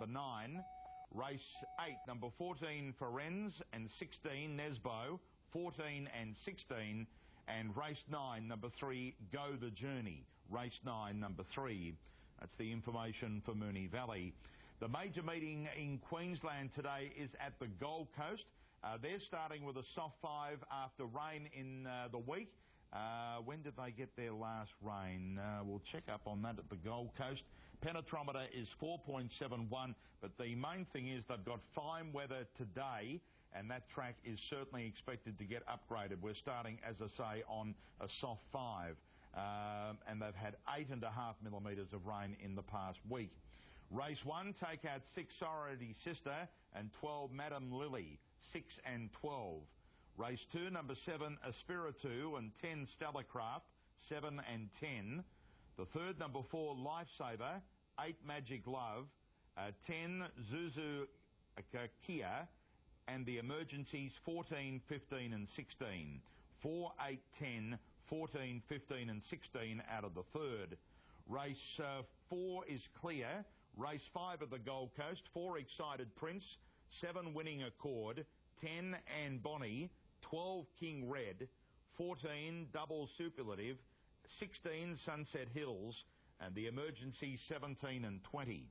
number 9. Race 8, number 14, Ferenz, and 16, Nesbo, 14 and 16. And race 9, number 3, Go the Journey. Race 9, number 3. That's the information for Moonee Valley. The major meeting in Queensland today is at the Gold Coast. They're starting with a soft 5 after rain in the week. When did they get their last rain? We'll check up on that at the Gold Coast. Penetrometer is 4.71, but the main thing is they've got fine weather today, and that track is certainly expected to get upgraded. We're starting, as I say, on a soft 5, and they've had 8.5 millimetres of rain in the past week. Race 1, take out 6 Sorority Sister and 12 Madam Lily, 6 and 12. Race 2, number 7, Espiritu and 10 Stellarcraft, 7 and 10. The third, number 4, Lifesaver, 8 Magic Love, 10 Zuzu Kia, and the emergencies 14, 15 and 16. 4, 8, 10, 14, 15 and 16 out of the third. Race 4 is clear. Race 5 at the Gold Coast, 4 Excited Prince, 7 Winning Accord, 10 Anne Bonny, 12 King Red, 14 Double Superlative, 16 Sunset Hills, and the emergency 17 and 20.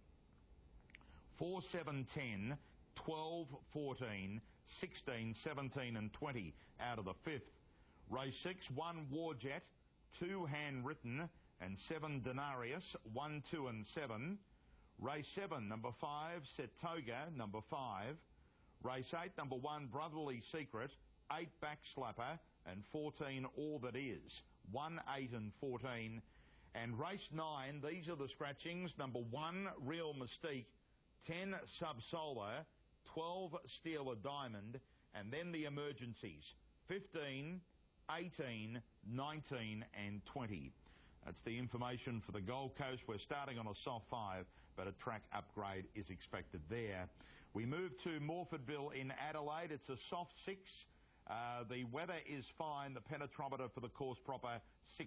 4, 7, 10, 12, 14, 16, 17 and 20 out of the fifth. Race 6, 1 Warjet, 2 Handwritten, and 7 Denarius, 1, 2 and 7. Race 7, number 5 Setoga, number 5. Race 8, number 1 Brotherly Secret, 8 Backslapper, and 14 All That Is, 1, 8 and 14. And race 9, these are the scratchings. Number 1 Real Mystique, 10 Subsolar, 12 Steal a Diamond, and then the emergencies 15, 18, 19 and 20. That's the information for the Gold Coast. We're starting on a soft 5, but a track upgrade is expected there. We move to Morfordville in Adelaide. It's a soft 6. The weather is fine. The penetrometer for the course proper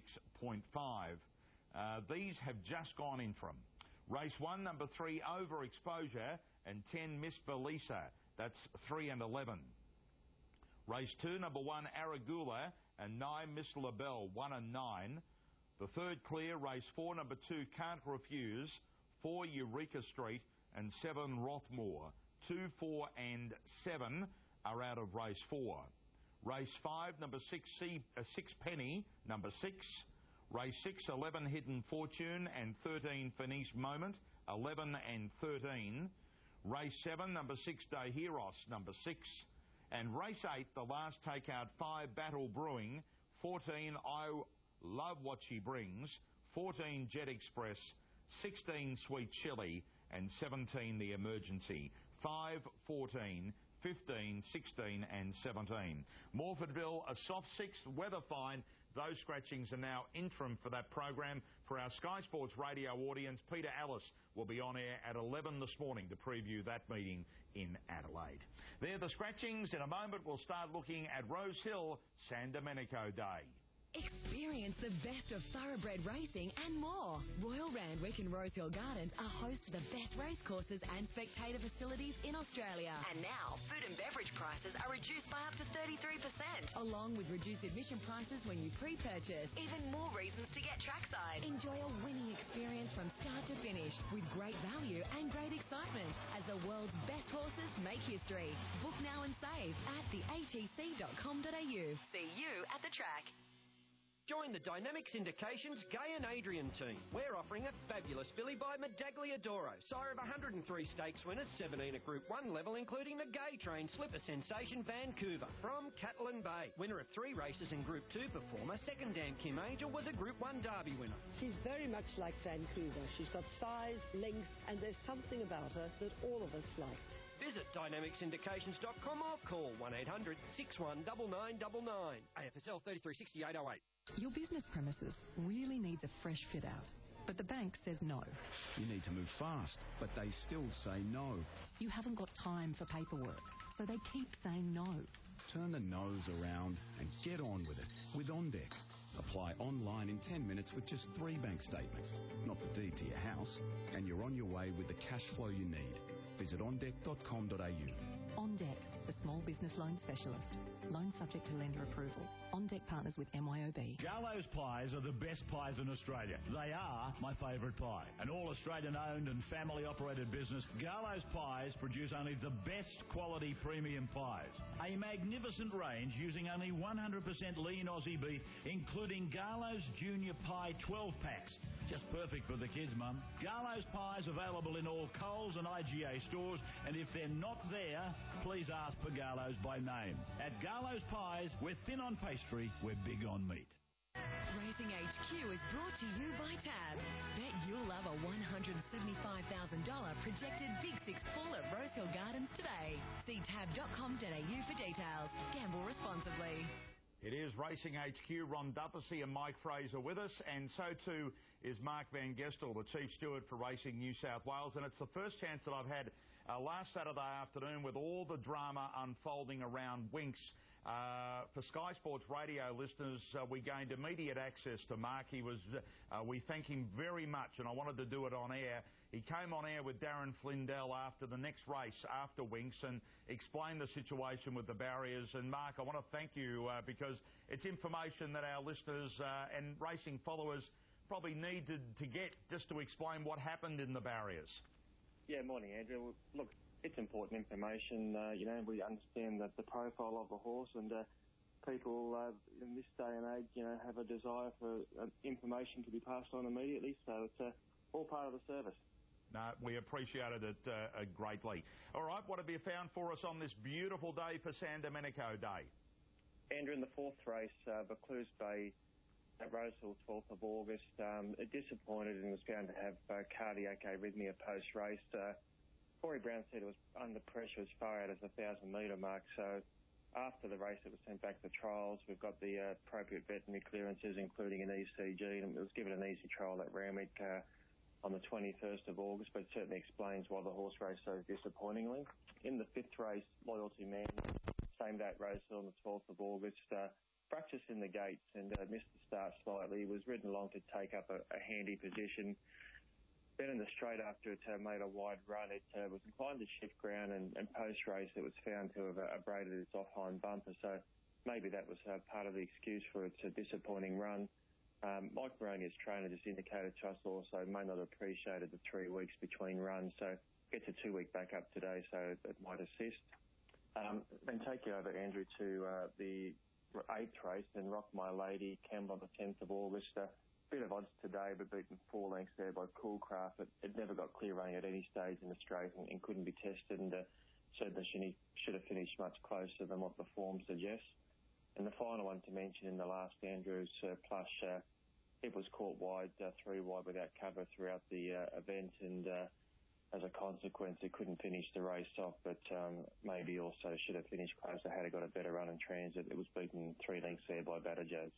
6.5. These have just gone in from race 1, number 3 Overexposure, and 10 Miss Belisa. That's 3 and 11. Race 2, number 1 Aragula, and 9 Miss LaBelle, 1 and 9. The third clear, race 4, number 2 Can't Refuse, 4 Eureka Street, and 7 Rothmore. 2, 4 and 7 are out of race 4. Race 5, number 6 Penny, number 6. Race 6, 11 Hidden Fortune, and 13 Finish Moment, 11 and 13. Race 7, number 6 Dahiros, number 6. And race 8, the last takeout, 5 Battle Brewing, 14 I Love What She Brings, 14 Jet Express, 16 Sweet Chili, and 17 The Emergency. 5, 14, 15, 16 and 17. Morfordville, a soft 6, weather fine. Those scratchings are now interim for that program. For our Sky Sports radio audience, Peter Ellis will be on air at 11 this morning to preview that meeting in Adelaide. They're the scratchings. In a moment, we'll start looking at Rose Hill San Domenico Day. Experience the best of thoroughbred racing and more. Royal Randwick and Rose Hill Gardens are host to the best race courses and spectator facilities in Australia. And now, food and beverage prices are reduced by up to 33%, along with reduced admission prices when you pre-purchase. Even more reasons to get trackside. Enjoy a winning experience from start to finish with great value and great excitement as the world's best horses make history. Book now and save at theatc.com.au. See you at the track. Join the Dynamics Indications Gay and Adrian team. We're offering a fabulous filly by Medaglia Doro, sire of 103 stakes winners, 17 at Group 1 level, including the Gay Train Slipper Sensation Vancouver from Catalan Bay. Winner of 3 races in Group 2 performer, second Dan Kim Angel was a Group 1 Derby winner. She's very much like Vancouver. She's got size, length, and there's something about her that all of us liked. Visit dynamicsindications.com or call 1800 619999. AFSL 336808. Your business premises really needs a fresh fit out, but the bank says no. You need to move fast, but they still say no. You haven't got time for paperwork, so they keep saying no. Turn the no's around and get on with it with OnDeck. Apply online in 10 minutes with just 3 bank statements, not the deed to your house, and you're on your way with the cash flow you need. visit ondeck.com.au. On Deck, the small business loan specialist. Loan subject to lender approval. On Deck partners with MYOB. Garlo's pies are the best pies in Australia. They are my favourite pie. An all-Australian-owned and family-operated business, Garlo's Pies produce only the best quality premium pies. A magnificent range using only 100% lean Aussie beef, including Garlo's Junior Pie 12-packs. Just perfect for the kids, Mum. Garlo's Pies available in all Coles and IGA stores, and if they're not there, please ask for Garlo's by name. At Garlo's Pies, we're thin on pastry, we're big on meat. Racing HQ is brought to you by Tab. Bet you'll love a $175,000 projected Big Six pull at Rosehill Gardens today. See tab.com.au for details. Gamble responsibly. It is Racing HQ. Ron Duffy and Mike Fraser with us, and so too is Mark Van Gestel, the Chief Steward for Racing New South Wales. And it's the first chance that I've had last Saturday afternoon with all the drama unfolding around Winx. For Sky Sports Radio listeners, we gained immediate access to Mark. We thank him very much, and I wanted to do it on air. He came on air with Darren Flindell after the next race, after Winx, and explained the situation with the barriers. And Mark, I want to thank you because it's information that our listeners and racing followers probably need to get, just to explain what happened in the barriers. Yeah, morning, Andrew. Look, it's important information. We understand that the profile of the horse, and people in this day and age, have a desire for information to be passed on immediately. So it's all part of the service. No, we appreciated it greatly. All right, what have you found for us on this beautiful day for San Domenico Day? Andrew, in the fourth race, Vaucluse Bay at Rosehill, 12th of August, disappointed and was found to have cardiac arrhythmia post-race. Corey Brown said it was under pressure as far out as the 1,000-metre mark. So after the race, it was sent back to trials. We've got the appropriate veterinary clearances, including an ECG, and it was given an easy trial at Randwick on the 21st of August, but it certainly explains why the horse raced so disappointingly. In the fifth race, Loyalty Man, same day at Rosehill on the 12th of August, fractures in the gates and missed the start slightly. He was ridden along to take up a handy position. Then in the straight after it made a wide run, it was inclined to shift ground, and post-race it was found to have abraded its off-hind bumper. So maybe that was part of the excuse for its disappointing run. Mike Moroney, his trainer, just indicated to us also may not have appreciated the 3 weeks between runs, so gets a 2-week backup today, so it might assist. Then take you over, Andrew, to the 8th race, and Rock My Lady, Campbell on the 10th of August. Bit of odds today, but beaten 4 lengths there by Coolcraft. It never got clear running at any stage in the straight and couldn't be tested, and certainly should have finished much closer than what the form suggests. And the final one to mention in the last, Andrew's Plush. It was caught wide, 3 wide without cover throughout the event, and as a consequence, it couldn't finish the race off, but maybe also should have finished closer had it got a better run in transit. It was beaten 3 lengths there by Badajoz.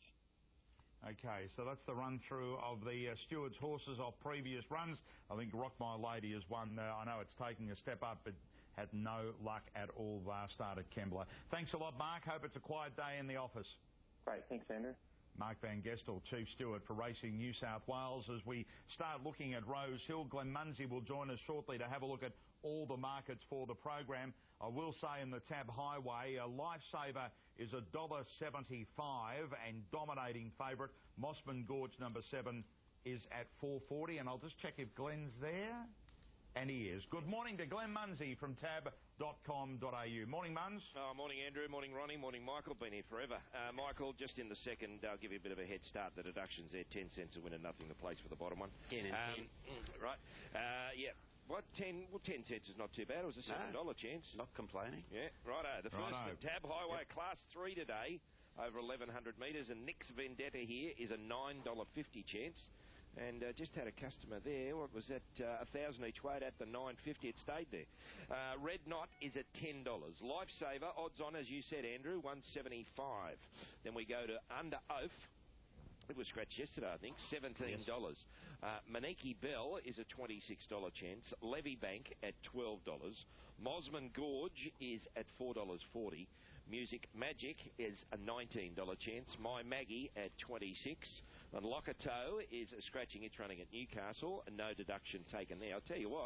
Okay, so that's the run-through of the stewards' horses of previous runs. I think Rock My Lady is one. I know it's taking a step up, but had no luck at all last start at Kembla. Thanks a lot, Mark. Hope it's a quiet day in the office. Great. Thanks, Andrew. Mark Van Gestel, Chief Steward for Racing New South Wales. As we start looking at Rosehill, Glenn Munsey will join us shortly to have a look at all the markets for the program. I will say in the Tab Highway, a Lifesaver is $1.75 and dominating favourite. Mossman Gorge number 7 is at $4.40, and I'll just check if Glenn's there. And he is. Good morning to Glenn Munsey from tab.com.au. Morning, Muns. Morning, Andrew. Morning, Ronnie. Morning, Michael. Been here forever. Michael, just in the second, I'll give you a bit of a head start. The deductions there, 10 cents a win and nothing the place for the bottom one. 10 and 10. Right. Yeah. What, 10? Well, 10 cents is not too bad. It was a $7 chance. Not complaining. Yeah, righto. The first, the Tab Highway, Class 3 today, over 1,100 metres, and Nick's Vendetta here is a $9.50 chance. And just had a customer there. What was that? 1,000 each way at the 9.50. It stayed there. Red Knot is at $10. Lifesaver, odds on, as you said, Andrew, 175. Then we go to Under Oath. It was scratched yesterday, I think, $17. Yes. Maneki Bell is a $26 chance. Levy Bank at $12. Mosman Gorge is at $4.40. Music Magic is a $19 chance. My Maggie at $26. And Locato is scratching. It's running at Newcastle. No deduction taken there. I'll tell you what,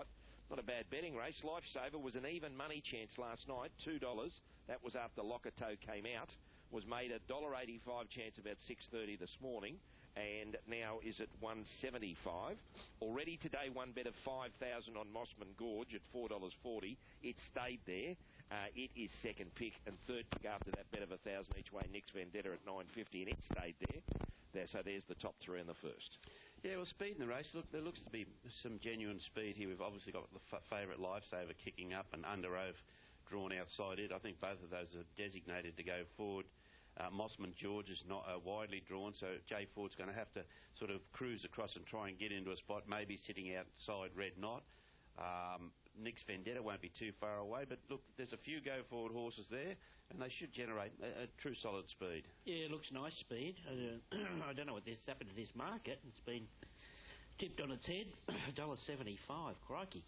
not a bad betting race. Lifesaver was an even money chance last night, $2. That was after Locato came out. Was made a $1.85 chance about 6:30 this morning, and now is at $1.75. Already today, one bet of 5,000 on Mossman Gorge at $4.40. It stayed there. It is second pick, and third pick after that bet of 1,000 each way. Nix Vendetta at $9.50, and it stayed there. So there's the top three in the first. Yeah, well, speed in the race. Look, there looks to be some genuine speed here. We've obviously got the favourite Lifesaver kicking up, and Under Oath drawn outside it. I think both of those are designated to go forward. Mossman George is not widely drawn, so Jay Ford's going to have to sort of cruise across and try and get into a spot, maybe sitting outside Red Knot. Nix Vendetta won't be too far away, but look, there's a few go-forward horses there, and they should generate a true solid speed. Yeah, it looks nice speed. I don't know what this happened to this market. It's been tipped on its head. $1.75, crikey.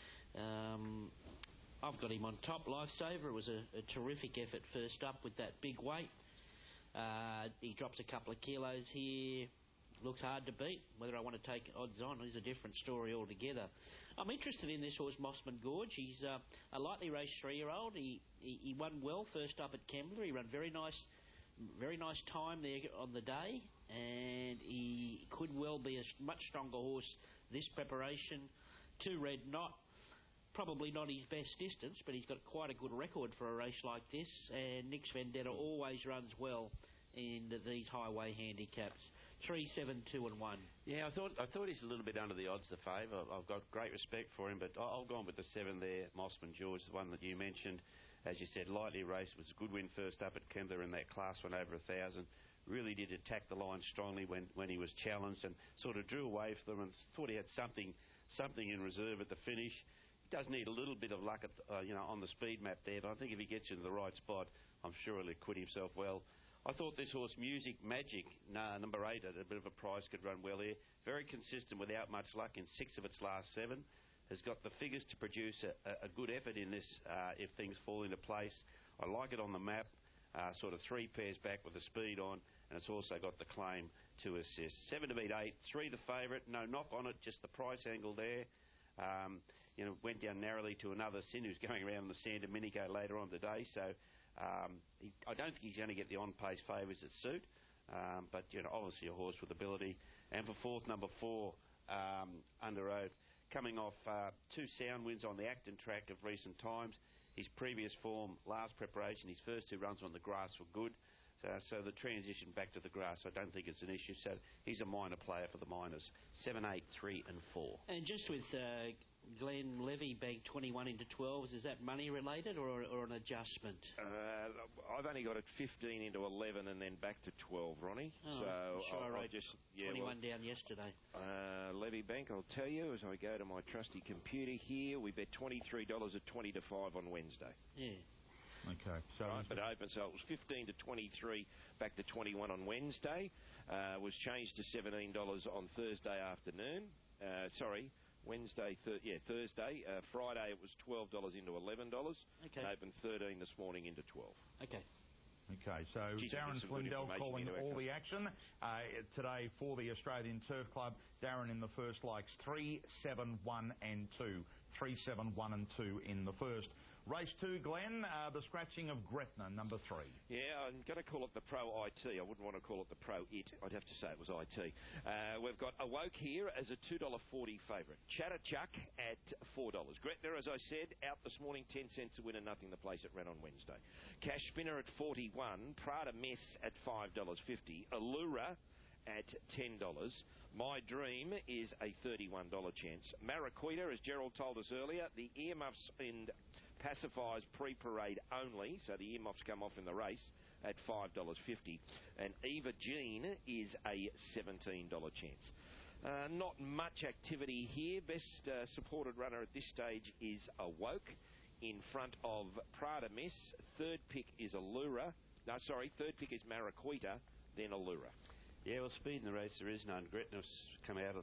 I've got him on top. Lifesaver, it was a terrific effort first up with that big weight. He drops a couple of kilos here. Looks hard to beat. Whether I want to take odds on is a different story altogether. I'm interested in this horse, Mossman Gorge. He's a lightly raced 3-year-old. He won well first up at Kembla. He ran very nice time there on the day, and he could well be a much stronger horse this preparation. 2 Red Knot. Probably not his best distance, but he's got quite a good record for a race like this. And Nix Vendetta always runs well in these highway handicaps. 3, 7, 2 and 1. Yeah, I thought he's a little bit under the odds to favour. I've got great respect for him, but I'll go on with the 7 there. Mossman George, the one that you mentioned. As you said, lightly raced, was a good win first up at Kembla in that Class 1 over 1,000. Really did attack the line strongly when he was challenged, and sort of drew away from them and thought he had something in reserve at the finish. Does need a little bit of luck on the speed map there, but I think if he gets into the right spot, I'm sure he'll acquit himself well. I thought this horse, Music Magic, number 8, at a bit of a price, could run well here. Very consistent without much luck in 6 of its last 7. Has got the figures to produce a good effort in this if things fall into place. I like it on the map, sort of 3 pairs back with the speed on, and it's also got the claim to assist. 7 to beat 8, 3 the favourite, no knock on it, just the price angle there. Went down narrowly to another Sin who's going around the Sand Dominico later on today, so I don't think he's going to get the on-pace favours that suit, but obviously a horse with ability. And for fourth, number 4, Under Oath, coming off 2 sound wins on the Acton track of recent times. His previous form, last preparation, his first 2 runs on the grass were good. So the transition back to the grass, I don't think it's an issue. So he's a minor player for the minors. 7, 8, 3 and 4. And just with Glenn Levy banked 21 into 12s, is that money related or an adjustment? I've only got it 15 into 11 and then back to 12, Ronnie. Oh, so sure, I wrote 21 down yesterday. Levy Bank, I'll tell you, as I go to my trusty computer here, we bet $23 at 20 to 5 on Wednesday. Yeah. Okay. So right, but open, so it was 15 to 23, back to 21 on Wednesday. Was changed to $17 on Thursday afternoon. Wednesday, Thursday. Friday it was $12 into $11. Okay. And opened 13 this morning into 12. Okay. Okay, so Darren Flindell calling all the action today for the Australian Turf Club. Darren in the first likes 3, 7, 1 and 2. 3, 7, 1 and 2 in the first. Race 2, Glenn, the scratching of Gretna, number 3. Yeah, I'm going to call it the Pro IT. I wouldn't want to call it the Pro It. I'd have to say it was IT. We've got Awoke here as a $2.40 favourite. Chatterchuck at $4. Gretna, as I said, out this morning, 10 cents a win and nothing. The place it ran on Wednesday. Cash Spinner at 41. Prada Mess at $5.50. Allura at $10. My Dream is a $31 chance. Maraquita, as Gerald told us earlier, the earmuffs and pacifiers pre-parade only, so the earmuffs come off in the race at $5.50. And Eva Jean is a $17 chance. Not much activity here. Best supported runner at this stage is Awoke in front of Prada Mess. Third pick is Allura. Third pick is Maraquita, then Allura. Yeah, well, speed in the race there is none. Gretna's come out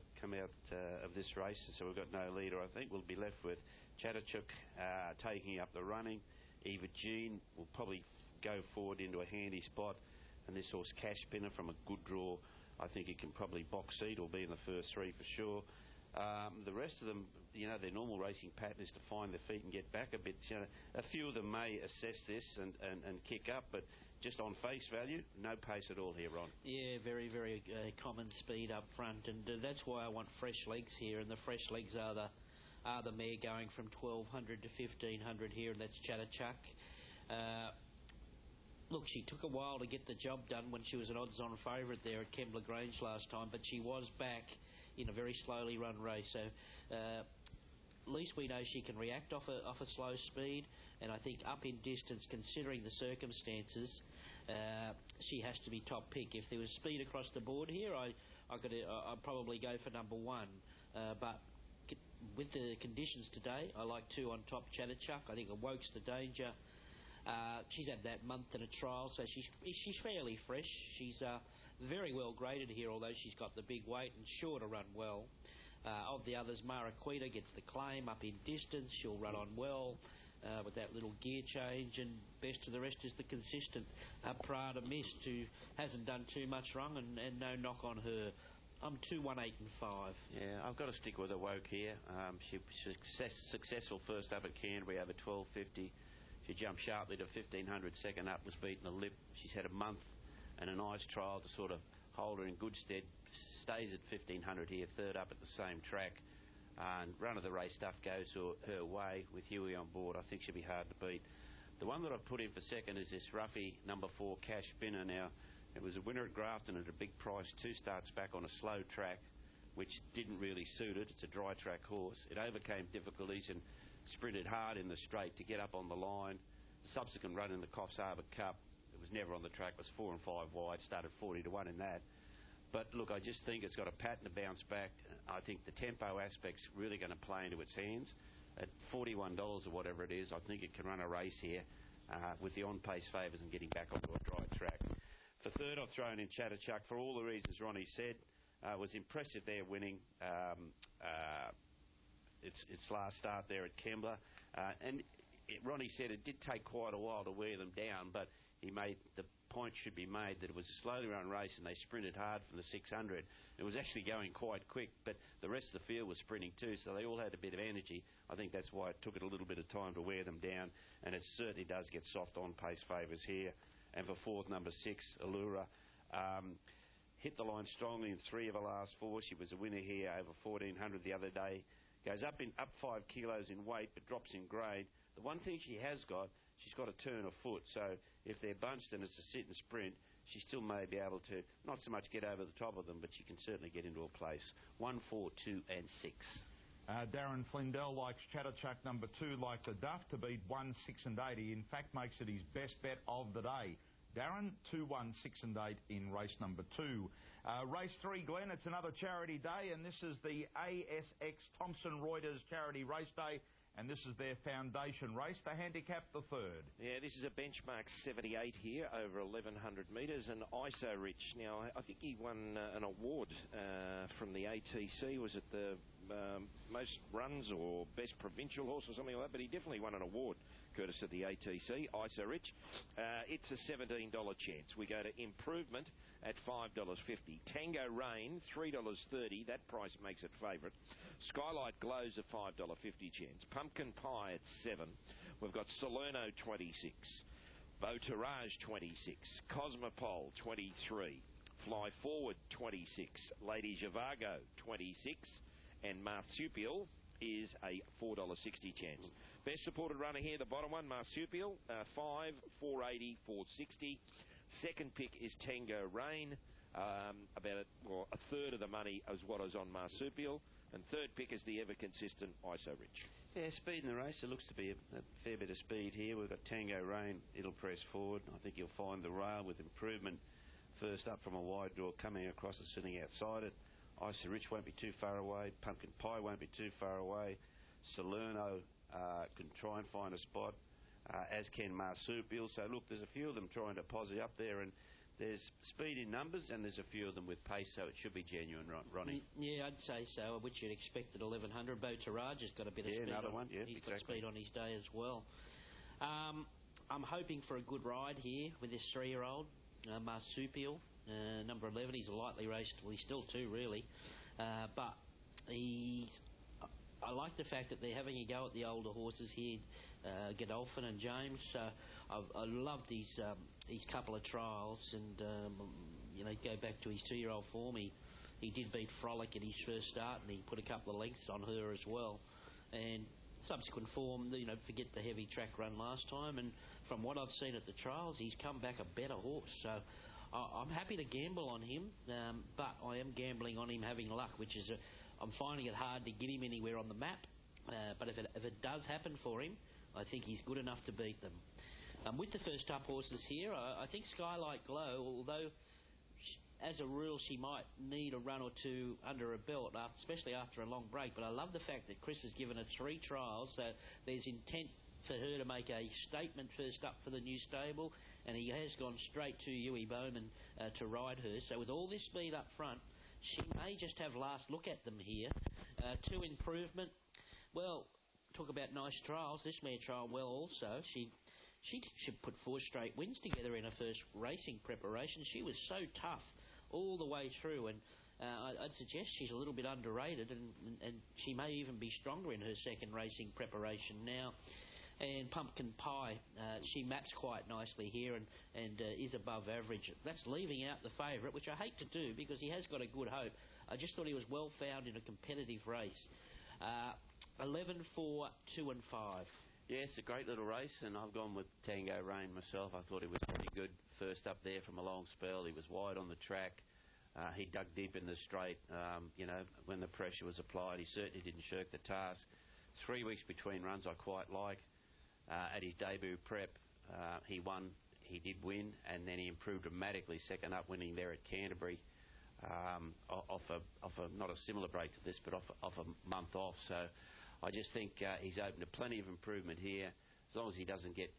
of this race, so we've got no leader. I think we'll be left with Chatterchuck taking up the running. Eva Jean will probably go forward into a handy spot, and this horse Cash Spinner from a good draw. I think he can probably box seat or be in the first 3 for sure. The rest of them, their normal racing pattern is to find their feet and get back a bit. A few of them may assess this and kick up, but just on face value, no pace at all here, Ron. Yeah, very, very common speed up front, and that's why I want fresh legs here, and the fresh legs are the mare going from 1,200 to 1,500 here, and that's Chatuchak. Look, she took a while to get the job done when she was an odds-on favourite there at Kembla Grange last time, but she was back in a very slowly run race. So at least we know she can react off a slow speed, and I think up in distance, considering the circumstances, she has to be top pick. If there was speed across the board here, I'd probably go for number 1. But with the conditions today, I like 2 on top, Chatuchak. I think Awoke's the danger. She's had that month in a trial, so she's fairly fresh. She's very well graded here, although she's got the big weight and sure to run well. Of the others, Maraquita gets the claim up in distance. She'll run on well with that little gear change, and best of the rest is the consistent Prada Mist, who hasn't done too much wrong, and no knock on her. I'm 2, 1, 8 and 5. Yeah, I've got to stick with Awoke here. She was successful first up at Canterbury over 12.50. She jumped sharply to 1,500, second up, was beaten a lip. She's had a month and a nice trial to sort of hold her in good stead. Stays at 1,500 here, third up at the same track. And run of the race stuff goes her way with Huey on board. I think she'll be hard to beat. The one that I've put in for second is this Ruffy number 4 Cash Spinner. Now, it was a winner at Grafton at a big price, 2 starts back on a slow track, which didn't really suit it. It's a dry track horse. It overcame difficulties and sprinted hard in the straight to get up on the line. The subsequent run in the Coffs Harbour Cup, it was never on the track, was 4 and 5 wide, started 40 to 1 in that. But look, I just think it's got a pattern to bounce back. I think the tempo aspect's really going to play into its hands. At $41 or whatever it is, I think it can run a race here with the on-pace favours and getting back onto a dry track. For third, I've thrown in Chatuchak for all the reasons Ronnie said. Was impressive there winning its last start there at Kembla. And Ronnie said it did take quite a while to wear them down, but he made the point should be made that it was a slowly run race and they sprinted hard from the 600. It was actually going quite quick, but the rest of the field was sprinting too, so they all had a bit of energy. I think that's why it took it a little bit of time to wear them down, and it certainly does get soft on-pace favours here. And for fourth, number 6, Allura. Hit the line strongly in 3 of her last 4. She was a winner here over 1,400 the other day. Goes up 5 kilos in weight, but drops in grade. The one thing she has got, she's got a turn of foot. So if they're bunched and it's a sit and sprint, she still may be able to not so much get over the top of them, but she can certainly get into a place. 1, 4, 2 and 6. Darren Flindell likes Chatuchak number 2 like the Duff to beat 1, 6 and 8. He in fact makes it his best bet of the day. Darren, 2, 1, 6 and 8 in race number 2. Race 3, Glenn, it's another charity day, and this is the ASX Thomson Reuters Charity Race Day, and this is their foundation race, the handicap the third. Yeah, this is a benchmark 78 here, over 1,100 metres, and ISO Rich. Now, I think he won an award from the ATC. Was it the most runs or best provincial horse or something like that? But he definitely won an award, courtesy of the ATC, ISO Rich. It's a $17 chance. We go to Improvement at $5.50. Tango Rain, $3.30. That price makes it favourite. Skylight Glows at $5.50 chance. Pumpkin Pie at 7. We've got Salerno 26. Beautourage 26. Cosmopole 23. Fly Forward 26. Lady Zhivago 26. And Marsupial is a $4.60 chance. Best supported runner here, the bottom one, Marsupial, 5, 480, 460. Second pick is Tango Rain, about a third of the money as what is on Marsupial. And third pick is the ever-consistent ISO Rich. Yeah, speed in the race. There looks to be a fair bit of speed here. We've got Tango Rain. It'll press forward. I think you'll find the rail with Improvement first up from a wide draw coming across and sitting outside it. ISO Rich won't be too far away. Pumpkin Pie won't be too far away. Salerno can try and find a spot, as can Marsupial. So, look, there's a few of them trying to posse up there, and there's speed in numbers, and there's a few of them with pace, so it should be genuine, Ronnie. Yeah, I'd say so, which you'd expect at 1,100. Beautourage has got a bit of speed. Another one. Yeah, he's exactly. got speed on his day as well. I'm hoping for a good ride here with this 3-year-old, Marsupial. Number 11, he's a lightly raced, well, he's still 2 really, but I like the fact that they're having a go at the older horses here, Godolphin and James. I loved his couple of trials, and go back to his 2-year-old form. He did beat Frolic in his first start, and he put a couple of lengths on her as well. And subsequent form, forget the heavy track run last time, and from what I've seen at the trials, he's come back a better horse. So I'm happy to gamble on him, but I am gambling on him having luck, which is I'm finding it hard to get him anywhere on the map. But if it does happen for him, I think he's good enough to beat them. With the first up horses here, I think Skylight Glow, although as a rule she might need a run or two under her belt, especially after a long break, but I love the fact that Chris has given her 3 trials, so there's intent for her to make a statement first up for the new stable, and he has gone straight to Huey Bowman to ride her. So with all this speed up front, she may just have last look at them here. 2 Improvement, well, talk about nice trials. This mare trialled well also. She should put 4 straight wins together in her first racing preparation. She was so tough all the way through, and I'd suggest she's a little bit underrated, and she may even be stronger in her second racing preparation now. And Pumpkin Pie, she maps quite nicely here and is above average. That's leaving out the favourite, which I hate to do because he has got a good hope. I just thought he was well found in a competitive race. 11, 4, 2 and 5. Yeah, it's a great little race, and I've gone with Tango Rain myself. I thought he was pretty good first up there from a long spell. He was wide on the track. He dug deep in the straight, when the pressure was applied. He certainly didn't shirk the task. 3 weeks between runs I quite like. At his debut prep, he did win, and then he improved dramatically second up, winning there at Canterbury off a not a similar break to this, but off a month off. So I just think he's open to plenty of improvement here, as long as he doesn't get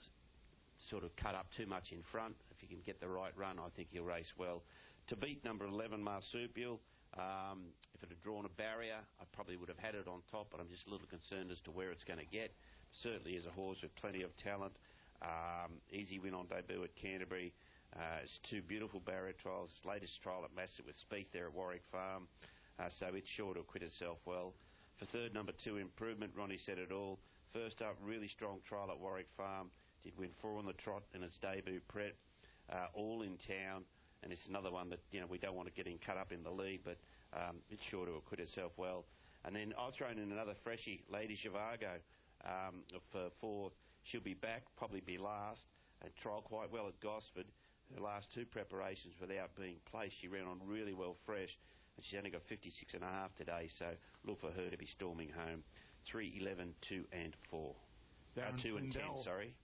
sort of cut up too much in front. If he can get the right run, I think he'll race well. To beat number 11 Marsupial, if it had drawn a barrier, I probably would have had it on top, but I'm just a little concerned as to where it's going to get. Certainly is a horse with plenty of talent. Easy win on debut at Canterbury. It's 2 beautiful barrier trials. Its latest trial at Massett with Speak there at Warwick Farm. So it's sure to acquit itself well. For third, number 2 Improvement, Ronnie said it all. First up, really strong trial at Warwick Farm. Did win 4 on the trot in its debut prep. All in town. And it's another one that, we don't want to get cut up in the lead, but it's sure to acquit itself well. And then I've thrown in another freshie, Lady Zhivago, for 4th. She'll be back, probably be last, and trialled quite well at Gosford. Her last 2 preparations without being placed, she ran on really well fresh, and she's only got 56.5 today, so look for her to be storming home. 3, 11, 2 and 4. 2 and 10, sorry.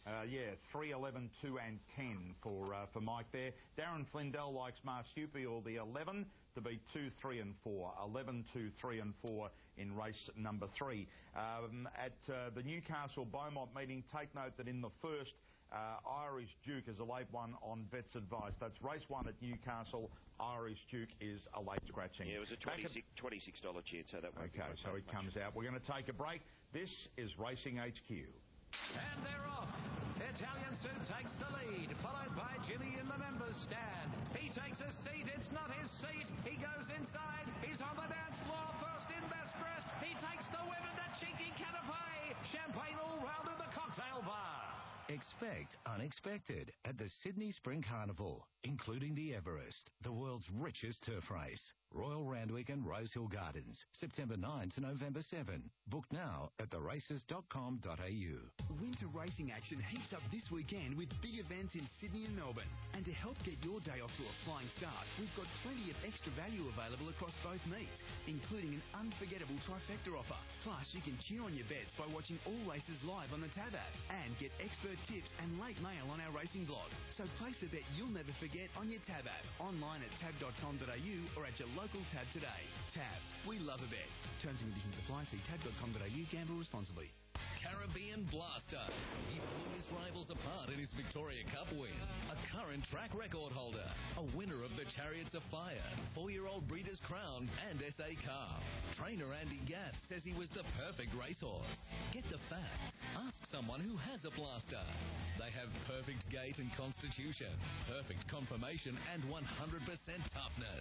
3, 11, 2 and 10 for Mike there. Darren Flindell likes Marsupial, the 11, to be 2, 3 and 4. 11, 2, 3 and 4 in race number 3. At the Newcastle Beaumont meeting, take note that in the first, Irish Duke is a late one on Vet's advice. That's race 1 at Newcastle. Irish Duke is a late scratching. Yeah, it was a $26 chance, so that won't Okay, so it comes out. We're going to take a break. This is Racing HQ. And they're off. Italian Suit takes the lead, followed by Jimmy in the members' stand. He takes a seat. It's not his seat. He goes inside. He's on the dance floor. First in best dressed. He takes the win in that cheeky canapé. Champagne all round in the cocktail bar. Expect unexpected at the Sydney Spring Carnival, including the Everest, the world's richest turf race. Royal Randwick and Rosehill Gardens, September 9 to November 7. Book now at theraces.com.au. Winter racing action heats up this weekend with big events in Sydney and Melbourne. And to help get your day off to a flying start, we've got plenty of extra value available across both meets, including an unforgettable trifecta offer. Plus, you can cheer on your bets by watching all races live on the Tab app and get expert tips and late mail on our racing blog. So place a bet you'll never forget on your Tab app, online at tab.com.au or at your local Tab today. Tab, we love a bet. Terms and conditions apply. See tab.com.au. Gamble responsibly. Caribbean Blaster. He blew his rivals apart in his Victoria Cup win. A current track record holder. A winner of the Chariots of Fire, 4-year-old Breeders' Crown and SA Cup. Trainer Andy Gatt says he was the perfect racehorse. Get the facts. Ask someone who has a Blaster. They have perfect gait and constitution, perfect conformation and 100% toughness.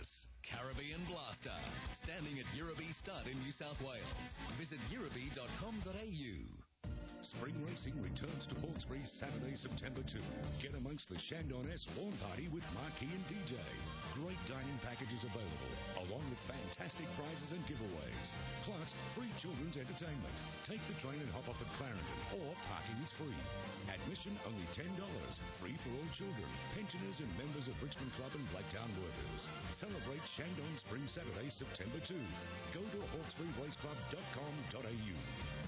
Caribbean Blaster, standing at Yirrabee Stud in New South Wales. Visit yirrabee.com.au. Spring racing returns to Hawkesbury Saturday, September 2. Get amongst the Shandon S lawn party with Marquee and DJ. Great dining packages available, along with fantastic prizes and giveaways. Plus, free children's entertainment. Take the train and hop off at Clarendon, or parking is free. Admission only $10. Free for all children, pensioners and members of Richmond Club and Blacktown workers. Celebrate Shandon Spring Saturday, September 2. Go to hawkesburyraceclub.com.au.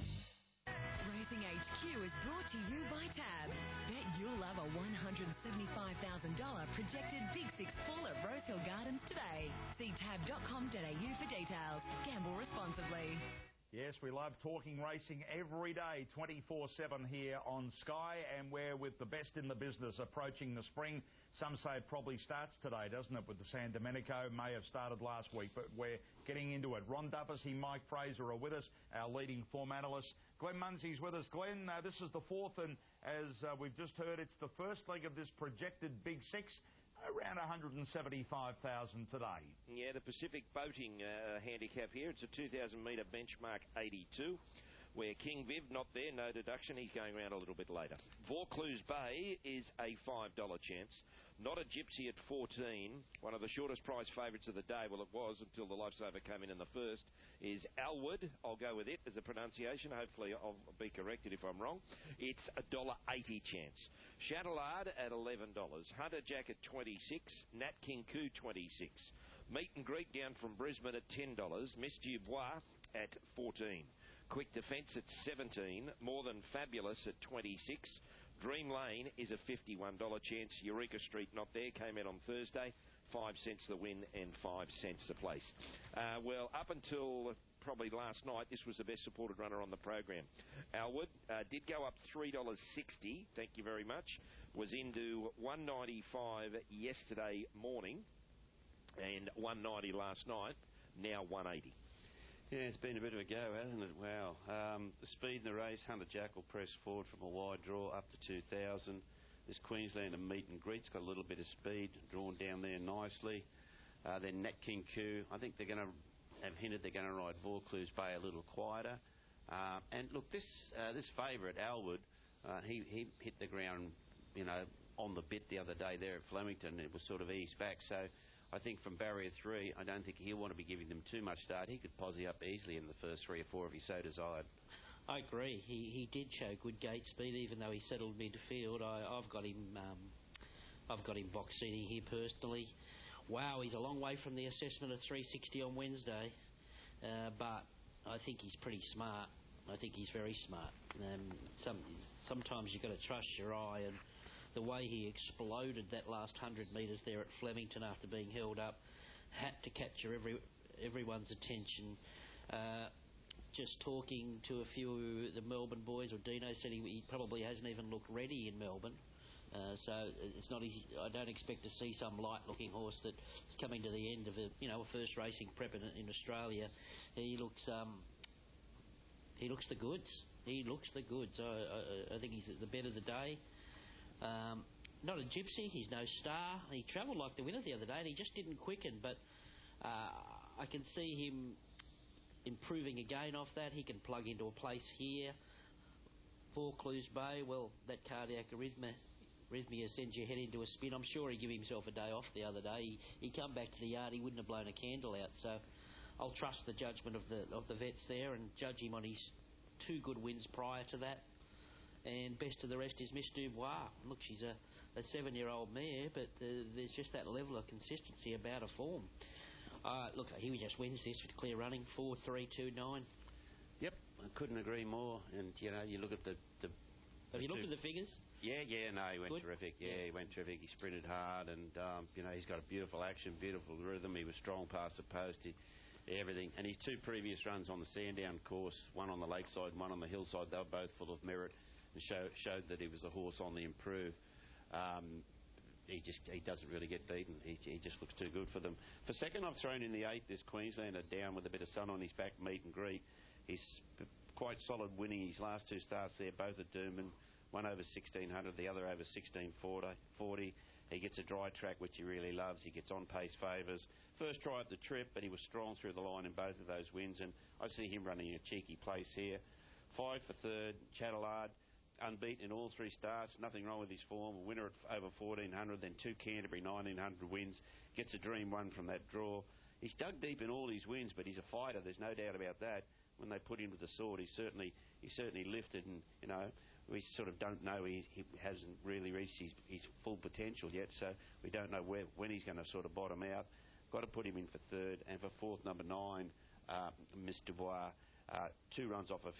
Racing HQ is brought to you by Tab. Bet you'll love a $175,000 projected Big Six fall at Rosehill Gardens today. See tab.com.au for details. Gamble responsibly. Yes, we love talking racing every day, 24/7 here on Sky, and we're with the best in the business approaching the spring. Some say it probably starts today, doesn't it, with the San Domenico? May have started last week, but we're getting into it. Ron Duffy, Mike Fraser are with us, our leading form analysts. Glenn Munsey's with us. Glenn, this is the fourth, and as we've just heard, it's the first leg of this projected Big Six. Around 175,000 today. Yeah, the Pacific Boating handicap here. It's a 2,000-metre benchmark 82, where King Viv, not there, no deduction. He's going around a little bit later. Vaucluse Bay is a $5 chance. Not a Gypsy at 14. One of the shortest price favourites of the day, well, it was until the Lifesaver came in the first, is Alwood. I'll go with it as a pronunciation. Hopefully I'll be corrected if I'm wrong. It's a $1.80 chance. Chatillard at $11. Hunter Jack at 26. Nat King Coo 26. Meet and Greet down from Brisbane at $10. Miss Dubois at 14. Quick Defence at 17. More Than Fabulous at 26. Dream Lane is a $51 chance. Eureka Street not there. Came out on Thursday. 5 cents the win and 5 cents the place. Well, up until probably last night, this was the best supported runner on the program. Alwood did go up $3.60. Thank you very much. Was into $1.95 yesterday morning and $1.90 last night. Now $1.80. Yeah, it's been a bit of a go, hasn't it? Wow. The speed in the race, Hunter Jack will press forward from a wide draw up to 2,000. This Queenslander Meet and Greet's got a little bit of speed, drawn down there nicely. Then Nat King Coo, I think they're going to have hinted they're going to ride Vaucluse Bay a little quieter. And look, this favourite, Alwood, he hit the ground, on the bit the other day there at Flemington. It was sort of eased back, so I think from barrier 3, I don't think he'll want to be giving them too much start. He could posse up easily in the first 3 or 4 if he so desired. I agree. He did show good gate speed, even though he settled midfield. I've got him box seating here personally. Wow, he's a long way from the assessment of 360 on Wednesday, but I think he's pretty smart. I think he's very smart. Sometimes you've got to trust your eye, and the way he exploded that last 100 metres there at Flemington after being held up had to capture everyone's attention. Just talking to a few of the Melbourne boys, or Dino said he probably hasn't even looked ready in Melbourne. So it's not easy. I don't expect to see some light-looking horse that's coming to the end of a first racing prep in Australia. He looks the goods. He looks the goods. I think he's the bet of the day. Not a Gypsy. He's no star. He travelled like the winner the other day, and he just didn't quicken. But I can see him improving again off that. He can plug into a place here. Vaucluse Bay, well, that cardiac arrhythmia sends your head into a spin. I'm sure he gave himself a day off the other day. He come back to the yard, he wouldn't have blown a candle out. So I'll trust the judgment of the vets there and judge him on his 2 good wins prior to that. And best of the rest is Miss Dubois. Look, she's a 7-year-old mare, but there's just that level of consistency about her form. Look, he just wins this with clear running, 4-3-2-9. Yep, I couldn't agree more. And, you look at the Have you looked at the figures? Yeah, no, he went Good? terrific. Yeah, he went terrific. He sprinted hard, and, he's got a beautiful action, beautiful rhythm. He was strong past the post. Everything. And his 2 previous runs on the Sandown course, one on the lakeside, one on the hillside, they were both full of merit and showed that he was a horse on the improve. He doesn't really get beaten. He just looks too good for them. For second, I've thrown in the 8, this Queenslander, down with a bit of sun on his back, Meet and Greet. He's quite solid winning his last 2 starts there, both at Doomben. One over 1,600, the other over 1,640. He gets a dry track, which he really loves. He gets on-pace favours. First try at the trip, but he was strong through the line in both of those wins, and I see him running a cheeky place here. 5 for third, Chatillard, unbeaten in all 3 starts. Nothing wrong with his form. A winner at over 1,400, then 2 Canterbury, 1,900 wins. Gets a dream one from that draw. He's dug deep in all his wins, but he's a fighter. There's no doubt about that. When they put him to the sword, he certainly lifted, and we sort of don't know. He hasn't really reached his full potential yet, so we don't know when he's going to sort of bottom out. Got to put him in for third, and for fourth, number 9, Miss Dubois. 2 runs off a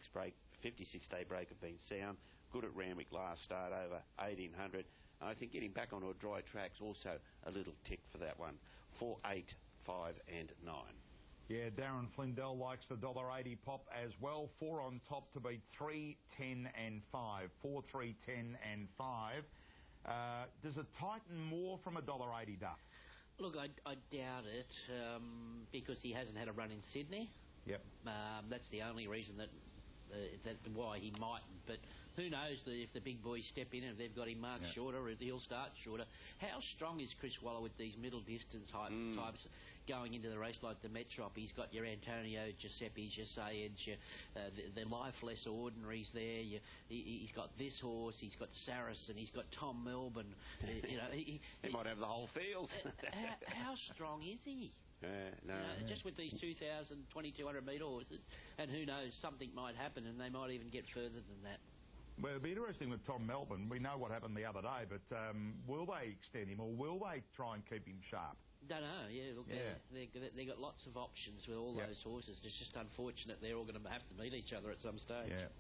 56-day break have been sound. Good at Randwick last start, over 1,800. And I think getting back onto a dry track's also a little tick for that one. 4, 8, 5 and 9. Yeah, Darren Flindell likes the $1.80 pop as well. 4 on top to beat 3, 10 and 5. 4, 3, 10 and 5. Does it tighten more from $1.80, Duck? Look, I doubt it because he hasn't had a run in Sydney. Yep. That's the only reason that's why he mightn't. But who knows if the big boys step in and if they've got him marked shorter, he'll start shorter. How strong is Chris Waller with these middle distance types going into the race like the Metrop? He's got your Antonio Giuseppe's, your Sayeds, the Life Less Ordinaries there. He's got this horse. He's got Saracen. He's got Tom Melbourne. He might have the whole field. How strong is he? No. Just with these 2,000, 2,200 metre horses, and who knows, something might happen and they might even get further than that. Well, it'll be interesting with Tom Melbourne. We know what happened the other day, but will they extend him or will they try and keep him sharp? Don't know, Look, they've got lots of options with all those horses. It's just unfortunate they're all going to have to meet each other at some stage. Yeah.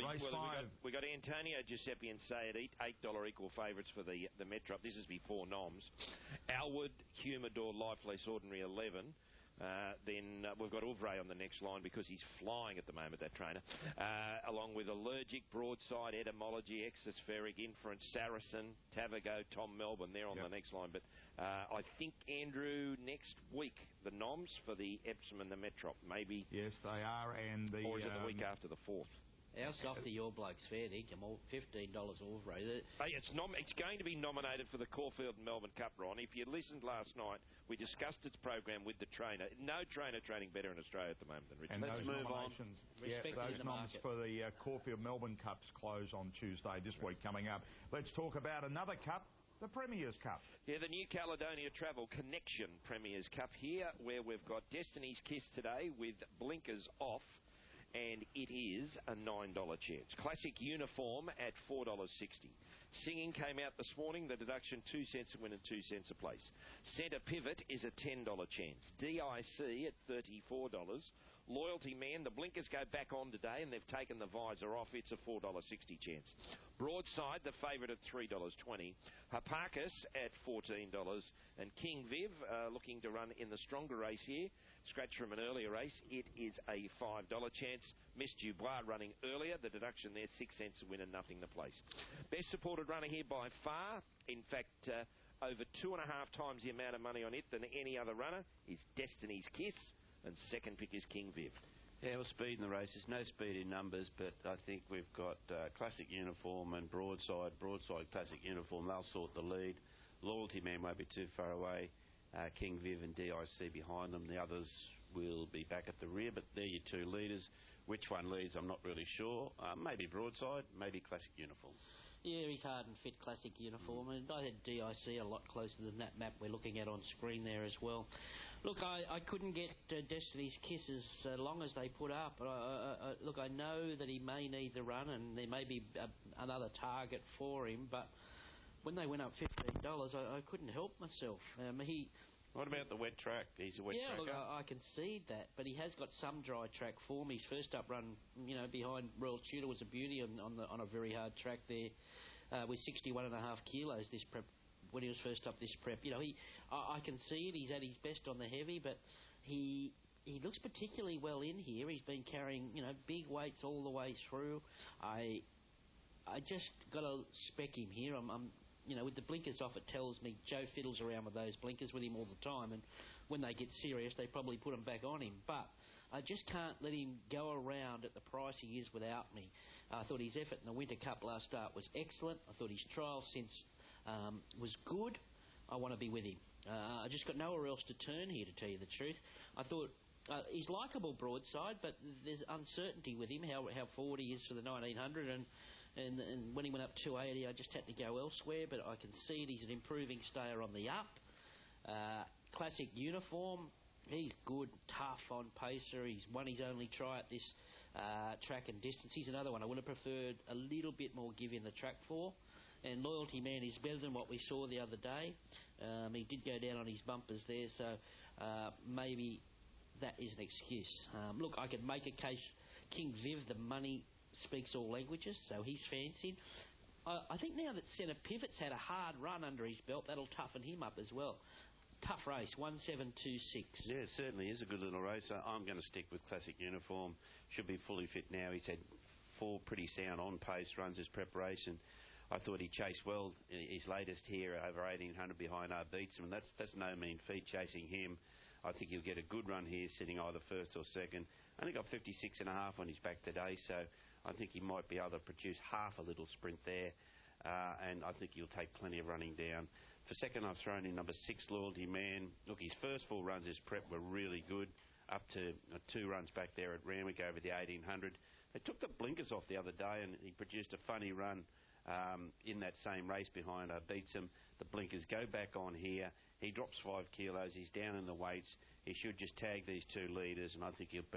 We got Antonio Giuseppe and Sayed $8 equal favourites for the Metrop. This is before noms. Alwood, Humidor, Life Less Ordinary 11. Then we've got Ouvray on the next line because he's flying at the moment, that trainer. Along with Allergic, Broadside, Etymology, Exospheric, Inference, Saracen, Tavago, Tom Melbourne. They're on the next line. But I think, Andrew, next week, the noms for the Epsom and the Metrop, maybe. Yes, they are. Or is it the week after the 4th? How soft are your blokes? Fair dinkum, all $15 Ouvray. Hey, it's going to be nominated for the Caulfield and Melbourne Cup, Ron. If you listened last night, we discussed its program with the trainer. No trainer training better in Australia at the moment than Richard. And let's move on. Those noms for the Caulfield Melbourne Cups close on Tuesday this week coming up. Let's talk about another cup. The Premier's Cup. Yeah, the New Caledonia Travel Connection Premier's Cup here, where we've got Destiny's Kiss today with blinkers off. And it is a $9 chance. Classic Uniform at $4.60. Singing came out this morning. The deduction 2 cents a win and 2 cents a place. Centre Pivot is a $10 chance. DIC at $34. Loyalty Man, the blinkers go back on today and they've taken the visor off. It's a $4.60 chance. Broadside, the favourite at $3.20. Hipparchus at $14. And King Viv, looking to run in the stronger race here. Scratch from an earlier race. It is a $5 chance. Miss Dubois running earlier. The deduction there, 6 cents a win and nothing to place. Best supported runner here by far. In fact, over 2.5 times the amount of money on it than any other runner is Destiny's Kiss. And second pick is King Viv. Yeah, well, speed in the race. There's no speed in numbers, but I think we've got Classic Uniform and Broadside. Broadside, Classic Uniform, they'll sort the lead. Loyalty Man won't be too far away. King Viv and DIC behind them. The others will be back at the rear, but they're your 2 leaders. Which one leads, I'm not really sure. Maybe Broadside, maybe Classic Uniform. Yeah, he's hard and fit Classic Uniform, and I had DIC a lot closer than that map we're looking at on screen there as well. Look, I couldn't get Destiny's Kiss as long as they put up. Look, I know that he may need the run, and there may be another target for him, but when they went up $15, I couldn't help myself. What about the wet track? He's a wet tracker. Yeah, look, I concede that, but he has got some dry track form. His first up run, behind Royal Tudor was a beauty on a very hard track there with 61.5 kilos this prep. When he was first up this prep, I can see it. He's at his best on the heavy, but he looks particularly well in here. He's been carrying big weights all the way through. I just got to spec him here. I'm with the blinkers off, it tells me Joe fiddles around with those blinkers with him all the time, and when they get serious, they probably put them back on him. But I just can't let him go around at the price he is without me. I thought his effort in the Winter Cup last start was excellent. I thought his trial since was good. I want to be with him. I just got nowhere else to turn here, to tell you the truth. I thought he's likeable broadside, but there's uncertainty with him, how forward he is for the 1900, and when he went up 280, I just had to go elsewhere, but I can see it. He's an improving stayer on the up. Classic Uniform, he's good, tough on pacer. He's won his only try at this track and distance. He's another one I would have preferred a little bit more give in the track for. And Loyalty Man is better than what we saw the other day. He did go down on his bumpers there, so maybe that is an excuse. Look, I could make a case. King Viv, the money speaks all languages, so he's fancied. I think now that Centre Pivot's had a hard run under his belt, that'll toughen him up as well. Tough race, 1726. Yeah, it certainly is a good little race. I'm going to stick with Classic Uniform. Should be fully fit now. He's had 4 pretty sound on-pace runs as preparation. I thought he chased well his latest here over 1800 behind Beatson. That's no mean feat chasing him. I think he'll get a good run here, sitting either first or second. Only got 56.5 on his back today, so I think he might be able to produce half a little sprint there, and I think he'll take plenty of running down. For second, I've thrown in number 6, Loyalty Man. Look, his first 4 runs as prep were really good, up to 2 runs back there at Randwick over the 1800. They took the blinkers off the other day, and he produced a funny run in that same race behind Beatson. The blinkers go back on here. He drops 5 kilos. He's down in the weights. He should just tag these 2 leaders, and I think he'll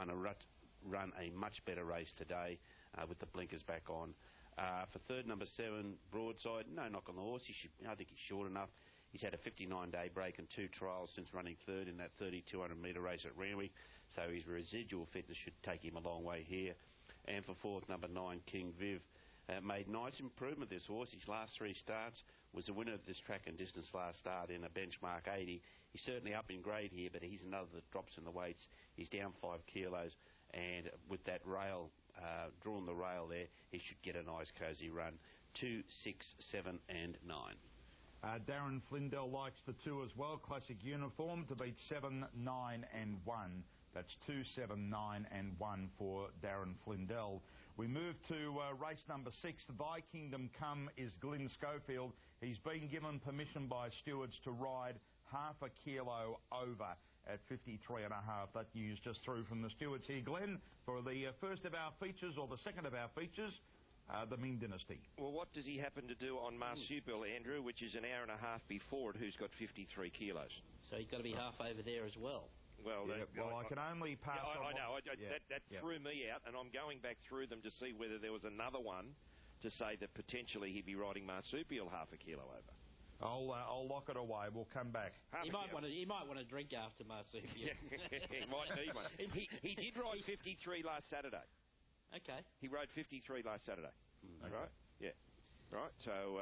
run a much better race today with the blinkers back on. For third, number 7, Broadside. No knock on the horse. I think he's short enough. He's had a 59-day break and 2 trials since running third in that 3,200-metre race at Randwick, so his residual fitness should take him a long way here. And for fourth, number 9, King Viv. Made nice improvement, this horse. His last 3 starts was the winner of this track and distance last start in a benchmark 80. He's certainly up in grade here, but he's another that drops in the weights. He's down 5 kilos, and with that rail, drawn the rail there, he should get a nice cosy run. 2, 6, 7 and 9. Darren Flindell likes the 2 as well. Classic Uniform to beat 7, 9 and 1. That's 2, 7, 9 and 1 for Darren Flindell. We move to race number 6. Thy Kingdom Come is Glyn Schofield. He's been given permission by stewards to ride half a kilo over at 53.5. That news just through from the stewards here, Glenn, for the first of our features, or the second of our features, the Ming Dynasty. Well, what does he happen to do on Marsupial, Andrew, which is an hour and a half before it, who's got 53 kilos? So he's got to be half over there as well. Well, I can only pass on... I know. That threw me out, and I'm going back through them to see whether there was another one to say that potentially he'd be riding Marsupial half a kilo over. I'll lock it away. We'll come back. He might want to drink after Marsupial. He might need one. He did ride 53 last Saturday. Okay. He rode 53 last Saturday. Right? Yeah. Right, so,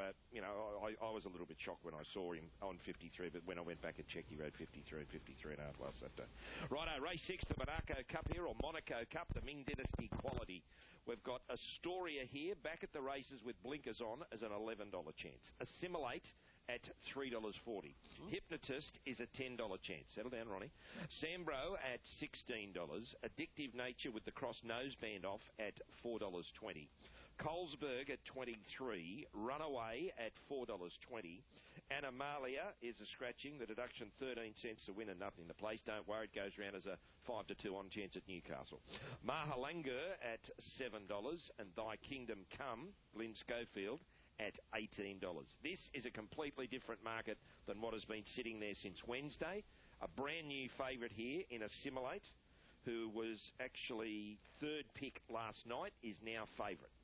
I was a little bit shocked when I saw him on 53, but when I went back and checked, he rode 53 and 53.5 last Saturday. Righto, race 6, the Monaco Cup here, or Monaco Cup, the Ming Dynasty Quality. We've got Astoria here, back at the races with blinkers on as an $11 chance. Assimilate at $3.40. Hypnotist is a $10 chance. Settle down, Ronnie. Sambro at $16. Addictive Nature with the cross noseband off at $4.20. Colesberg at 23, Runaway at $4.20, Animalia is a scratching, the deduction 13 cents to win and nothing to place. Don't worry, it goes round as a 5-2 on chance at Newcastle. Mahalanga at $7, and Thy Kingdom Come, Glyn Schofield, at $18. This is a completely different market than what has been sitting there since Wednesday. A brand new favourite here in Assimilate, who was actually third pick last night, is now favourite.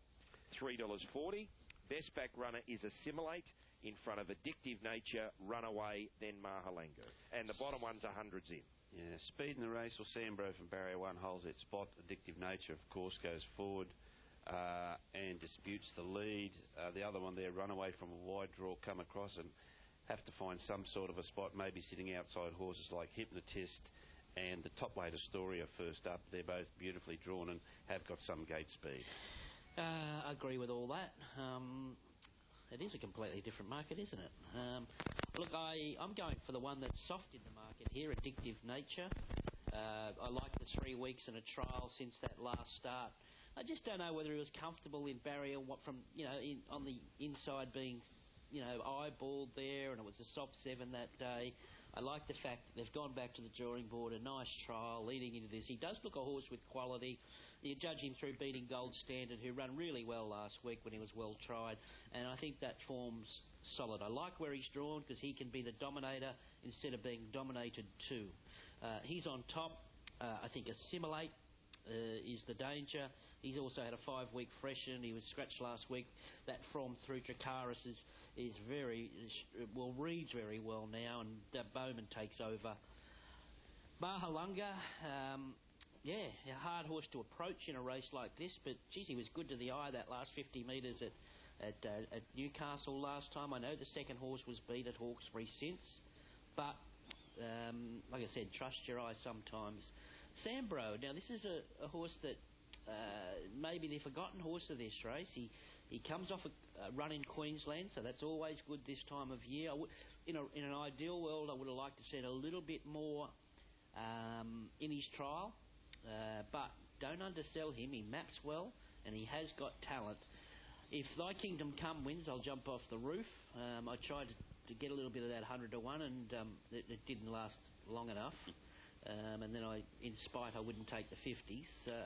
$3.40. Best back runner is Assimilate in front of Addictive Nature, Runaway, then Mahalanga. And the bottom one's 100s in. Yeah, speed in the race. Well, Sambro from Barrier 1 holds its spot. Addictive Nature, of course, goes forward and disputes the lead. The other one there, Runaway from a wide draw, come across and have to find some sort of a spot, maybe sitting outside horses like Hypnotist and the top weight Astoria first up. They're both beautifully drawn and have got some gate speed. I agree with all that. It is a completely different market, isn't it? Look, I'm going for the one that's soft in the market here, Addictive Nature. I like the 3 weeks and a trial since that last start. I just don't know whether he was comfortable in barrier, on the inside being eyeballed there, and it was a soft 7 that day. I like the fact that they've gone back to the drawing board, a nice trial leading into this. He does look a horse with quality. You judge him through beating Gold Standard, who ran really well last week when he was well tried, and I think that form's solid. I like where he's drawn because he can be the dominator instead of being dominated too. He's on top. I think Assimilate is the danger. He's also had a 5-week freshen. He was scratched last week. That from through Dracaris is reads very well now, and Bowman takes over. Mahalunga, a hard horse to approach in a race like this, but geez, he was good to the eye that last 50 metres at Newcastle last time. I know the second horse was beat at Hawkesbury since, but like I said, trust your eye sometimes. Sambro, now this is a horse that maybe the forgotten horse of this race. He comes off a run in Queensland, so that's always good this time of year. In an ideal world, I would have liked to see a little bit more in his trial, but don't undersell him. He maps well, and he has got talent. If Thy Kingdom Come wins, I'll jump off the roof. I tried to get a little bit of that 100 to 1, and it didn't last long enough. And then in spite, I wouldn't take the 50s.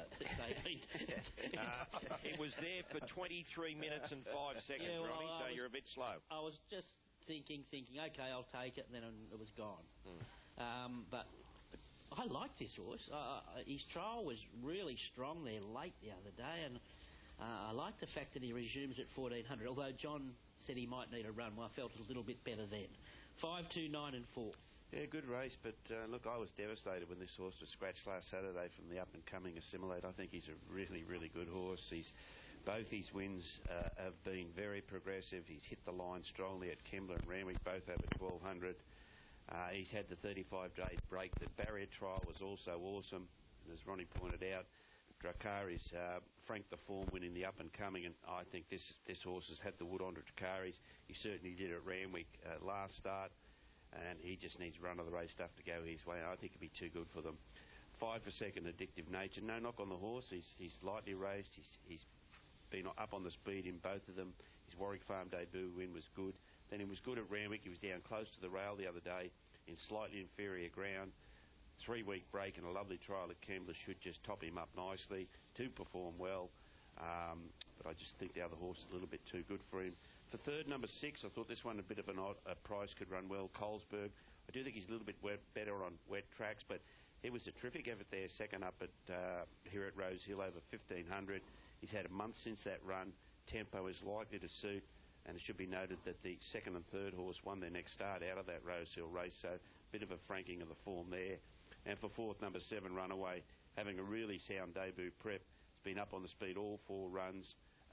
It was there for 23 minutes and 5 seconds, Ronnie, so you're a bit slow. I was just thinking, okay, I'll take it, and then it was gone. But I like this horse. His trial was really strong there late the other day, and I like the fact that he resumes at 1400, although John said he might need a run. Well, I felt a little bit better then. 5, 2, 9 and 4. Yeah, good race, but look, I was devastated when this horse was scratched last Saturday from the up-and-coming Assimilate. I think he's a really, really good horse. Both his wins have been very progressive. He's hit the line strongly at Kembla and Randwick, both over 1200. He's had the 35-day break. The barrier trial was also awesome. And as Ronnie pointed out, Dracaris franked the form win in the up-and-coming, and I think this horse has had the wood on to Dracaris. He certainly did at Randwick last start. And he just needs run of the race stuff to go his way. I think it'd be too good for them. 5 for second, Addictive Nature. No knock on the horse. He's lightly raced. He's been up on the speed in both of them. His Warwick Farm debut win was good. Then he was good at Randwick. He was down close to the rail the other day in slightly inferior ground. 3-week break and a lovely trial at Kembla should just top him up nicely. To perform well. But I just think the other horse is a little bit too good for him. For third, number 6, I thought this one a bit of a price could run well. Colesberg. I do think he's a little bit better on wet tracks, but it was a terrific effort there. Second up here at Rose Hill over 1500. He's had a month since that run. Tempo is likely to suit, and it should be noted that the second and third horse won their next start out of that Rose Hill race, so a bit of a franking of the form there. And for fourth, number 7, Runaway, having a really sound debut prep. It's been up on the speed all 4 runs.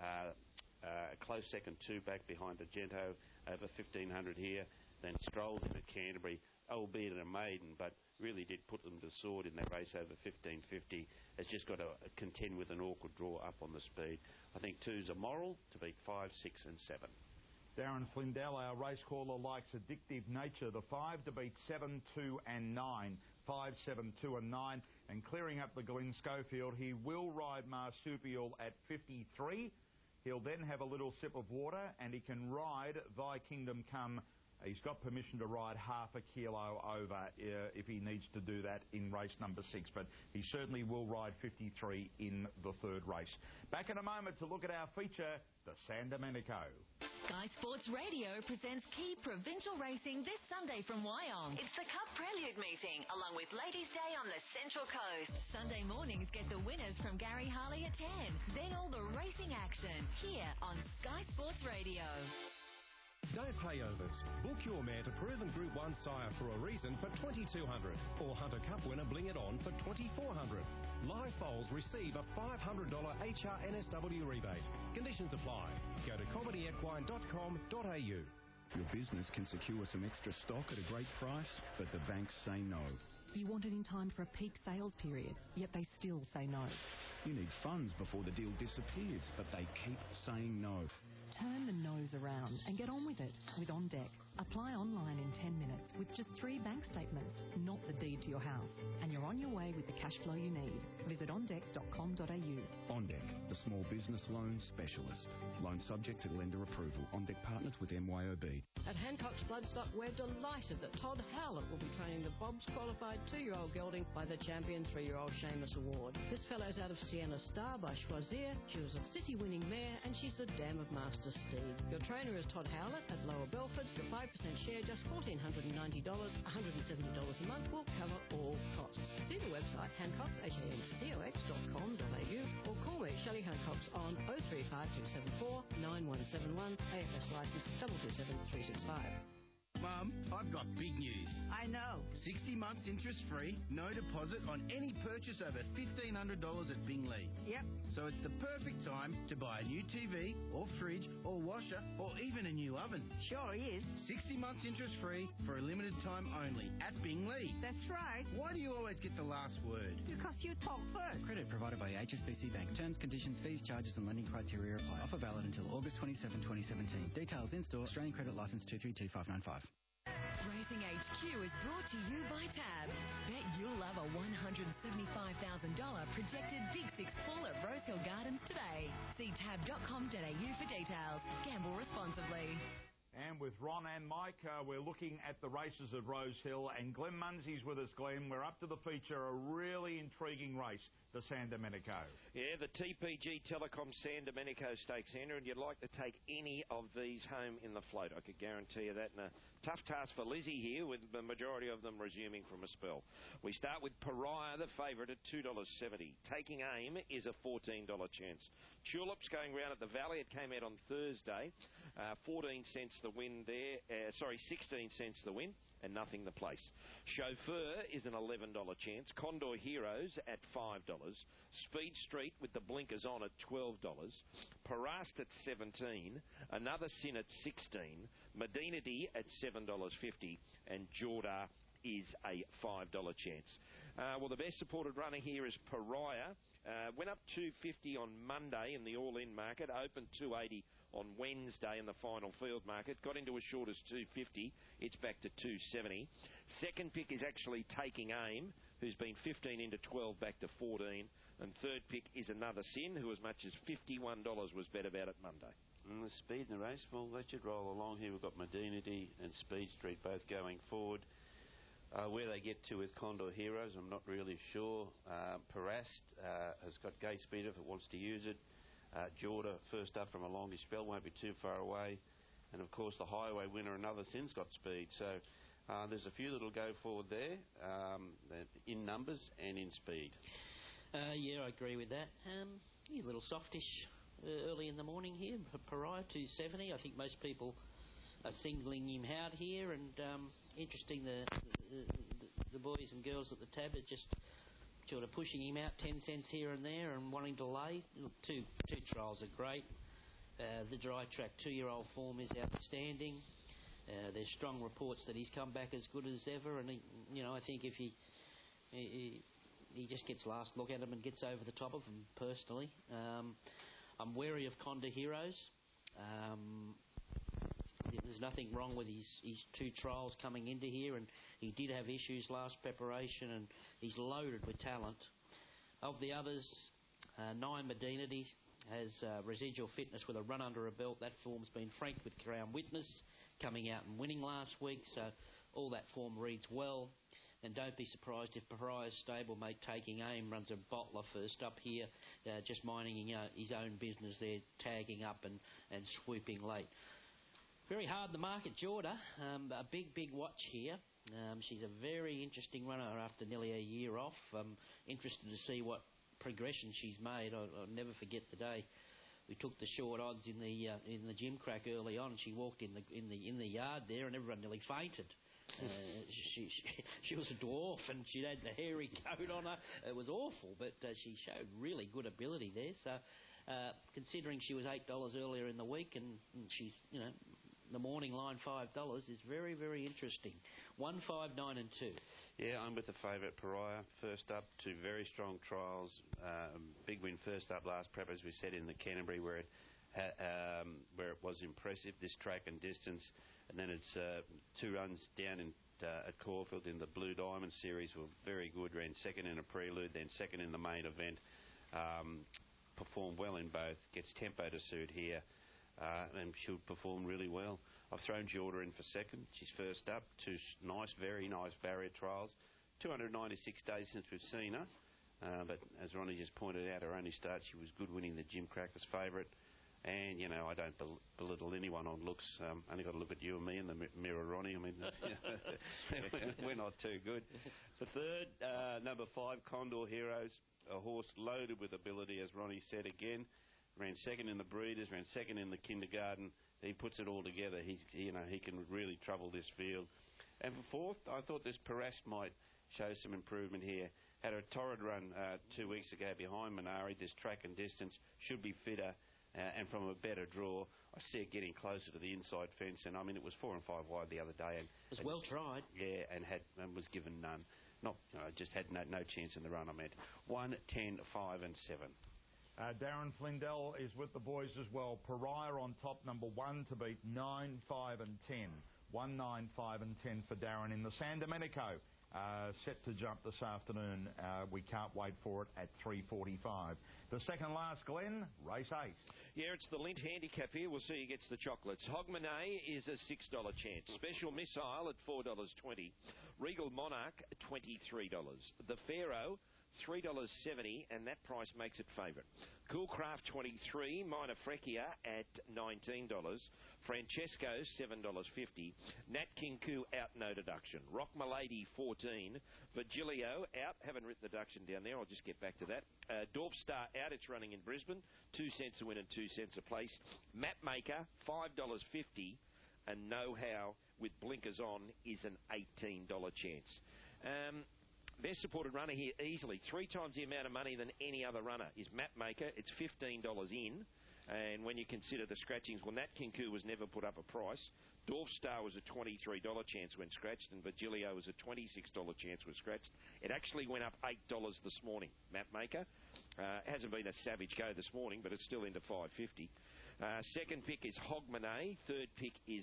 A close second, 2 back behind Argento over 1500 here. Then strolled in at Canterbury, albeit in a maiden, but really did put them to the sword in that race over 1550. Has just got to contend with an awkward draw up on the speed. I think 2's a moral to beat 5, 6 and 7. Darren Flindell, our race caller, likes Addictive Nature. The 5 to beat 7, 2 and 9. 5, 7, 2 and 9. And clearing up the Glen Schofield, he will ride Marsupial at 53. He'll then have a little sip of water, and he can ride Thy Kingdom Come. He's got permission to ride half a kilo over if he needs to do that in race number 6, but he certainly will ride 53 in the third race. Back in a moment to look at our feature, the San Domenico. Sky Sports Radio presents key provincial racing this Sunday from Wyong. It's the Cup Prelude meeting, along with Ladies' Day on the Central Coast. Sunday mornings get the winners from Gary Harley at 10. Then all the racing action here on Sky Sports Radio. Don't pay overs. Book your mare to proven Group 1 sire for a reason for $2,200 or Hunter Cup winner Bling It On for $2,400. Live foals receive a $500 HRNSW rebate. Conditions apply. Go to comedyequine.com.au. Your business can secure some extra stock at a great price, but the banks say no. You want it in time for a peak sales period, yet they still say no. You need funds before the deal disappears, but they keep saying no. Turn the nose around and get on with it with On Deck. Apply online in 10 minutes with just 3 bank statements, not the deed to your house. And you're on your way with the cash flow you need. Visit ondeck.com.au. On Deck, the small business loan specialist. Loan subject to lender approval. On Deck partners with MYOB. At Hancock's Bloodstock, we're delighted that Todd Howlett will be training the Bob's qualified 2-year-old gelding by the champion 3-year-old Seamus Award. This fellow's out of Sienna Star by Choisir. She was a city-winning mare, and she's the dam of Master Steed. Your trainer is Todd Howlett at Lower Belford. Your 5% share, just $1,490, $170 a month, will cover all costs. See the website hancox.com.au or call me, Shelley Hancox, on 035274 9171, AFS licence 227365. Mum, I've got big news. I know. 60 months interest-free, no deposit on any purchase over $1,500 at Bingley. Yep. So it's the perfect time to buy a new TV or fridge or washer or even a new oven. Sure is. 60 months interest-free for a limited time only at Bingley. That's right. Why do you always get the last word? Because you talk first. Credit provided by HSBC Bank. Terms, conditions, fees, charges and lending criteria apply. Offer valid until August 27, 2017. Details in-store. Australian Credit Licence 232595. Racing HQ is brought to you by Tab. Bet you'll love a $175,000 projected Big Six pull at Rosehill Gardens today. See tab.com.au for details. Gamble responsibly. And with Ron and Mike, we're looking at the races at Rosehill, and Glenn Munsey's with us, Glenn. We're up to the feature, a really intriguing race, the San Domenico. Yeah, the TPG Telecom San Domenico Stakes, Andrew, and you'd like to take any of these home in the float. I could guarantee you that. And a tough task for Lizzie here, with the majority of them resuming from a spell. We start with Pariah, the favourite, at $2.70. Taking Aim is a $14 chance. Tulips going round at the Valley. It came out on Thursday. 14 cents the win there. 16 cents the win. And nothing the place. Chauffeur is an $11 chance. Condor Heroes at $5. Speed Street with the blinkers on at $12. Parast at $17. Another Sin at $16. Medina D at $7.50. And Jorda is a $5 chance. Well, the best supported runner here is Pariah. Went up $2.50 on Monday in the all-in market. Opened $2.80 on Wednesday in the final field market. Got into as short as $2.50. It's back to $2.70. Second pick is actually Taking Aim, who's been 15 into 12, back to 14. And third pick is Another Sin, who as much as $51 was bet about it Monday. And the speed in the race, well, they should roll along here. We've got Medinity and Speed Street both going forward. Where they get to with Condor Heroes, I'm not really sure. Parast has got gate speed if it wants to use it. Jorda, first up from a longish spell, won't be too far away. And, of course, the highway winner, Another Sin's got speed. So there's a few that'll go forward there in numbers and in speed. Yeah, I agree with that. He's a little softish early in the morning here. Pariah, 270. I think most people are singling him out here. And interesting, the boys and girls at the tab are just sort of pushing him out 10 cents here and there and wanting to lay. Two trials are great. The dry track 2-year-old form is outstanding. There's strong reports that he's come back as good as ever, and I think if he just gets last look at him and gets over the top of him personally. I'm wary of Condor Heroes. There's nothing wrong with his 2 trials coming into here, and he did have issues last preparation, and he's loaded with talent. Of the others, 9 Medinity has residual fitness with a run under a belt. That form's been franked with Crown Witness, coming out and winning last week, so all that form reads well. And don't be surprised if Pariah's stablemate Taking Aim runs a bottler first up here, just minding his own business there, tagging up and swooping late. Very hard the market, Jorda. A big watch here. She's a very interesting runner after nearly a year off. I'm interested to see what progression she's made. I'll never forget the day we took the short odds in the gym crack early on. She walked in the yard there, and everyone nearly fainted. She was a dwarf, and she had the hairy coat on her. It was awful, but she showed really good ability there. So, considering she was $8 earlier in the week, and she's the morning line $5 is very, very interesting. 1, 5, 9 and 2. Yeah, I'm with the favourite Pariah. First up, 2 very strong trials. Big win first up last prep, as we said, in the Canterbury, where it was impressive, this track and distance. And then it's 2 runs down at Caulfield in the Blue Diamond Series were very good. Ran second in a prelude, then second in the main event. Performed well in both. Gets tempo to suit here. And she'll perform really well. I've thrown Georgia in for second. She's first up. 2 very nice barrier trials. 296 days since we've seen her. But as Ronnie just pointed out, her only start, she was good winning the Jim Crackers favourite. And, I don't belittle anyone on looks. Only got to look at you and me in the mirror, Ronnie. I mean, we're not too good. The third, number 5, Condor Heroes, a horse loaded with ability, as Ronnie said again. Ran second in the Breeders, ran second in the Kindergarten. He puts it all together. He can really trouble this field. And for fourth, I thought this Parast might show some improvement here. Had a torrid run 2 weeks ago behind Minari. This track and distance should be fitter. And from a better draw, I see it getting closer to the inside fence. And I mean, it was 4 and 5 wide the other day. And it was well tried. Yeah, and was given none. Just had no chance in the run. I meant 1, 10, 5, and 7. Darren Flindell is with the boys as well. Pariah on top, number 1 to beat 9, 5, and 10. 1, 9, 5, and 10 for Darren in the San Domenico. Set to jump this afternoon. We can't wait for it at 3:45. The second last, Glenn, race 8. Yeah, it's the Lint handicap here. We'll see who gets the chocolates. Hogmanay is a $6 chance. Special Missile at $4.20. Regal Monarch, $23. The Pharaoh, $3.70, and that price makes it favourite. Coolcraft, $23. Minor Frekia at $19. Francesco, $7.50. Nat King Koo out, no deduction. Rock Milady, $14. Virgilio out, haven't written the deduction down there, I'll just get back to that. Dorp Star out, it's running in Brisbane, 2 cents a win and 2 cents a place. Mapmaker, $5.50. And Know How with blinkers on is an $18 chance. Best supported runner here easily, 3 times the amount of money than any other runner, is Mapmaker. It's $15 in. And when you consider the scratchings, well, Nat King Koo was never put up a price. Dwarf Star was a $23 chance when scratched, and Virgilio was a $26 chance when scratched. It actually went up $8 this morning, Mapmaker. Hasn't been a savage go this morning, but it's still into $5.50. Second pick is Hogmanay. Third pick is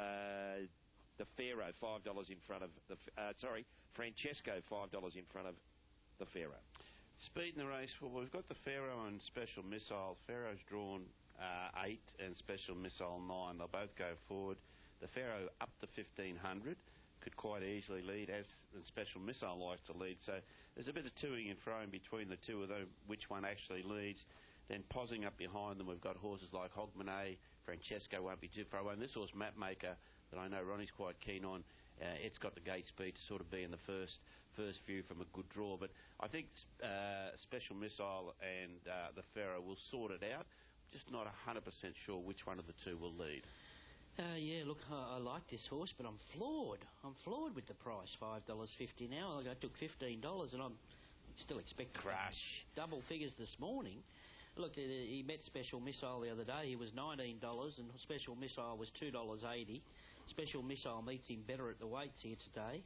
the Pharaoh, $5 in front of the... Francesco, $5 in front of the Pharaoh. Speed in the race, well, we've got the Pharaoh and Special Missile. Pharaoh's drawn 8 and Special Missile 9. They'll both go forward. The Pharaoh up to 1,500. Could quite easily lead, as the Special Missile likes to lead. So there's a bit of toing and froing between the two of them, which one actually leads. Then posing up behind them, we've got horses like Hogmanay. Francesco won't be too far away. And this horse, Mapmaker, that I know Ronnie's quite keen on, it's got the gate speed to sort of be in the first view from a good draw. But I think Special Missile and the Pharaoh will sort it out. Just not 100% sure which one of the two will lead. Yeah, look, I like this horse, but I'm floored. I'm floored with the price, $5.50 now. I took $15, and I'm still expecting crash double figures this morning. Look, he met Special Missile the other day. He was $19, and Special Missile was $2.80. Special Missile meets him better at the weights here today.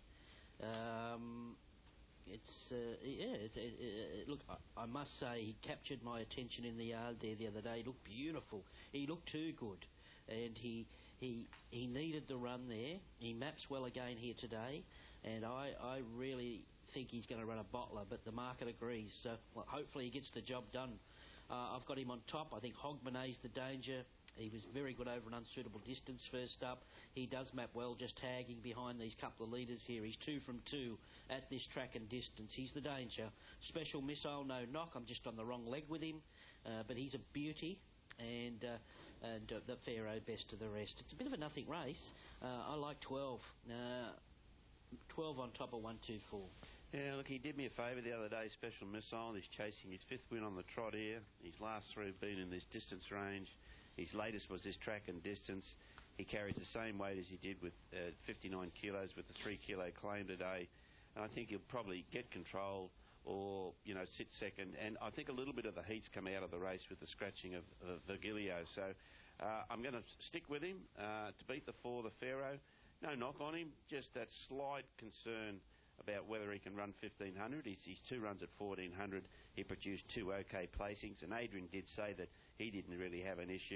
Look, I must say he captured my attention in the yard there the other day. He looked beautiful. He looked too good, and he needed the run there. He maps well again here today, and I really think he's going to run a bottler, but the market agrees. So well, hopefully he gets the job done. I've got him on top. I think Hogmanay's the danger. He was very good over an unsuitable distance first up. He does map well, just tagging behind these couple of leaders here. He's 2 from 2 at this track and distance. He's the danger. Special Missile, no knock. I'm just on the wrong leg with him. But he's a beauty. And the Pharaoh best of the rest. It's a bit of a nothing race. I like 12. 12 on top of 1, 2, 4. Yeah, look, he did me a favour the other day, Special Missile. He's chasing his 5th win on the trot here. His last 3 have been in this distance range. His latest was this track and distance. He carries the same weight as he did with 59 kilos with the 3 kilo claim today. And I think he'll probably get control or, sit second. And I think a little bit of the heat's come out of the race with the scratching of Virgilio. So I'm going to stick with him to beat the 4, the Pharaoh. No knock on him, just that slight concern about whether he can run 1,500. He's 2 runs at 1,400. He produced 2 okay placings, and Adrian did say that he didn't really have an issue.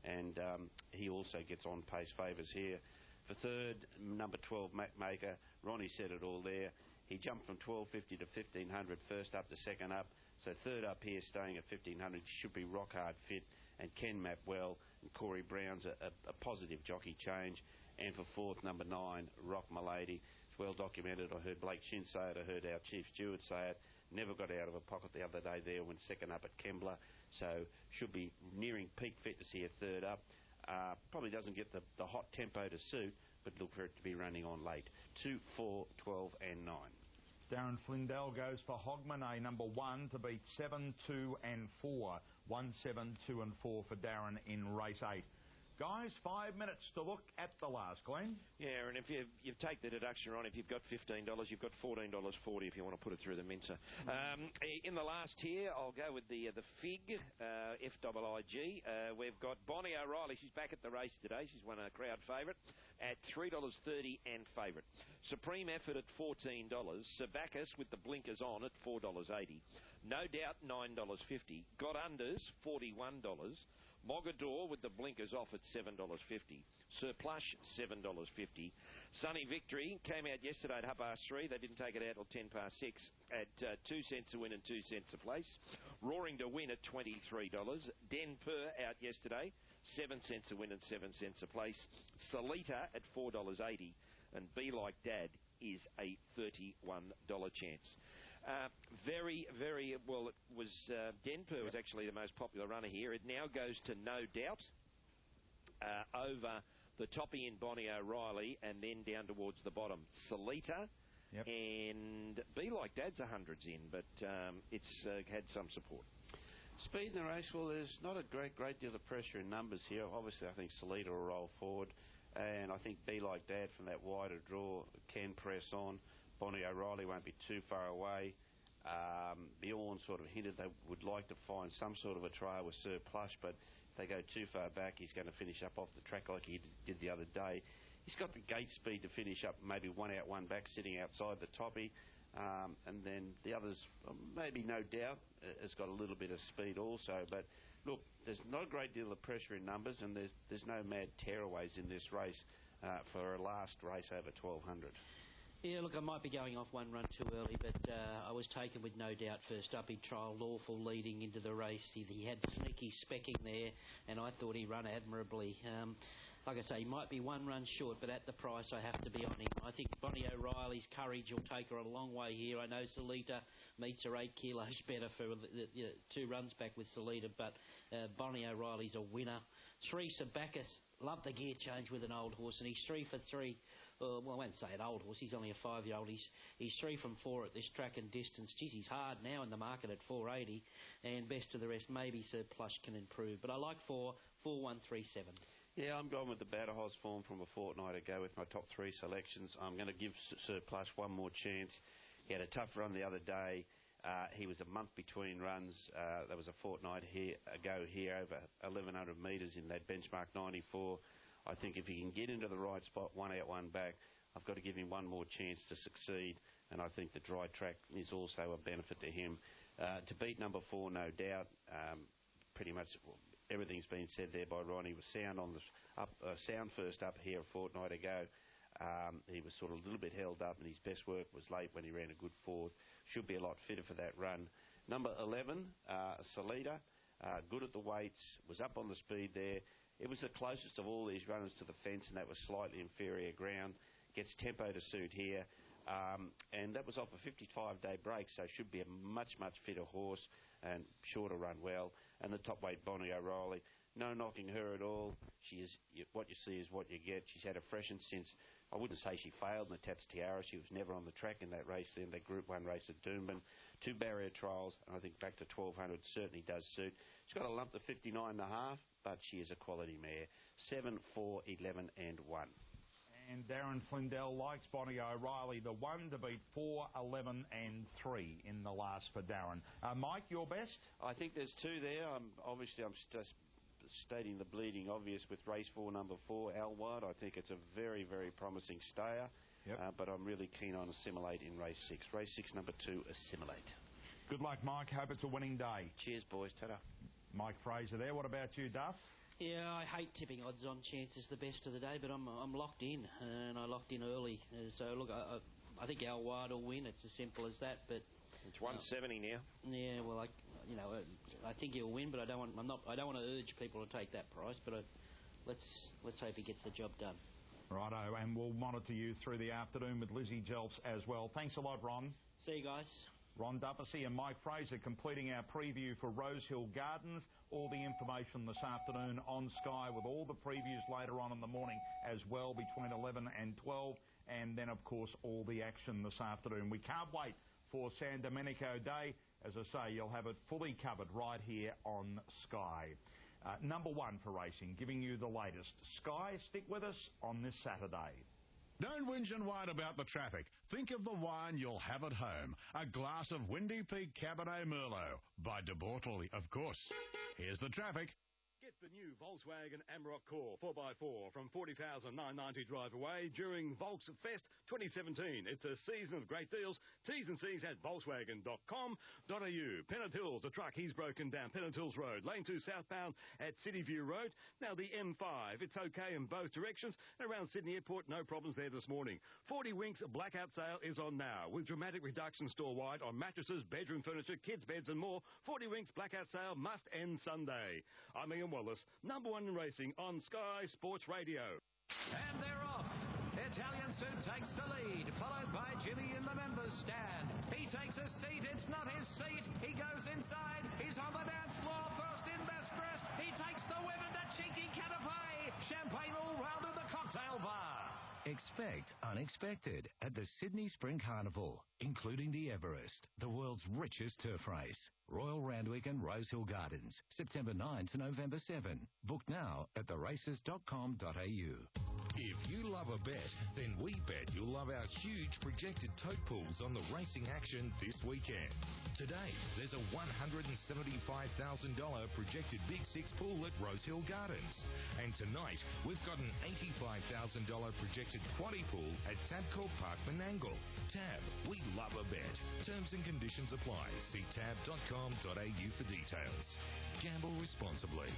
and he also gets on pace favours here. For third, number 12, Macmaker. Ronnie said it all there. He jumped from 12.50 to 1,500 first up to second up. So third up here, staying at 1,500, should be rock hard fit. And Ken Map well, and Corey Brown's a positive jockey change. And for fourth, number 9, Rock Milady. It's well documented. I heard Blake Shin say it. I heard our Chief Steward say it. Never got out of a pocket the other day there when second up at Kembla. So should be nearing peak fitness here, third up. Probably doesn't get the hot tempo to suit, but look for it to be running on late. 2, 4, 12 and 9. Darren Flindell goes for Hogmanay, number 1, to beat 7, 2 and 4. 1, 7, 2 and 4 for Darren in race 8. Guys, 5 minutes to look at the last, Glenn. Yeah, and if you take the deduction on, if you've got $15, you've got $14.40 if you want to put it through the mincer. In the last here, I'll go with the FIG, F-I-I-G. We've got Bonnie O'Reilly. She's back at the race today. She's won a crowd favourite at $3.30 and favourite. Supreme Effort at $14. Sabacus with the blinkers on at $4.80. No Doubt, $9.50. Got Unders, $41. Mogador with the blinkers off at $7.50. Surplush, $7.50. Sunny Victory came out yesterday at 3:30. They didn't take it out till 6:10 at 2 cents a win and 2 cents a place. Roaring to Win at $23. Den Per out yesterday, 7 cents a win and 7 cents a place. Salita at $4.80. And Be Like Dad is a $31 chance. Very, very well. It was Denper was actually the most popular runner here. It now goes to No Doubt over the toppy in Bonnie O'Reilly, and then down towards the bottom, Salita. And Be Like Dad's 100's in, but it's had some support. Speed in the race, well, there's not a great deal of pressure in numbers here. Obviously, I think Salita will roll forward, and I think Be Like Dad from that wider draw can press on. Bonnie O'Reilly won't be too far away. Bjorn sort of hinted they would like to find some sort of a trial with Surplus, but if they go too far back, he's going to finish up off the track like he did the other day. He's got the gate speed to finish up, maybe 1 out, 1 back, sitting outside the toppy. And then the others, maybe No Doubt, has got a little bit of speed also. But look, there's not a great deal of pressure in numbers, and there's no mad tearaways in this race for a last race over 1,200. Yeah, look, I might be going off one run too early, but I was taken with No Doubt first up. He trialled Lawful leading into the race. He had sneaky specking there, and I thought he ran admirably. Like I say, he might be 1 run short, but at the price, I have to be on him. I think Bonnie O'Reilly's courage will take her a long way here. I know Salita meets her 8 kilos better for the 2 runs back with Salita, but Bonnie O'Reilly's a winner. 3, Sabacus. Love the gear change with an old horse, and he's 3 for 3. Well, I won't say an old horse. He's only a 5-year-old. He's 3 from 4 at this track and distance. Geez, he's hard now in the market at 4.80, and best of the rest, maybe Surplus can improve. But I like 4, 4, 1, 3, 7. Yeah, I'm going with the Badajoz form from a fortnight ago with my top 3 selections. I'm going to give Surplus one more chance. He had a tough run the other day. He was a month between runs. There was a fortnight ago here over 1,100 metres in that benchmark 94. I think if he can get into the right spot, 1 out, 1 back, I've got to give him one more chance to succeed. And I think the dry track is also a benefit to him. To beat number 4, No Doubt, pretty much everything's been said there by Ron. He was sound on sound first up here a fortnight ago. He was sort of a little bit held up, and his best work was late when he ran a good 4th. Should be a lot fitter for that run. Number 11, Salita, good at the weights, was up on the speed there. It was the closest of all these runners to the fence, and that was slightly inferior ground. Gets tempo to suit here. And that was off a 55-day break, so should be a much, much fitter horse and sure to run well. And the top weight, Bonnie O'Reilly, no knocking her at all. She is what you see is what you get. She's had a freshen since, I wouldn't say she failed in the Tats Tiara. She was never on the track in that race then, that Group 1 race at Doomben. 2 barrier trials, and I think back to 1,200 certainly does suit. She's got a lump to 59.5, but she is a quality mare. 7, 4, 11 and 1. And Darren Flindell likes Bonnie O'Reilly, the 1 to beat 4, 11 and 3 in the last for Darren. Mike, your best? I think there's 2 there. I'm just stating the bleeding obvious with race 4, number 4, Alward. I think it's a very, very promising stayer. Yep. But I'm really keen on Assimilate in race 6. Race 6, number 2, Assimilate. Good luck, Mike. Hope it's a winning day. Cheers, boys. Ta-da. Mike Fraser there. What about you, Duff? Yeah, I hate tipping odds on chances the best of the day, but I'm locked in, and I locked in early. So look, I think Al Ward will win. It's as simple as that. But it's 170 now. Yeah, well, I think he'll win, but I don't want to urge people to take that price. But let's hope he gets the job done. Righto, and we'll monitor you through the afternoon with Lizzie Jelps as well. Thanks a lot, Ron. See you guys. Ron Duffy and Mike Fraser completing our preview for Rosehill Gardens. All the information this afternoon on Sky with all the previews later on in the morning as well between 11 and 12. And then, of course, all the action this afternoon. We can't wait for San Domenico Day. As I say, you'll have it fully covered right here on Sky. Number one for racing, giving you the latest. Sky, stick with us on this Saturday. Don't whinge and whine about the traffic. Think of the wine you'll have at home. A glass of Windy Peak Cabernet Merlot by De Bortoli, of course. Here's the traffic. Get the new Volkswagen Amarok Core 4x4 from $40,990 drive away during Volks Fest 2017. It's a season of great deals. T's and C's at volkswagen.com.au. Pennant Hills, a truck, he's broken down. Pennant Hills Road, lane 2 southbound at City View Road. Now the M5, it's okay in both directions. Around Sydney Airport, no problems there this morning. 40 Winks blackout sale is on now with dramatic reduction store-wide on mattresses, bedroom furniture, kids' beds and more. 40 Winks blackout sale must end Sunday. I'm Ian Wallace, number one in racing on Sky Sports Radio. And they're off. Italian Suit takes the lead, followed by Jimmy in the members' stand. He takes a seat, it's not his seat. He goes inside, he's on the dance floor, first in best dressed. He takes the women to cheeky canapé. Champagne all round in the cocktail bar. Expect unexpected at the Sydney Spring Carnival, including the Everest, the world's richest turf race. Royal Randwick and Rosehill Gardens, September 9 to November 7. Book now at theraces.com.au. If you love a bet, then we bet you'll love our huge projected tote pools on the racing action this weekend. Today, there's a $175,000 projected Big Six pool at Rosehill Gardens. And tonight, we've got an $85,000 projected quaddie pool at Tabcorp Park Menangle. Tab, we love a bet. Terms and conditions apply. See tab.com.au for details. Gamble responsibly.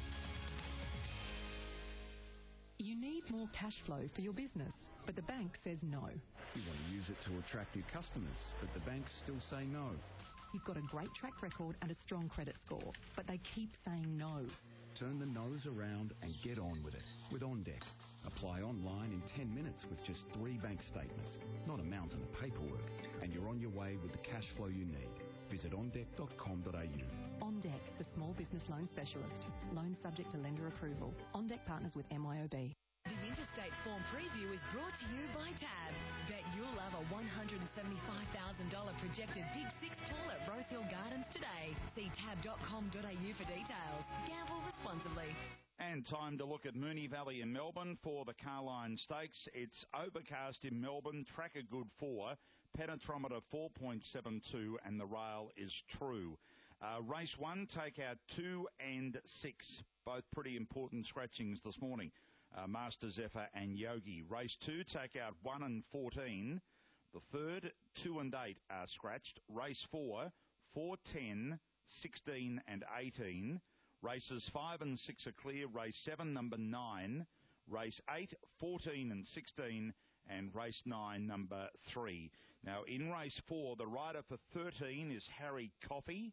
You need more cash flow for your business, but the bank says no. You want to use it to attract new customers, but the banks still say no. You've got a great track record and a strong credit score, but they keep saying no. Turn the no's around and get on with it with OnDeck. Apply online in 10 minutes with just 3 bank statements, not a mountain of paperwork, and you're on your way with the cash flow you need. Visit ondeck.com.au. OnDeck, the small business loan specialist. Loan subject to lender approval. OnDeck partners with MYOB. The Interstate Form Preview is brought to you by Tab. Bet you'll love a $175,000 projected Big Six pool at Rosehill Gardens today. See tab.com.au for details. Gamble responsibly. And time to look at Moonee Valley in Melbourne for the Carline Stakes. It's overcast in Melbourne, track a good 4, penetrometer 4.72, and the rail is true. Race 1, take out 2 and 6, both pretty important scratchings this morning. Master Zephyr and Yogi. Race 2, take out 1 and 14. The third, 2 and 8 are scratched. Race 4, 4, 10, 16 and 18. Races 5 and 6 are clear. Race 7, number 9. Race 8, 14 and 16. And race 9, number 3. Now, in race 4, the rider for 13 is Harry Coffey.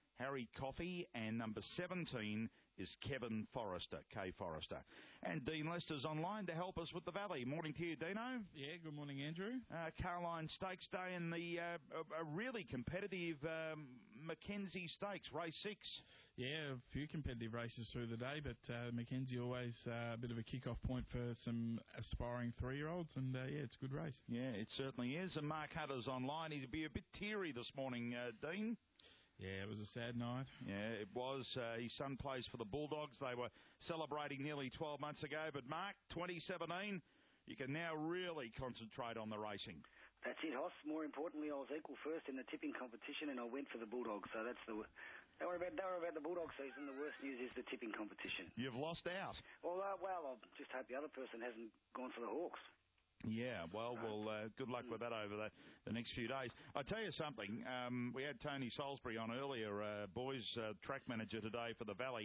And number 17 is Kevin Forrester, K. Forrester. And Dean Lester's online to help us with the Valley. Morning to you, Dino. Yeah, good morning, Andrew. Carline Stakes Day and the a really competitive Mackenzie Stakes, race 6. Yeah, a few competitive races through the day, but Mackenzie always a bit of a kick-off point for some aspiring 3-year-olds, and yeah, it's a good race. Yeah, it certainly is. And Mark Hunter's online. He'd be a bit teary this morning, Dean. Yeah, it was a sad night. Yeah, it was. His son plays for the Bulldogs. They were celebrating nearly 12 months ago. But, Mark, 2017, you can now really concentrate on the racing. That's it, Hoss. More importantly, I was equal first in the tipping competition, and I went for the Bulldogs. So that's the... Don't worry about the Bulldog season. The worst news is the tipping competition. You've lost out. Well, I just hope the other person hasn't gone for the Hawks. Yeah, well, good luck with that over the next few days. I tell you something, we had Tony Salisbury on earlier, boys track manager today for the Valley,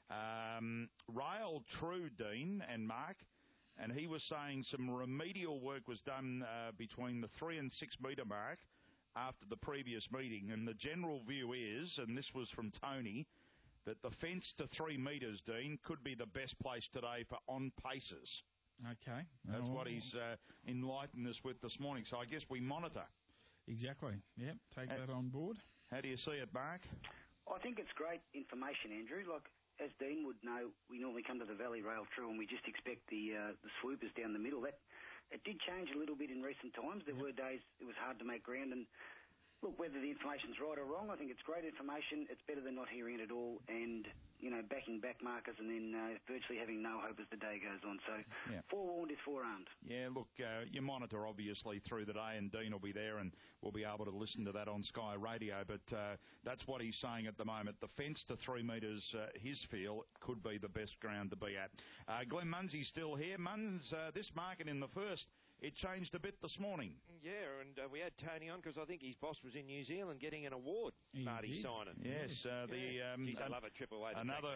Rail True, Dean and Mark, and he was saying some remedial work was done between the 3 and 6 metre mark after the previous meeting, and the general view is, and this was from Tony, that the fence to 3 metres, Dean, could be the best place today for on-paces. Okay. That's what he's enlightened us with this morning, so I guess we monitor. Exactly. Yep, take that on board. How do you see it, Mark? I think it's great information, Andrew. Like, as Dean would know, we normally come to the Valley Rail True and we just expect the swoopers down the middle. It did change a little bit in recent times. There were days it was hard to make ground, and look, whether the information's right or wrong, I think it's great information. It's better than not hearing it at all and, you know, backing back markers and then virtually having no hope as the day goes on. So, forewarned is forearmed. Yeah, look, you monitor, obviously, through the day, and Dean will be there and we'll be able to listen to that on Sky Radio, but that's what he's saying at the moment. The fence to 3 metres, his feel, could be the best ground to be at. Glenn Munsey's still here. Muns, this market in the first, it changed a bit this morning. Yeah, and we had Tony on because I think his boss was in New Zealand getting an award, Marty Simon. Yes, Geez, I love a trip away.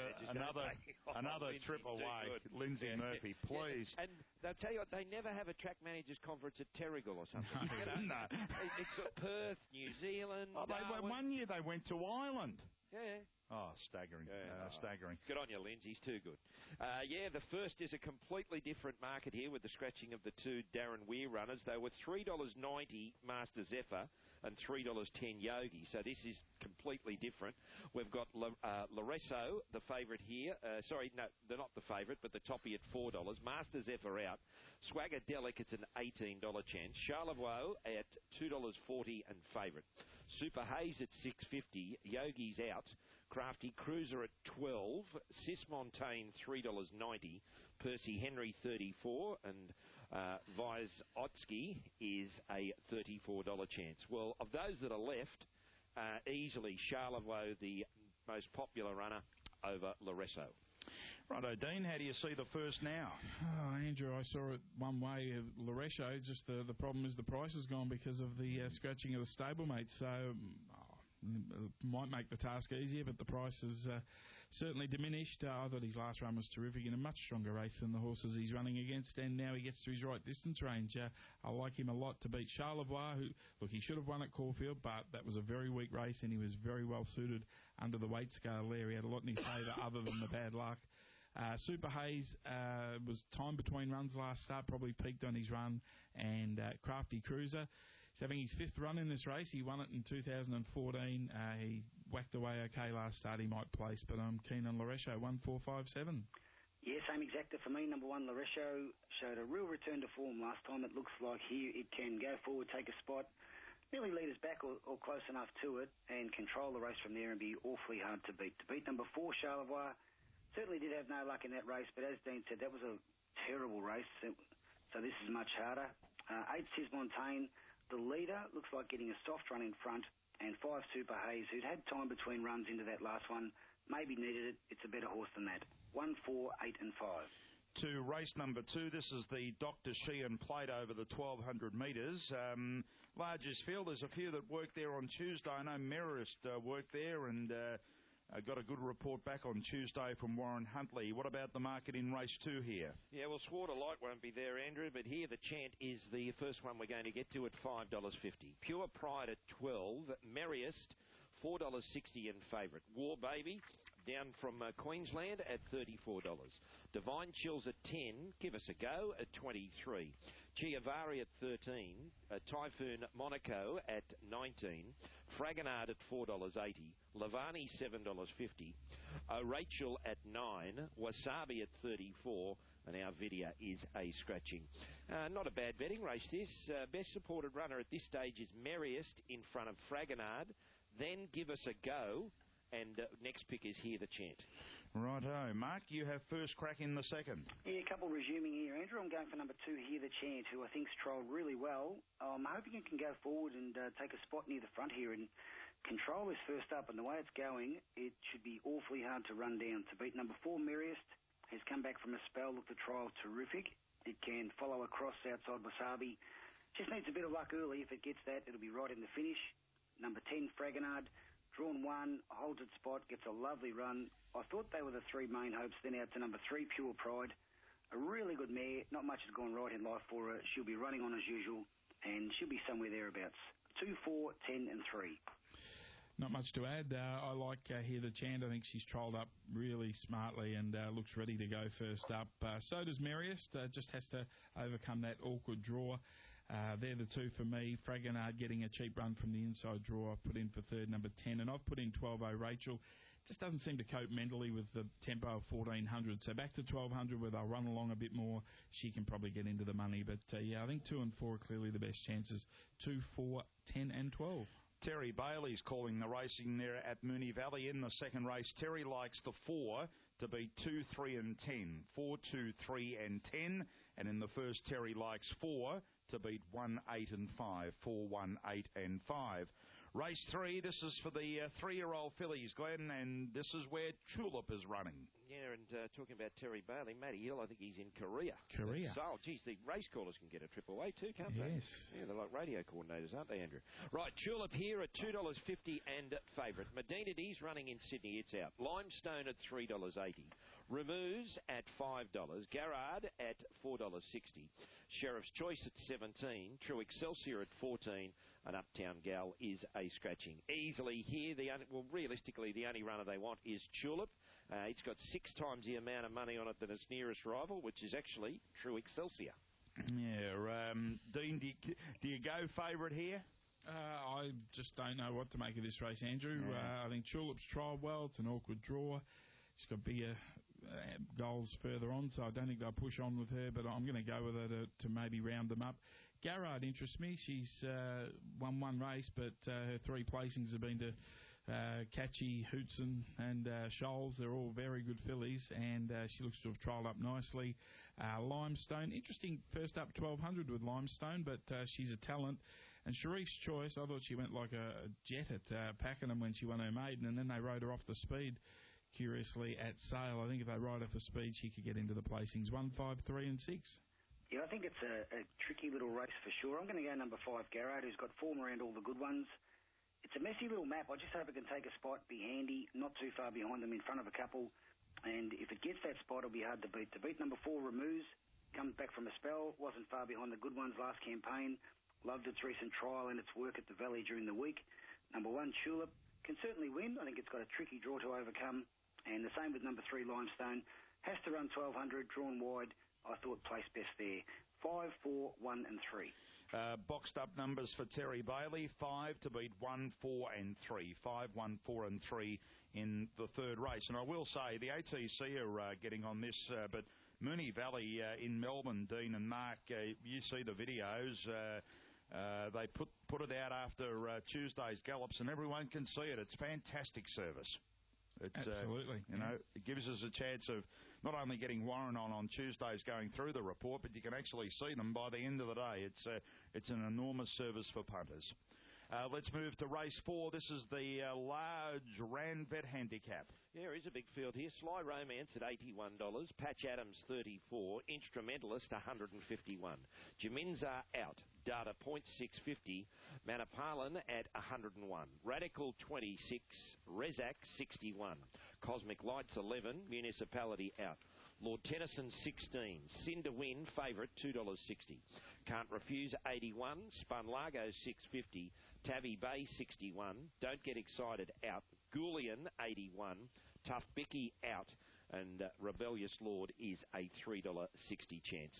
Another trip away. Lindsay Murphy, please. And they'll tell you what, they never have a track managers conference at Terrigal or something. No. It's Perth, New Zealand. One year they went to Ireland. Yeah. Oh, staggering. Staggering. Good on you, Lindsay. He's too good. The first is a completely different market here with the scratching of the 2 Darren Weir runners. They were $3.90 Master Zephyr and $3.10 Yogi. So this is completely different. We've got Loresso, the favourite here. Sorry, no, they're not the favourite, but the toppy at $4. Master Zephyr out. Swagger Delicate's an $18 chance. Charlevoix at $2.40 and favourite. Super Hayes at $6.50. Yogi's out. Crafty Cruiser at $12. Sismontane $3.90. Percy Henry $34. And Vysotsky is a $34 chance. Well, of those that are left, easily Charlevoix the most popular runner over Loresso. Righto, Dean, how do you see the first now? Oh, Andrew, I saw it one way. Loresso, just the problem is the price has gone because of the scratching of the stablemate. So might make the task easier, but the price has certainly diminished. I thought his last run was terrific in a much stronger race than the horses he's running against, and now he gets to his right distance range. I like him a lot to beat Charlevoix, who, look, he should have won at Caulfield, but that was a very weak race, and he was very well suited under the weight scale there. He had a lot in his favour other than the bad luck. Super Hayes was time between runs last start, probably peaked on his run, and Crafty Cruiser. He's having his 5th run in this race. He won it in 2014. He whacked away okay last start. He might place, but I'm keen on Loresso, 1-4-5-7. Yeah, same exacta for me. Number 1, Loresso showed a real return to form last time. It looks like here it can go forward, take a spot, nearly lead us back or close enough to it, and control the race from there and be awfully hard to beat. To beat number 4, Charlevoix, certainly did have no luck in that race, but as Dean said, that was a terrible race, so this is much harder. 8, Sismontane, the leader, looks like getting a soft run in front, and 5, Super Hayes, who'd had time between runs into that last one, maybe needed it. It's a better horse than that. 1, 4, 8 and 5. To race number 2, this is the Dr. Sheehan Plate over the 1,200 metres. Largest field, there's a few that worked there on Tuesday. I know Merrist worked there, and I got a good report back on Tuesday from Warren Huntley. What about the market in race 2 here? Yeah, well, Swater Light won't be there, Andrew, but here the chant is the first one we're going to get to at $5.50. Pure Pride at $12. Merriest, $4.60 in favourite. War Baby, down from Queensland at $34. Divine Chills at 10. Give Us a Go at 23. Chiavari at 13. Typhoon Monaco at 19. Fragonard at $4.80. Lavani $7.50. Rachel at 9. Wasabi at 34. And our Vidya is a scratching. Not a bad betting race this. Best supported runner at this stage is Merriest in front of Fragonard. Then Give Us a Go. And next pick is Hear the Chant. Righto. Mark, you have first crack in the second. Yeah, a couple resuming here, Andrew. I'm going for number 2, Hear the Chant, who I think's trialled really well. I'm hoping it can go forward and take a spot near the front here and control this first up. And the way it's going, it should be awfully hard to run down. To beat number 4, Merriest, has come back from a spell. Look, the trial's terrific. It can follow across outside Wasabi. Just needs a bit of luck early. If it gets that, it'll be right in the finish. Number 10, Fragonard. Drawn 1, holds its spot, gets a lovely run. I thought they were the three main hopes, then out to number 3, Pure Pride. A really good mare. Not much has gone right in life for her. She'll be running on as usual, and she'll be somewhere thereabouts. 2, 4, 10 and 3. Not much to add. I like Here the Chant. I think she's trolled up really smartly and looks ready to go first up. So does Merriest. Just has to overcome that awkward draw. They're the two for me. Fragonard getting a cheap run from the inside draw. I've put in for third, number 10. And I've put in 12-0 Rachel. Just doesn't seem to cope mentally with the tempo of 1400. So back to 1200 where they'll run along a bit more. She can probably get into the money. But, I think 2 and 4 are clearly the best chances. 2, 4, 10 and 12. Terry Bailey's calling the racing there at Moonee Valley in the second race. Terry likes the 4 to beat 2, 3 and 10. 4, 2, 3 and 10. And in the first, Terry likes 4 to beat 1, 8 and 5. 4, 1, 8 and 5. Race 3, this is for the 3-year-old fillies, Glenn, and this is where Tulip is running. Yeah, and talking about Terry Bailey, Matty Hill, I think he's in Korea. Korea. So, geez, the race callers can get a trip away too, can't they? Yes. Yeah, they're like radio coordinators, aren't they, Andrew? Right, Tulip here at $2.50 and favourite. Medina D's running in Sydney, it's out. Limestone at $3.80. Remuse at $5. Garrard at $4.60. Sheriff's Choice at 17. True Excelsior at 14. And Uptown Gal is a scratching. Easily here, realistically, the only runner they want is Tulip. It's got 6 times the amount of money on it than its nearest rival, which is actually True Excelsior. Yeah, Dean, do you go favourite here? I just don't know what to make of this race, Andrew. I think Tulip's trialled well. It's an awkward draw. She's got bigger goals further on, so I don't think they'll push on with her, but I'm going to go with her to maybe round them up. Garrard interests me. She's won one race, but her 3 placings have been to Catchy, Hootson and Shoals. They're all very good fillies, and she looks to have trialled up nicely. Limestone, interesting first up 1200 with Limestone, but she's a talent. And Sharif's Choice, I thought she went like a jet at Pakenham when she won her maiden, and then they rode her off the speed, curiously, at Sale. I think if they ride her for speed, she could get into the placings. 1, 5, 3 and 6. Yeah, I think it's a tricky little race for sure. I'm going to go number 5, Garrard, who's got form around all the good ones. It's a messy little map. I just hope it can take a spot, be handy, not too far behind them, in front of a couple. And if it gets that spot, it'll be hard to beat. To beat number 4, Remuse, comes back from a spell, wasn't far behind the good ones last campaign. Loved its recent trial and its work at the Valley during the week. Number 1, Tulip, can certainly win. I think it's got a tricky draw to overcome. And the same with number 3, Limestone. Has to run 1200, drawn wide. I thought placed best there. 5, 4, 1 and 3. Boxed up numbers for Terry Bailey. 5 to beat 1, 4 and 3. 5, 1, 4 and 3 in the third race. And I will say the ATC are getting on this, but Moonee Valley in Melbourne, Dean and Mark, you see the videos. They put it out after Tuesday's gallops, and everyone can see it. It's fantastic service. Absolutely. It gives us a chance of not only getting Warren on Tuesdays going through the report, but you can actually see them by the end of the day. It's an enormous service for punters. Let's move to race 4. This is the large Ranvet handicap. Yeah, there is a big field here. Sly Romance at $81. Patch Adams, $34. Instrumentalist, $151. Jaminza out. Data Point, $650. Manapalan at $101. Radical, $26. Rezak, $61. Cosmic Lights, $11. Municipality out. Lord Tennyson, $16. Cinder Win, favourite, $2.60. Can't Refuse, $81. Spun Largo, $6.50. Tabby Bay, $61. Don't Get Excited, out. Goulian, $81. Tough Bicky, out. And Rebellious Lord is a $3.60 chance.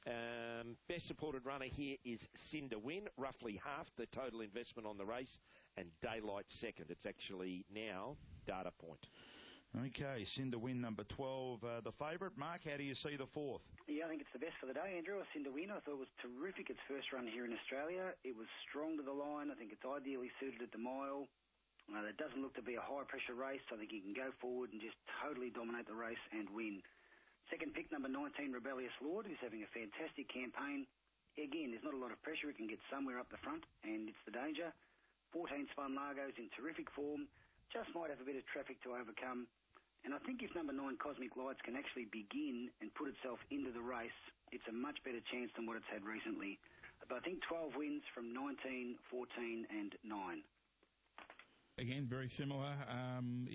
Best supported runner here is Cinder Win, roughly half the total investment on the race, and Daylight second. It's actually now Data Point. Okay, Cinder Win, number 12, the favourite. Mark, how do you see the 4th? Yeah, I think it's the best for the day, Andrew. Cinder Win, I thought it was terrific its first run here in Australia. It was strong to the line. I think it's ideally suited at the mile. It doesn't look to be a high-pressure race. I think he can go forward and just totally dominate the race and win. Second pick, number 19, Rebellious Lord, who's having a fantastic campaign. Again, there's not a lot of pressure. He can get somewhere up the front, and it's the danger. 14, Spun Largo's in terrific form. Just might have a bit of traffic to overcome. And I think if number 9, Cosmic Lights, can actually begin and put itself into the race, it's a much better chance than what it's had recently. But I think 12 wins from 19, 14 and 9. again, very similar. I'm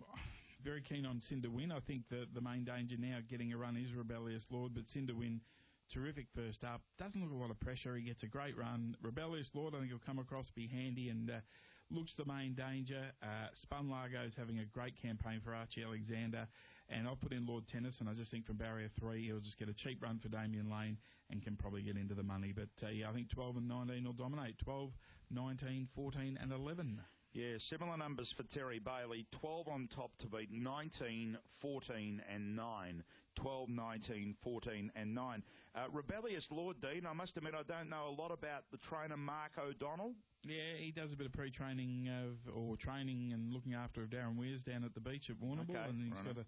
very keen on Cinder Win. I think the main danger now getting a run is Rebellious Lord, but Cinder Win, terrific first up. Doesn't look a lot of pressure. He gets a great run. Rebellious Lord, I think he'll come across, be handy, and looks the main danger. Spun Largo's having a great campaign for Archie Alexander, and I'll put in Lord Tennyson. I just think from barrier 3, he'll just get a cheap run for Damien Lane and can probably get into the money. But, I think 12 and 19 will dominate. 12, 19, 14 and 11. Yeah, similar numbers for Terry Bailey. 12 on top to beat 19, 14 and 9. 12, 19, 14 and 9. Rebellious Lord, Dean, I must admit I don't know a lot about the trainer Mark O'Donnell. Yeah, he does a bit of pre-training or training and looking after Darren Weirs down at the beach at Warrnambool, and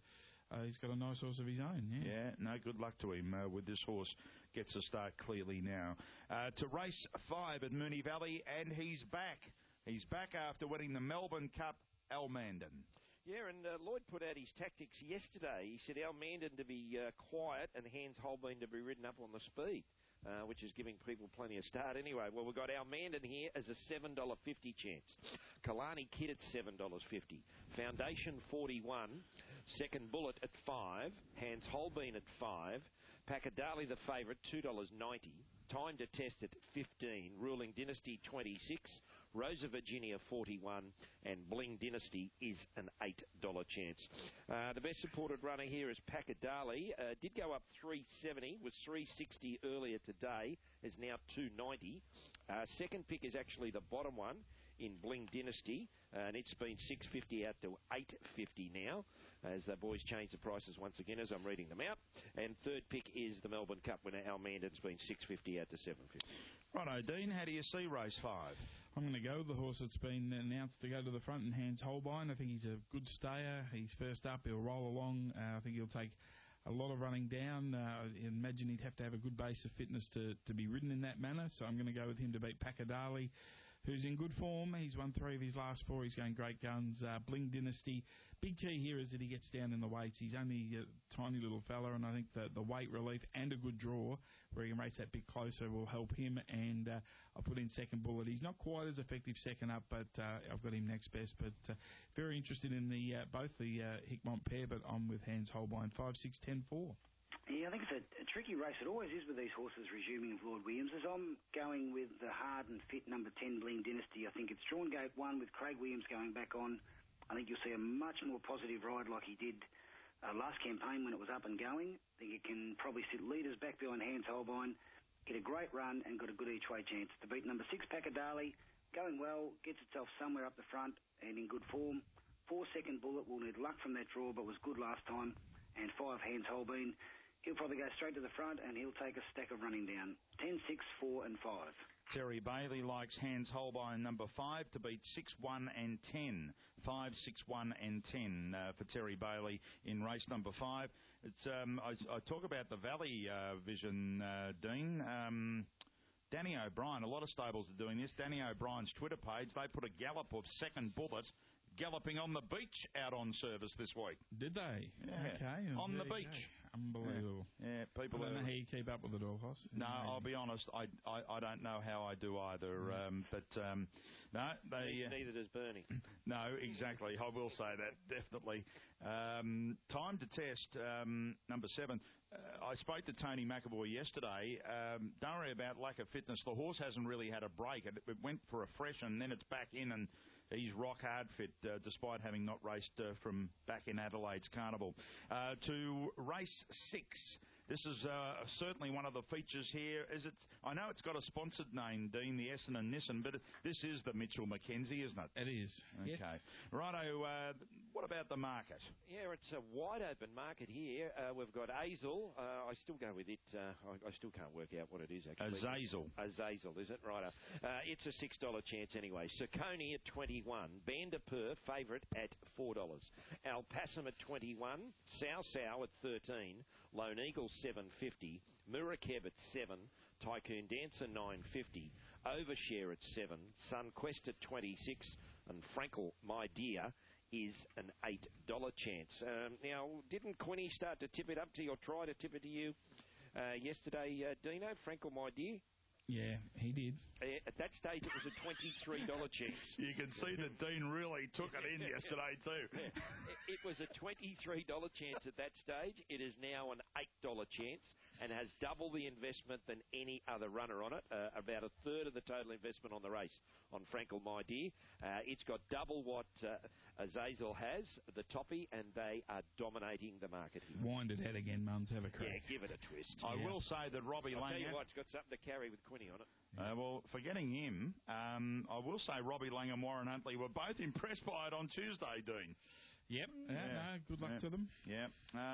he's got a nice horse of his own. Yeah, no, good luck to him with this horse. Gets a start clearly now. To race 5 at Moonee Valley, and he's back. He's back after winning the Melbourne Cup, Al Mandan. Yeah, and Lloyd put out his tactics yesterday. He said Al Mandan to be quiet and Hans Holbein to be ridden up on the speed, which is giving people plenty of start anyway. Well, we've got Al Mandan here as a $7.50 chance. Kalani Kid at $7.50. Foundation 41. Second Bullet at 5. Hans Holbein at 5. Pakadali the favourite, $2.90. Time to Test at 15. Ruling Dynasty 26. Rosa Virginia 41, and Bling Dynasty is an $8 chance. The best supported runner here is Pakadali. Did go up 370, was 360 earlier today, is now 290. Second pick is actually the bottom one in Bling Dynasty, and it's been 650 out to 850 now, as the boys change the prices once again as I'm reading them out. And third pick is the Melbourne Cup winner, Al Mandan's been 650 out to 750. Righto, Dean, how do you see race 5? I'm going to go with the horse that's been announced to go to the front in Hans Holbein. I think he's a good stayer. He's first up. He'll roll along. I think he'll take a lot of running down. I imagine he'd have to have a good base of fitness to be ridden in that manner. So I'm going to go with him to beat Pakadali, who's in good form. He's won 3 of his last 4. He's going great guns. Bling Dynasty. Big key here is that he gets down in the weights. He's only a tiny little fella, and I think the weight relief and a good draw where he can race that bit closer will help him. And I'll put in Second Bullet. He's not quite as effective second up, but I've got him next best. But very interested in both the Hickmont pair, but I'm with Hans Holbein, 5, 6, 10, 4. Yeah, I think it's a tricky race. It always is with these horses resuming of Lord Williams. As I'm going with the hard and fit number 10 Bling Dynasty, I think it's drawn gate 1 with Craig Williams going back on. I think you'll see a much more positive ride like he did last campaign when it was up and going. I think it can probably sit leaders back behind Hans Holbein, get a great run and got a good each-way chance to beat number 6 Pakadali. Going well, gets itself somewhere up the front and in good form. 4 Second Bullet will need luck from that draw, but was good last time. And 5 Hans Holbein. He'll probably go straight to the front and he'll take a stack of running down. 10, 6, 4 and 5. Terry Bailey likes Hans Holbein number 5 to beat 6, 1 and 10. 5, 6, 1 and 10 for Terry Bailey in race number 5. It's I talk about the Valley Vision, Dean. Danny O'Brien, a lot of stables are doing this. Danny O'Brien's Twitter page, they put a gallop of Second Bullet galloping on the beach out on service this week. Did they? Yeah. Okay. On the beach. Unbelievable. Yeah, people I don't know how you keep up with it all, Hoss. No, I'll be honest, I don't know how I do either. No, they... Neither does Bernie. No, exactly. I will say that, definitely. Time to Test, number 7. I spoke to Tony McAvoy yesterday. Don't worry about lack of fitness. The horse hasn't really had a break. It went for a fresh and then it's back in, and he's rock hard fit despite having not raced from back in Adelaide's Carnival. To race 6. This is certainly one of the features here. I know it's got a sponsored name, Dean, the Essendon Nissan, but this is the Mitchell Mackenzie, isn't it? It is. Okay. Yes. Righto, what about the market? Yeah, it's a wide open market here. We've got Azazel. I still go with it. I still can't work out what it is, actually. Azazel. Azazel, is it? Righto. It's a $6 chance anyway. Circoni at 21. Bandapur, favourite at $4. Alpassim at 21. Sao at 13. Lone Eagle, $7.50. Murakeb at 7. Tycoon Dancer, $9.50. Overshare at 7. Sunquest at 26. And Frankel, My Dear, is an $8 chance. Now, didn't Quinny start to tip it up to you, or try to tip it to you yesterday, Dino? Frankel, My Dear? Yeah, he did. At that stage, it was a $23 chance. You can see that Dean really took it in yesterday too. It was a $23 chance at that stage. It is now an $8 chance and has double the investment than any other runner on it. About a third of the total investment on the race on Frankel My Dear. It's got double what Azazel has, the toppy, and they are dominating the market here. Wind it out again, Mums. Have a crack. Yeah, give it a twist. I will say that Robbie I'll Langer... tell you what, it's got something to carry with Quinny on it. Well, forgetting him, I will say Robbie Langer and Warren Huntley were both impressed by it on Tuesday, Dean. Yep. No, good luck to them. Yeah.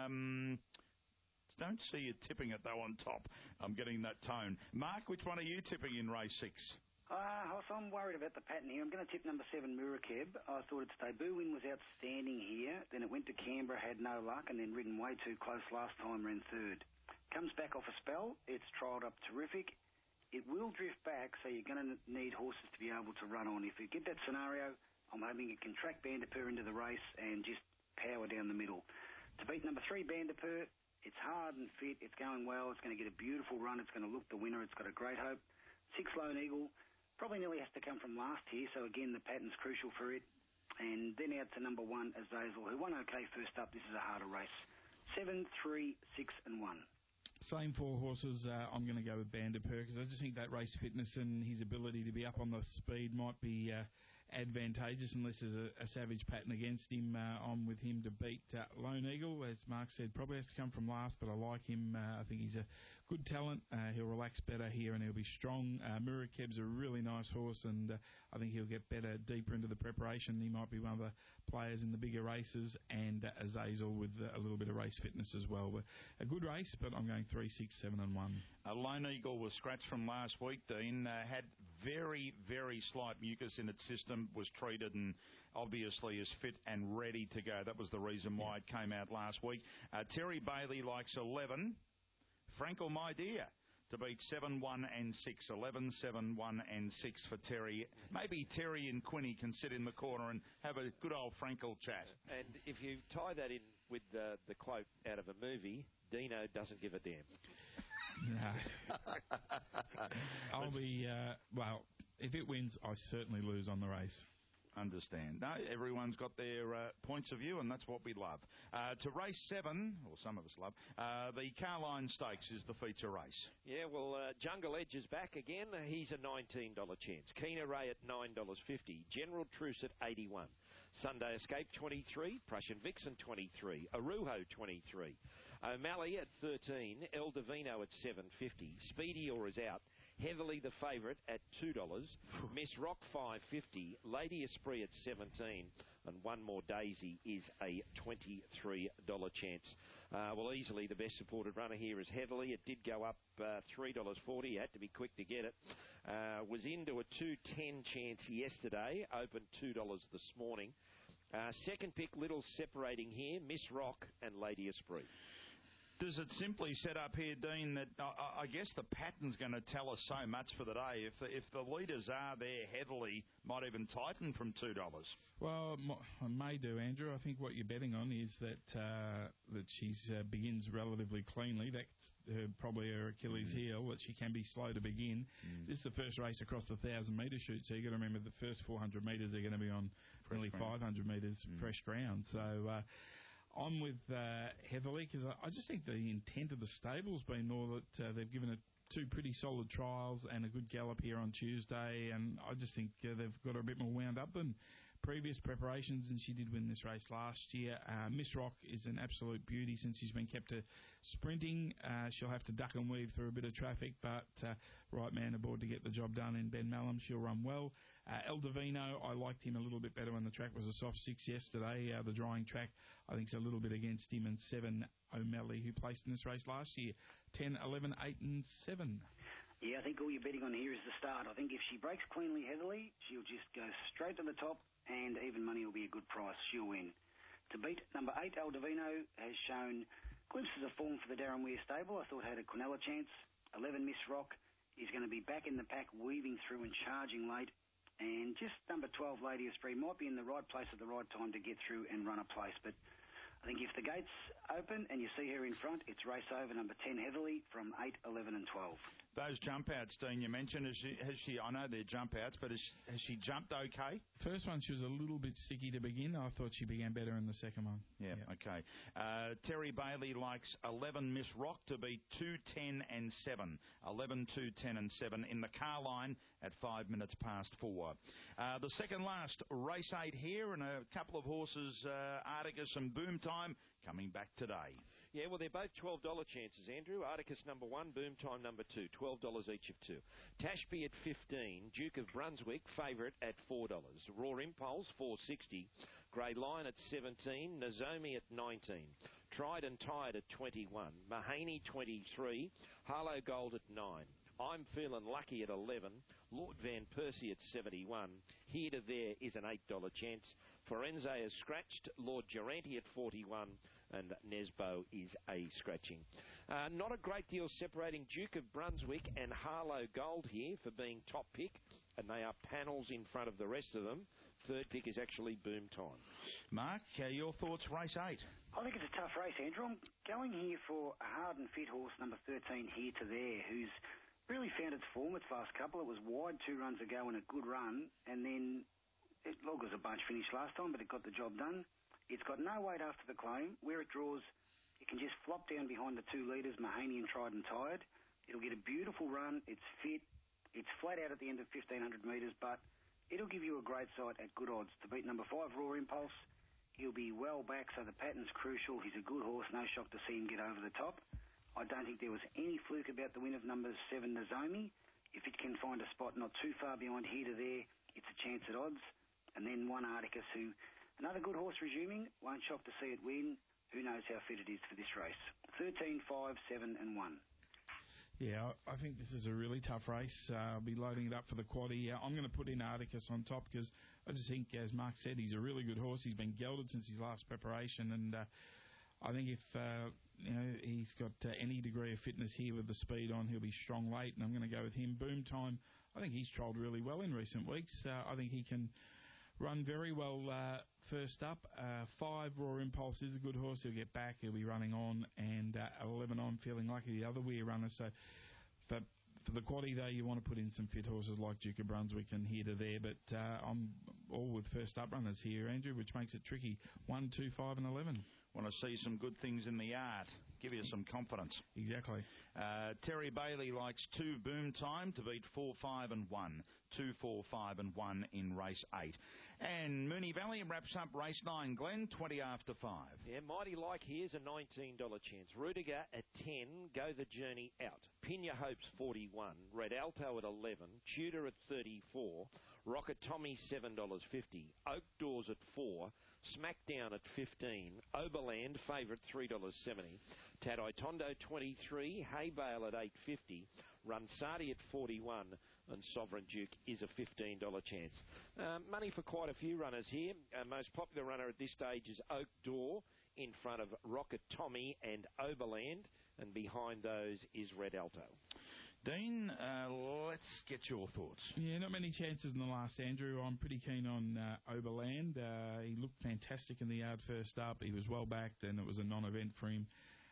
Don't see you tipping it, though, on top. I'm getting that tone. Mark, which one are you tipping in race 6? I'm worried about the pattern here. I'm going to tip number 7, Murakeb. I thought its debut win was outstanding here. Then it went to Canberra, had no luck, and then ridden way too close last time, ran third. Comes back off a spell. It's trialled up terrific. It will drift back, so you're going to need horses to be able to run on. If you get that scenario, I'm hoping it can track Bandipur into the race and just power down the middle. To beat number 3, Bandipur, it's hard and fit. It's going well. It's going to get a beautiful run. It's going to look the winner. It's got a great hope. 6, Lone Eagle. Probably nearly has to come from last here, so again, the pattern's crucial for it. And then out to number 1, Azazel, who won okay first up. This is a harder race. 7, 3, 6 and 1. Same 4 horses. I'm going to go with Bandipur because I just think that race fitness and his ability to be up on the speed might be advantageous unless there's a savage pattern against him. I'm with him to beat Lone Eagle. As Mark said, probably has to come from last, but I like him. I think he's a good talent. He'll relax better here and he'll be strong. Murakeb's a really nice horse and I think he'll get better deeper into the preparation. He might be one of the players in the bigger races, and Azazel with a little bit of race fitness as well. But a good race, but I'm going 3, 6, 7 and 1. Lone Eagle was scratched from last week, Dean. Had very, very slight mucus in its system, was treated and obviously is fit and ready to go. That was the reason why it came out last week. Terry Bailey likes 11. Frankel My Dear to beat 7, 1 and 6. 11, 7, 1 and 6 for Terry. Maybe Terry and Quinny can sit in the corner and have a good old Frankel chat. And if you tie that in with the quote out of a movie, Dino doesn't give a damn. No. I'll be, if it wins, I certainly lose on the race. Understand. No, everyone's got their points of view, and that's what we love. To race 7, or some of us love, the Carline Stakes is the feature race. Yeah, well, Jungle Edge is back again. He's a $19 chance. Keener Ray at $9.50. General Truce at $81. Sunday Escape 23. Prussian Vixen 23. Arujo 23. O'Malley at 13. El Divino at $7.50. Speedy or is out. Heavily the favourite at $2. Miss Rock $5.50. Lady Esprit at $17. And One More Daisy is a $23 chance. Well, easily the best supported runner here is Heavily. It did go up $3.40. You had to be quick to get it. Was into a 2.10 chance yesterday. Opened $2 this morning. Second pick, little separating here. Miss Rock and Lady Esprit. Does it simply set up here, Dean, that I guess the pattern's going to tell us so much for the day? If the leaders are there heavily, might even tighten from $2. Well, I may do, Andrew. I think what you're betting on is that she begins relatively cleanly. That's probably her Achilles heel, that she can be slow to begin. This is the first race across the 1,000-metre chute, so you've got to remember the first 400 metres are going to be on nearly 500 metres fresh ground. So I'm with Heavily because I just think the intent of the stable's been more that they've given it 2 pretty solid trials and a good gallop here on Tuesday, and I just think they've got her a bit more wound up than previous preparations, and she did win this race last year. Miss Rock is an absolute beauty since she's been kept to sprinting. She'll have to duck and weave through a bit of traffic, but right man aboard to get the job done in Ben Mallam. She'll run well. El Divino, I liked him a little bit better when the track was a soft 6 yesterday. The drying track, I think, is a little bit against him. And 7, O'Malley, who placed in this race last year. 10, 11, 8 and 7. Yeah, I think all you're betting on here is the start. I think if she breaks cleanly heavily, she'll just go straight to the top, and even money will be a good price. She'll win. To beat number 8, El Divino has shown glimpses of form for the Darren Weir stable. I thought had a Quinella chance. 11, Miss Rock is going to be back in the pack, weaving through and charging late. And just number 12, Lady Esprit, might be in the right place at the right time to get through and run a place. But I think if the gate's open and you see her in front, it's race over number 10 Heavily from 8, 11 and 12. Those jump outs, Dean, you mentioned, has she? I know they're jump outs, but has she jumped okay? First one, she was a little bit sticky to begin. I thought she began better in the second one. Yeah. Okay. Terry Bailey likes 11 Miss Rock to beat 2, 10 and 7. 11, 2, 10 and 7 in the car line at 5 minutes past 4. The second last, race 8 here, and a couple of horses, Articus and Boom Time, coming back today. Yeah, well, they're both $12 chances, Andrew. Articus number 1, Boom Time number 2, $12 each of 2. Tashby at 15, Duke of Brunswick, favourite at $4. Raw Impulse, $4.60. Grey Lion at 17, Nozomi at 19. Tried and Tired at 21. Mahaney, 23. Harlow Gold at 9. I'm Feeling Lucky at 11. Lord Van Persie at 71. Here to There is an $8 chance. Forense is scratched. Lord Durante at 41. And Nesbo is a scratching. Not a great deal separating Duke of Brunswick and Harlow Gold here for being top pick. And they are panels in front of the rest of them. Third pick is actually Boom Time. Mark, your thoughts, race 8? I think it's a tough race, Andrew. I'm going here for a hard and fit horse, number 13, Here to There, who's really found its form its last couple. It was wide 2 runs ago in a good run, and then it was a bunch finish last time, but it got the job done. It's got no weight after the claim. Where it draws, it can just flop down behind the 2 leaders, Mahaney and Tried and Tired. It'll get a beautiful run. It's fit. It's flat out at the end of 1,500 metres, but it'll give you a great sight at good odds. To beat number 5, Raw Impulse, he'll be well back, so the pattern's crucial. He's a good horse. No shock to see him get over the top. I don't think there was any fluke about the win of number 7, Nozomi. If it can find a spot not too far behind Here to There, it's a chance at odds. And then 1 Articus, who, another good horse resuming, won't shock to see it win. Who knows how fit it is for this race. 13, 5, 7 and 1. Yeah, I think this is a really tough race. I'll be loading it up for the quaddie. I'm going to put in Articus on top because I just think, as Mark said, he's a really good horse. He's been gelded since his last preparation, and I think if he's got any degree of fitness here with the speed on, he'll be strong late, and I'm going to go with him. Boom Time, I think he's trolled really well in recent weeks. I think he can run very well first up. 5, Raw Impulse, is a good horse. He'll get back. He'll be running on. And 11 on, Feeling Lucky, the other weir runner. So for the quaddie, though, you want to put in some fit horses like Duke of Brunswick and Here to There. But I'm all with first up runners here, Andrew, which makes it tricky. 1, 2, 5 and 11. Want to see some good things in the yard. Give you some confidence. Exactly. Terry Bailey likes 2 Boom Time to beat 4, 5 and 1. 2, 4, 5 and 1 in race 8. And Moonee Valley wraps up race 9. Glenn, 20 after 5. Yeah, Mighty Like here's a $19 chance. Rudiger at 10, Go the Journey out. Pina Hopes 41, Red Alto at 11, Tudor at 34, Rocket Tommy $7.50, Oak Doors at 4, Smackdown at 15, Oberland favourite $3.70, Tadai Tondo 23, Haybale at $8.50, Runsati at 41, and Sovereign Duke is a $15 chance. Money for quite a few runners here. Most popular runner at this stage is Oak Door, in front of Rocket Tommy and Oberland, and behind those is Red Alto. Dean, let's get your thoughts. Yeah, not many chances in the last, Andrew. I'm pretty keen on Oberland. He looked fantastic in the yard first up. He was well backed, and it was a non-event for him.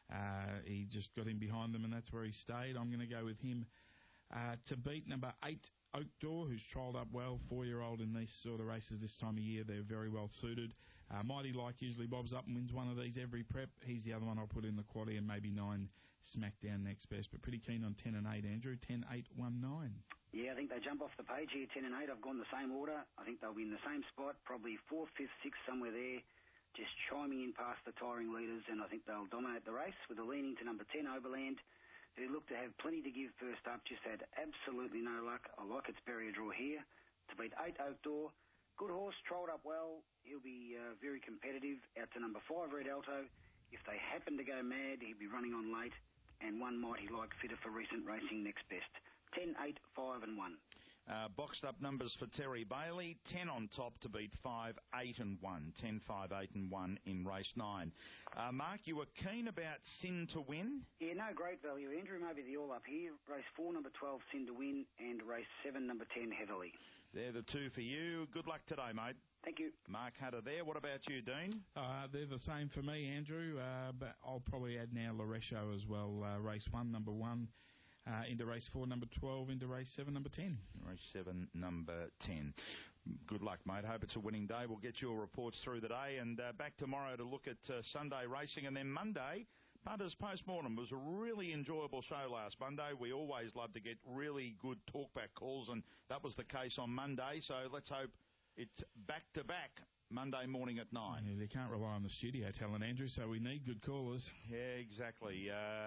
He just got in behind them, and that's where he stayed. I'm going to go with him to beat number 8, Oak Door, who's trialled up well, 4-year-old in these sort of races this time of year. They're very well suited. Mighty Like usually bobs up and wins one of these every prep. He's the other one I'll put in the quaddie, and maybe 9 Smackdown next best. But pretty keen on 10 and 8, Andrew. 10, 8, 1, 9. Yeah, I think they jump off the page here, 10 and 8. I've gone the same order. I think they'll be in the same spot, probably 4th, 5th, 6th, somewhere there, just chiming in past the tiring leaders, and I think they'll dominate the race with a leaning to number 10, Oberland, who looked to have plenty to give first up, just had absolutely no luck. I like its barrier draw here. To beat 8, Oak Door. Good horse, trolled up well. He'll be very competitive. Out to number 5, Red Alto. If they happen to go mad, he'll be running on late. And 1 Mighty Like, fitter for recent racing, next best. 10, 8, 5 and 1. Boxed up numbers for Terry Bailey, 10 on top to beat 5, 8 and 1. 10, 5, 8 and 1 in race 9. Mark, you were keen about Sin to Win? Yeah, no great value, Andrew. Maybe the all up here. Race 4, number 12, Sin to Win, and race 7, number 10, Heavily. They're the two for you. Good luck today, mate. Thank you. Mark Hunter there. What about you, Dean? They're the same for me, Andrew, but I'll probably add now Loresho as well. Race 1, number 1. Into race 4, number 12, into race 7, number 10. Race 7, number 10. Good luck, mate. Hope it's a winning day. We'll get your reports through the day and back tomorrow to look at Sunday racing. And then Monday, Punters Postmortem. It was a really enjoyable show last Monday. We always love to get really good talkback calls, and that was the case on Monday. So let's hope it's back-to-back Monday morning at 9. Yeah, they can't rely on the studio talent, Andrew, so we need good callers. Yeah, exactly.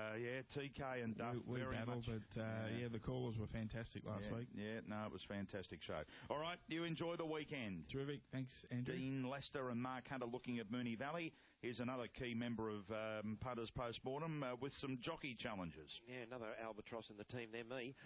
TK and Duff we very battled, much. But, the callers were fantastic last week. Yeah, no, it was a fantastic show. All right, you enjoy the weekend. Terrific. Thanks, Andrew. Dean Lester and Mark Hunter looking at Moonee Valley. Here's another key member of Punters Postmortem with some jockey challenges. Yeah, another albatross in the team there, me.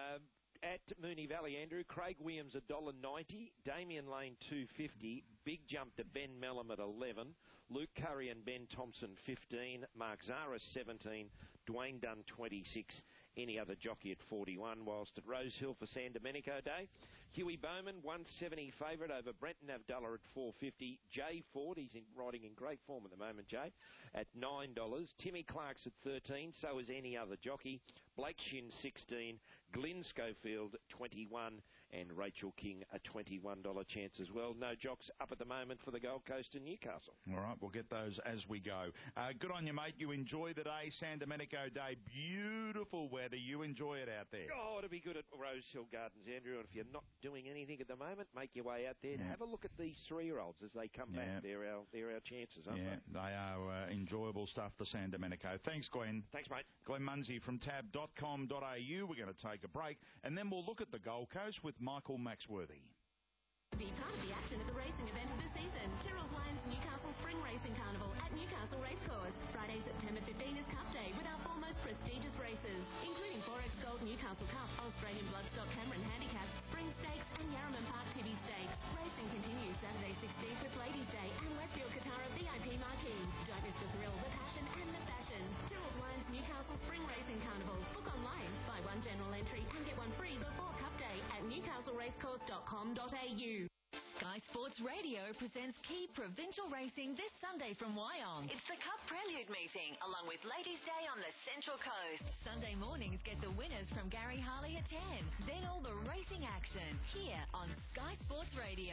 At Moonee Valley, Andrew, Craig Williams $1.90, Damien Lane $2.50, Big Jump to Ben Mellum at 11, Luke Curry and Ben Thompson 15, Mark Zara 17, Dwayne Dunn 26, any other jockey at 41, whilst at Rose Hill for San Domenico Day, Huey Bowman 170 favourite over Brenton Avdulla at 4.50, Jay Ford, he's riding in great form at the moment, Jay, at $9, Timmy Clark's at 13, so is any other jockey, Blake Shin 16, Glyn Schofield 21, and Rachel King a $21 chance as well. No jocks up at the moment for the Gold Coast and Newcastle. All right, we'll get those as we go. Good on you, mate. You enjoy the day, San Domenico Day. Beautiful weather. You enjoy it out there. Oh, it'll be good at Rose Hill Gardens, Andrew. And if you're not doing anything at the moment, make your way out there and have a look at these 3-year-olds as they come back. They're our chances, aren't they? They are enjoyable stuff for San Domenico. Thanks, Glenn. Thanks, mate. Glenn Munsey from tab.com.au. We're going to take a break, and then we'll look at the Gold Coast with Michael Maxworthy. Be part of the action at the racing event of the season. Tyrrell's Lions Newcastle Spring Racing Carnival at Newcastle Racecourse. Friday, September 15 is Cup Day with our 4 most prestigious races, including Forex Gold Newcastle Cup, Australian Bloodstock Cameron Handicap, Spring Stakes and Yarraman Park TV Stakes. Racing continues Saturday 16th with Ladies' Day and Westfield Katara VIP Marquee. Don't miss the thrill, the passion and the fashion. Tyrrell's Lions Newcastle Spring Racing Carnival. Book online, buy 1 general entry and get 1 free before Cup Day at newcastleracecourse.com.au. Sky Sports Radio presents key provincial racing this Sunday from Wyong. It's the Cup Prelude meeting, along with Ladies' Day on the Central Coast. Sunday mornings get the winners from Gary Harley at 10. Then all the racing action here on Sky Sports Radio.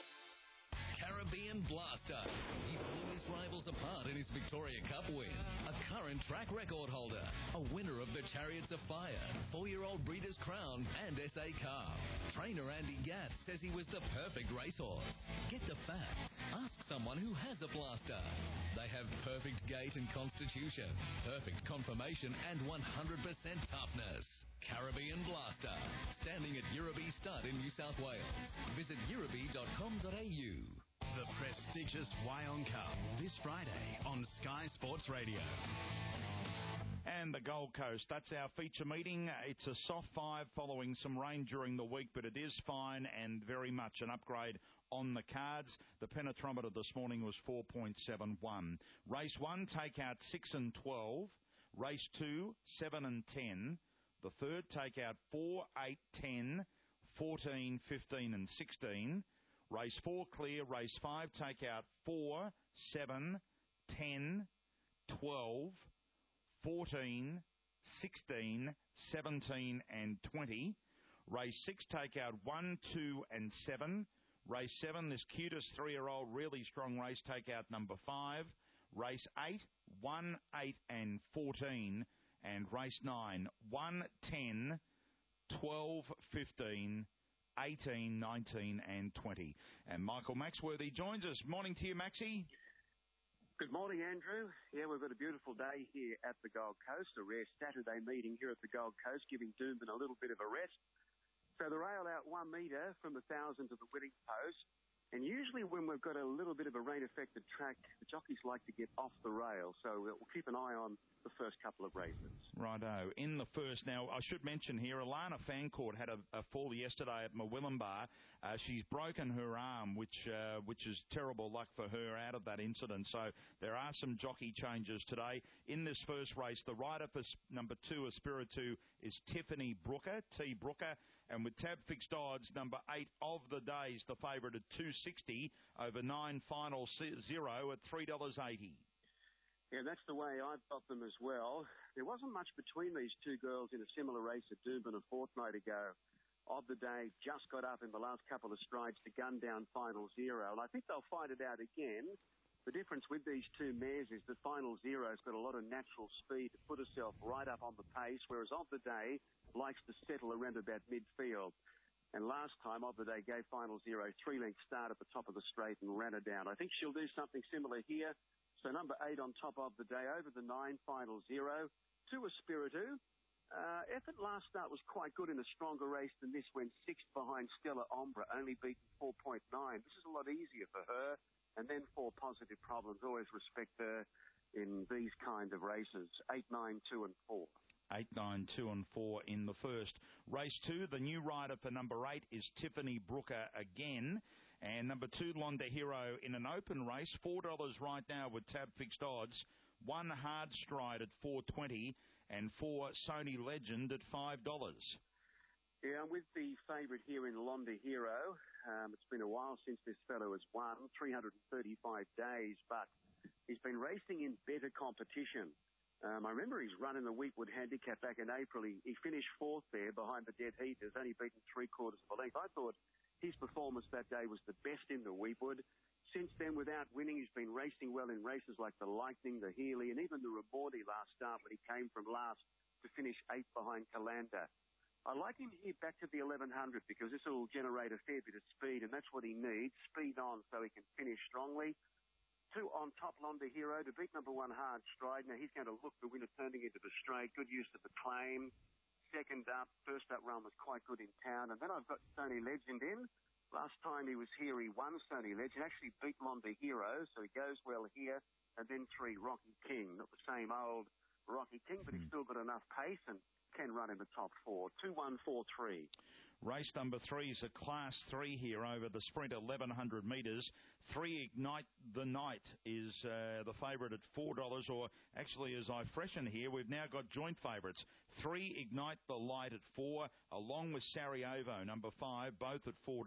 Caribbean Blaster. He blew his rivals apart in his Victoria Cup win. A current track record holder. A winner of the Chariots of Fire, 4-year-old Breeders' Crown and SA Cup. Trainer Andy Gatt says he was the perfect racehorse. Get the facts. Ask someone who has a Blaster. They have perfect gait and constitution, perfect conformation and 100% toughness. Caribbean Blaster. Standing at Euroby Stud in New South Wales. Visit euroby.com.au. The prestigious Wyong Cup this Friday on Sky Sports Radio. And the Gold Coast, that's our feature meeting. It's a soft 5 following some rain during the week, but it is fine and very much an upgrade on the cards. The penetrometer this morning was 4.71. Race 1, take out 6 and 12. Race 2, 7 and 10. The third, take out 4, 8, 10, 14, 15 and 16. Race 4 clear. Race 5, take out 4, 7, 10, 12, 14, 16, 17 and 20. Race 6, take out 1, 2 and 7. Race 7, this cutest 3-year-old, really strong race, take out number 5. Race 8, 1, 8 and 14. And race 9, 1, 10, 12, 15, 18, 19 and 20. And Michael Maxworthy joins us. Morning to you, Maxie. Good morning, Andrew. Yeah, we've got a beautiful day here at the Gold Coast, a rare Saturday meeting here at the Gold Coast, giving Doomben a little bit of a rest. So the rail out 1 metre from the 1,000 to the winning post. And usually when we've got a little bit of a rain-affected track, the jockeys like to get off the rail. So we'll keep an eye on the first couple of races. Righto. In the first, now I should mention here, Alana Fancourt had a fall yesterday at Murwillumbah. She's broken her arm, which is terrible luck for her out of that incident. So there are some jockey changes today. In this first race, the rider for number 2, Espiritu, is Tiffany Brooker, T. Brooker. And with tab fixed odds, number 8 of the days, the favourite at $2.60 over 9 final 0 at $3.80. Yeah, that's the way I've got them as well. There wasn't much between these two girls in a similar race at Doomben a fortnight ago. Of the day just got up in the last couple of strides to gun down final 0. And I think they'll fight it out again. The difference with these two mares is that final 0's got a lot of natural speed to put herself right up on the pace, whereas Of the Day likes to settle around about midfield. And last time, Of the Day gave final 0 3-length start at the top of the straight and ran her down. I think she'll do something similar here. So number 8 on top of the day, over the 9, final 0. 2 Espiritu. Effort last start was quite good in a stronger race than this, went 6th behind Stella Ombra, only beaten 4.9. This is a lot easier for her. And then 4 Positive Problems. Always respect her in these kind of races. 8, 9, 2 and 4. 8, 9, 2 and 4 in the first. Race 2, the new rider for number 8 is Tiffany Brooker again. And number 2, Londa Hero in an open race, $4 right now with tab fixed odds. 1 Hard Stride at $4.20 and 4 Sony Legend at $5. Yeah, I'm with the favourite here in Londa Hero. It's been a while since this fellow has won, 335 days, but he's been racing in better competition. I remember his run in the Wheatwood Handicap back in April. He finished 4th there behind the dead heaters, only beaten 3/4 of a length. I thought his performance that day was the best in the Wheatwood. Since then, without winning, he's been racing well in races like the Lightning, the Healy, and even the Ramordi last start when he came from last to finish 8th behind Calanda. I like him here back to the 1100 because this will generate a fair bit of speed, and that's what he needs, speed on so he can finish strongly. 2 on top, Londa Hero, to beat number 1 Hard Stride. Now, he's going to look the winner turning into the straight. Good use of the claim. Second up, first up run was quite good in town. And then I've got Sony Legend in. Last time he was here, he won Sony Legend. Actually beat Londa Hero, so he goes well here. And then 3, Rocky King. Not the same old Rocky King, but he's still got enough pace and can run in the top 4. 2, 1, 4, 3. Race number 3 is a Class 3 here over the sprint, 1,100 metres. 3 Ignite the Night is the favourite at $4, or actually, as I freshen here, we've now got joint favourites. 3 Ignite the Light at $4, along with Sarajevo, number 5, both at $4.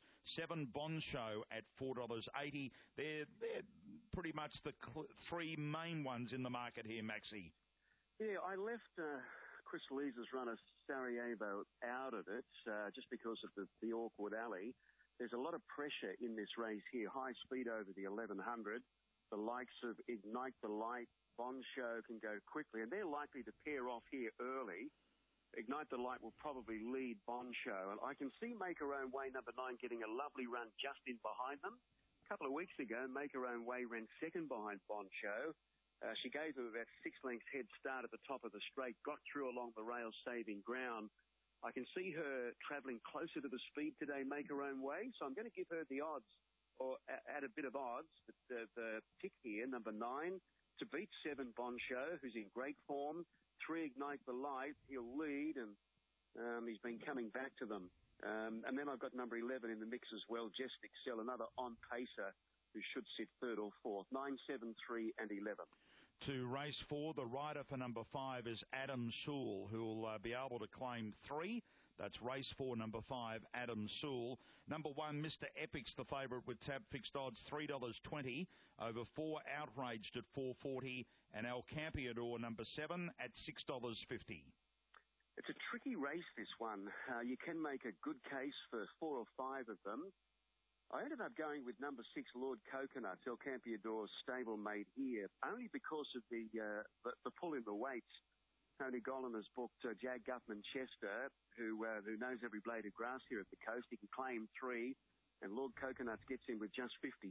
7 Bond Show at $4.80. They're pretty much the 3 main ones in the market here, Maxie. Yeah, I left Chris Lee's runner Sarajevo out of it just because of the awkward alley. There's a lot of pressure in this race here. High speed over the 1100. The likes of Ignite the Light, Bond Show can go quickly, and they're likely to pair off here early. Ignite the Light will probably lead Bond Show. And I can see Make Her Own Way, number 9, getting a lovely run just in behind them. A couple of weeks ago, Make Her Own Way ran second behind Bond Show. She gave them about 6 lengths head start at the top of the straight, got through along the rail, saving ground. I can see her travelling closer to the speed today, Make Her Own Way, so I'm going to give her the odds, or add a bit of odds. The tick here, number 9, to beat 7 Bond Show, who's in great form. 3 Ignite the Light, he'll lead, and he's been coming back to them. And then I've got number 11 in the mix as well, Just Excel, another on-pacer who should sit 3rd or 4th. 9, 7, 3 and 11. To race 4, the rider for number 5 is Adam Sewell, who will be able to claim 3. That's race 4, number 5, Adam Sewell. Number 1, Mr. Epic's the favourite with tab fixed odds, $3.20. Over 4, Outraged at $4.40. And El Campeador, number 7, at $6.50. It's a tricky race, this one. You can make a good case for 4 or 5 of them. I ended up going with number 6, Lord Coconut, El Campeador's stablemate here, only because of the pull in the weights. Tony Gollan has booked Jag Guffman Chester, who knows every blade of grass here at the coast. He can claim 3, and Lord Coconut gets in with just 52.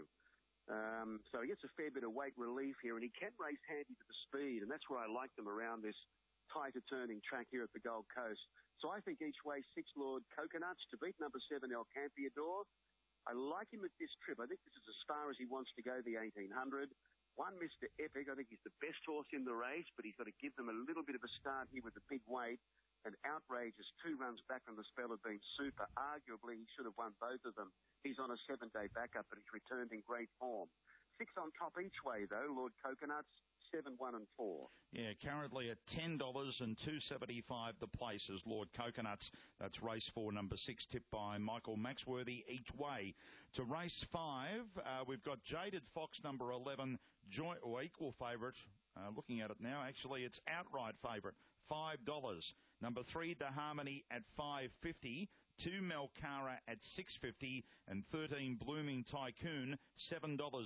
So he gets a fair bit of weight relief here, and he can race handy to the speed, and that's where I like them around this tighter turning track here at the Gold Coast. So I think each way 6 Lord Coconuts to beat number 7 El Campeador. I like him at this trip. I think this is as far as he wants to go, the 1800. One, Mr. Epic, I think he's the best horse in the race, but he's got to give them a little bit of a start here with the big weight. And Outrageous, 2 runs back from the spell, have been super. Arguably, he should have won both of them. He's on a 7-day backup, but he's returned in great form. 6 on top each way, though. Lord Coconuts, 7, 1 and 4. Yeah, currently at $10 and $2.75 the place is Lord Coconuts. That's race 4, number 6, tipped by Michael Maxworthy each way. To race 5, we've got Jaded Fox, number 11, equal favourite. Looking at it now, actually, it's outright favourite, $5. Number 3, De Harmony at $5.50. 2, Melcara at $6.50. And 13, Blooming Tycoon, $7.50.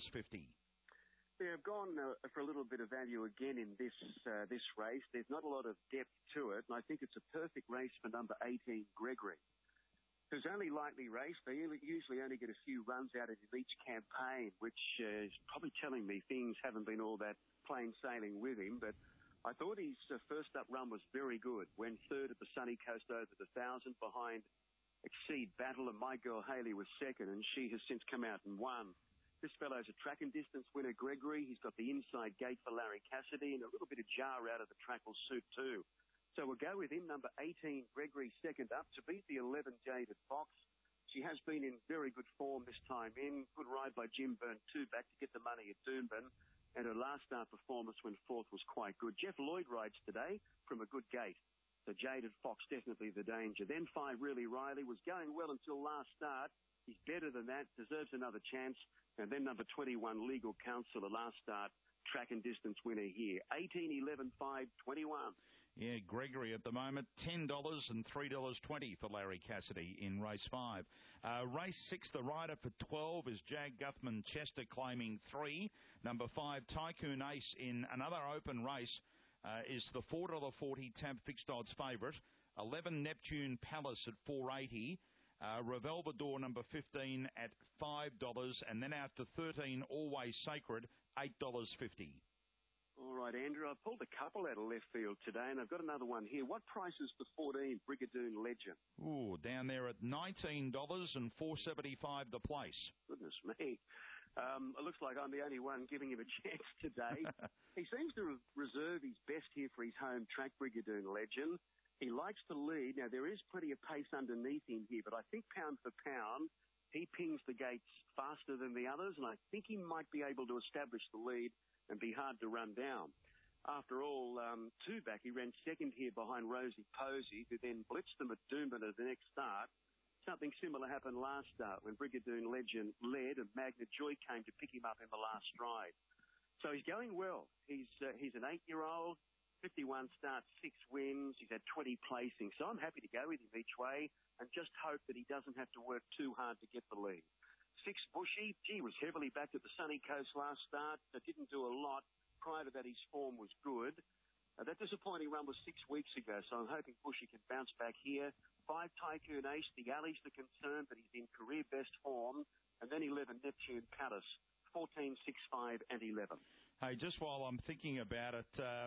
Yeah, I've gone for a little bit of value again in this race. There's not a lot of depth to it, and I think it's a perfect race for number 18, Gregory. Who's only lightly raced. They usually only get a few runs out of each campaign, which is probably telling me things haven't been all that plain sailing with him. But I thought his first up run was very good. Went third at the Sunny Coast over the 1,000 behind Exceed Battle, and My Girl Haley was second, and she has since come out and won. This fellow's a track and distance winner, Gregory. He's got the inside gate for Larry Cassidy, and a little bit of jar out of the track will suit too. So we'll go with him, number 18, Gregory, second up, to beat the 11, Jaded Fox. She has been in very good form this time in. Good ride by Jim Byrne, 2 back to get the money at Doomben. And her last start performance when fourth was quite good. Jeff Lloyd rides today from a good gate. So Jaded Fox, definitely the danger. Then 5, Really Riley, was going well until last start. He's better than that, deserves another chance. And then number 21, Legal Counsel, the last start, track and distance winner here. 18, 11, 5, 21. Yeah, Gregory at the moment, $10 and $3.20 for Larry Cassidy in race 5. Race 6, the rider for 12 is Jag Guthman Chester, claiming 3. Number 5, Tycoon Ace in another open race is the $4.40 Tab fixed odds favourite. 11, Neptune Palace at $4.80. Revelvador number 15 at $5, and then out to 13, Always Sacred, $8.50. All right, Andrew, I pulled a couple out of left field today, and I've got another one here. What price is the 14, Brigadoon Legend? Ooh, down there at $19 and $4.75 the place. Goodness me. It looks like I'm the only one giving him a chance today. He seems to reserve his best here for his home track, Brigadoon Legend. He likes to lead. Now, there is plenty of pace underneath him here, but I think pound for pound, he pings the gates faster than the others, and I think he might be able to establish the lead and be hard to run down. After all, 2 back, he ran second here behind Rosie Posey, who then blitzed them at Doomben at the next start. Something similar happened last start when Brigadoon Legend led and Magna Joy came to pick him up in the last stride. So he's going well. He's an 8-year-old. 51 starts, 6 wins. He's had 20 placings. So I'm happy to go with him each way and just hope that he doesn't have to work too hard to get the lead. 6, Bushy. Gee, was heavily backed at the Sunny Coast last start, but didn't do a lot. Prior to that, his form was good. That disappointing run was 6 weeks ago, so I'm hoping Bushy can bounce back here. 5, Tycoon Ace. The alley's the concern, but he's in career best form. And then 11, Neptune Palace. 14, 6, 5, and 11. Hey, just while I'm thinking about it,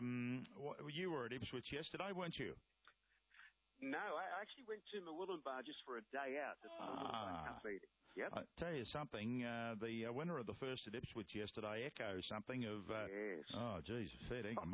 you were at Ipswich yesterday, weren't you? No, I actually went to Murwillumbah just for a day out at the Murwillumbah Cup meeting. Yep. I tell you something, the winner of the first at Ipswich yesterday, Echo something of... yes. Oh, geez, fair dinkum.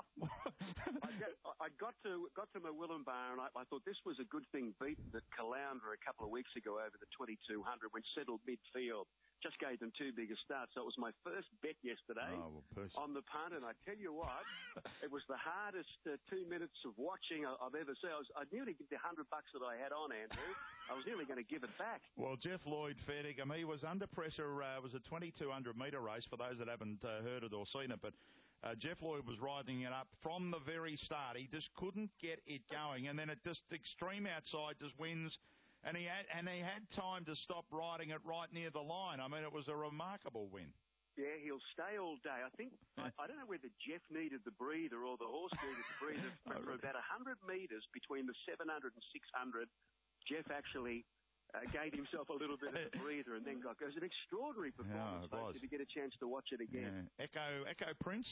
I got to Murwillumbah and I thought this was a good thing beaten at Caloundra a couple of weeks ago over the 2200 when settled midfield. Just gave them 2 bigger starts. So it was my first bet yesterday on the punt, and I tell you what, it was the hardest 2 minutes of watching I've ever seen. I nearly did the $100 that I had on, Andrew. I was nearly going to give it back. Well, Jeff Lloyd, fair dinkum, he was under pressure. It was a 2,200-metre race for those that haven't heard it or seen it, but Jeff Lloyd was riding it up from the very start. He just couldn't get it going, and then it just extreme outside just wins. And he had time to stop riding it right near the line. I mean, it was a remarkable win. Yeah, he'll stay all day. I think, I don't know whether Jeff needed the breather or the horse needed the breather. For about 100 metres between the 700 and 600, Jeff actually gave himself a little bit of a breather and then got... It was an extraordinary performance, folks, if you get a chance to watch it again. Yeah. Echo Prince?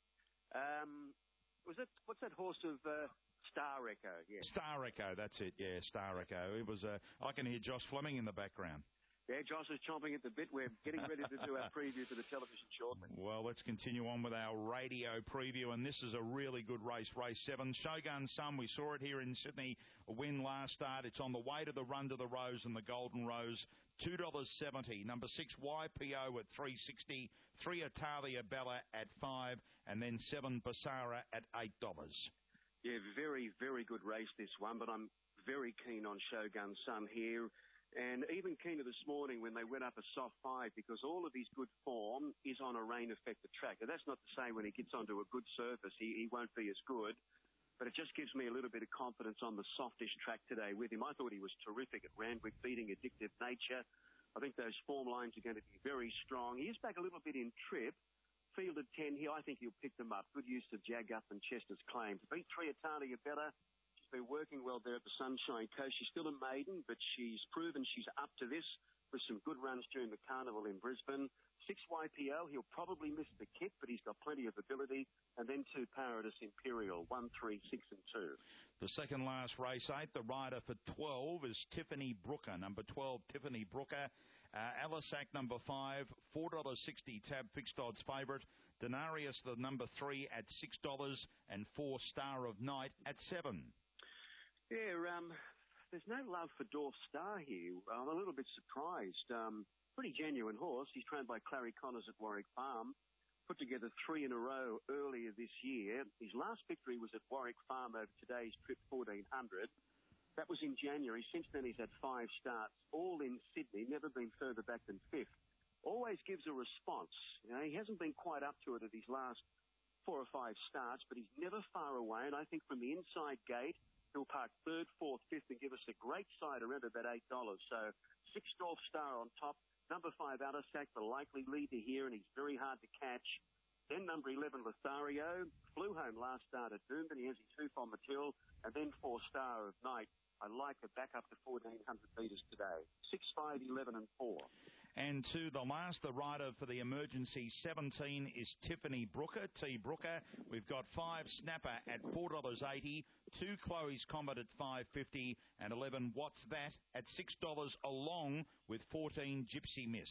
What's that horse of... Star Echo, yeah. Star Echo, that's it, yeah, Star Echo. It was, I can hear Josh Fleming in the background. Yeah, Josh is chomping at the bit. We're getting ready to do our preview for the television shortly. Well, let's continue on with our radio preview, and this is a really good race, race 7. Shogun Sun, we saw it here in Sydney, a win last start. It's on the way to the Run to the Rose and the Golden Rose, $2.70. Number 6, YPO at $3.60, 3 Italia Bella at $5, and then 7 Basara at $8. Yeah, very, very good race, this one, but I'm very keen on Shogun Sun here. And even keener this morning when they went up a soft 5, because all of his good form is on a rain-affected track. And that's not to say when he gets onto a good surface he won't be as good, but it just gives me a little bit of confidence on the softish track today with him. I thought he was terrific at Randwick, beating Addictive Nature. I think those form lines are going to be very strong. He is back a little bit in trip. Fielded 10 here, I think he'll pick them up. Good use of Jag Up and Chester's Claim. To beat 3 Italia Bella, been working well there at the Sunshine Coast. She's still a maiden, but she's proven she's up to this with some good runs during the Carnival in Brisbane. 6 YPO, he'll probably miss the kit, but he's got plenty of ability. And then 2 Paradis Imperial, 1, 3, 6 and 2. The second last race 8, the rider for 12 is Tiffany Brooker. Number 12, Tiffany Brooker. Alisac, number 5, $4.60 tab fixed odds favourite. Denarius, the number 3 at $6, and 4 Star of Night at $7. Yeah, there's no love for Dorf Star here. I'm a little bit surprised. Pretty genuine horse. He's trained by Clary Connors at Warwick Farm. Put together 3 in a row earlier this year. His last victory was at Warwick Farm over today's trip, 1400. That was in January. Since then, he's had 5 starts, all in Sydney, never been further back than 5th. Always gives a response. You know, he hasn't been quite up to it at his last 4 or 5 starts, but he's never far away. And I think from the inside gate, he'll park 3rd, 4th, 5th and give us a great side around about $8. So 6 Dorf Star on top. Number 5, Alisac, the likely leader here, and he's very hard to catch. Then number 11, Lothario. Flew home last start at Doomben. He has his tooth on the till. And then 4 Star of Night. I like it back up to 1,400 metres today. 6, 5, 11 and 4. And to the last, the rider for the emergency 17 is Tiffany Brooker, T. Brooker. We've got 5 Snapper at $4.80, 2 Chloe's Comet at $5.50, and 11 What's That at $6, along with 14 Gypsy Miss.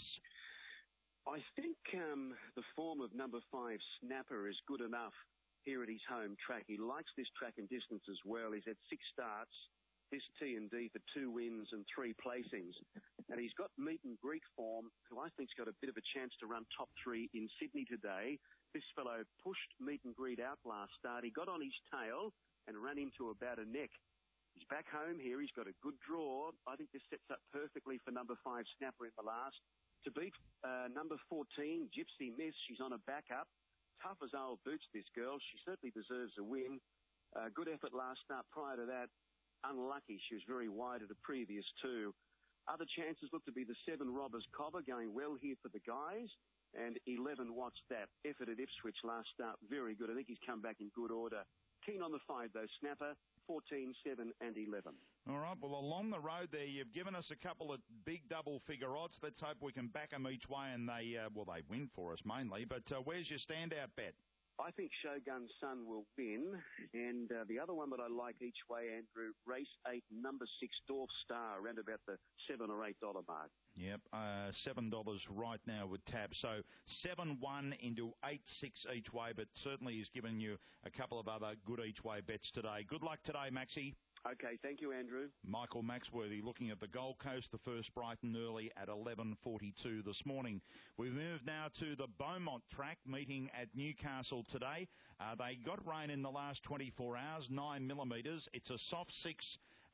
I think the form of number 5 Snapper is good enough here at his home track. He likes this track and distance as well. He's had 6 starts. This T&D for 2 wins and 3 placings. And he's got meet and greet form, who I think's got a bit of a chance to run top 3 in Sydney today. This fellow pushed meet and greet out last start. He got on his tail and ran into about a neck. He's back home here. He's got a good draw. I think this sets up perfectly for number 5 Snapper in the last. To beat number 14, Gypsy Miss, she's on a backup. Tough as old boots, this girl. She certainly deserves a win. Good effort last start. Prior to that, unlucky. She was very wide at the previous 2. Other chances look to be the 7 Robbers Cobber, going well here for the guys. And 11 What's That? Effort at Ipswich last start, very good. I think he's come back in good order. Keen on the 5, though, Snapper, 14, 7 and 11. All right, well, along the road there, you've given us a couple of big double-figure odds. Let's hope we can back them each way, and they win for us mainly. But where's your standout bet? I think Shogun Sun will win. And the other one that I like each way, Andrew, race 8, number 6, Dorf Star, around about the $7 or $8 mark. Yep, $7 right now with tab. So 7-1 into 8-6 each way, but certainly he's given you a couple of other good each way bets today. Good luck today, Maxie. Okay, thank you, Andrew. Michael Maxworthy looking at the Gold Coast, the first Brighton early at 11:42 this morning. We move now to the Beaumont track, meeting at Newcastle today. They got rain in the last 24 hours, 9 millimetres. It's a soft 6.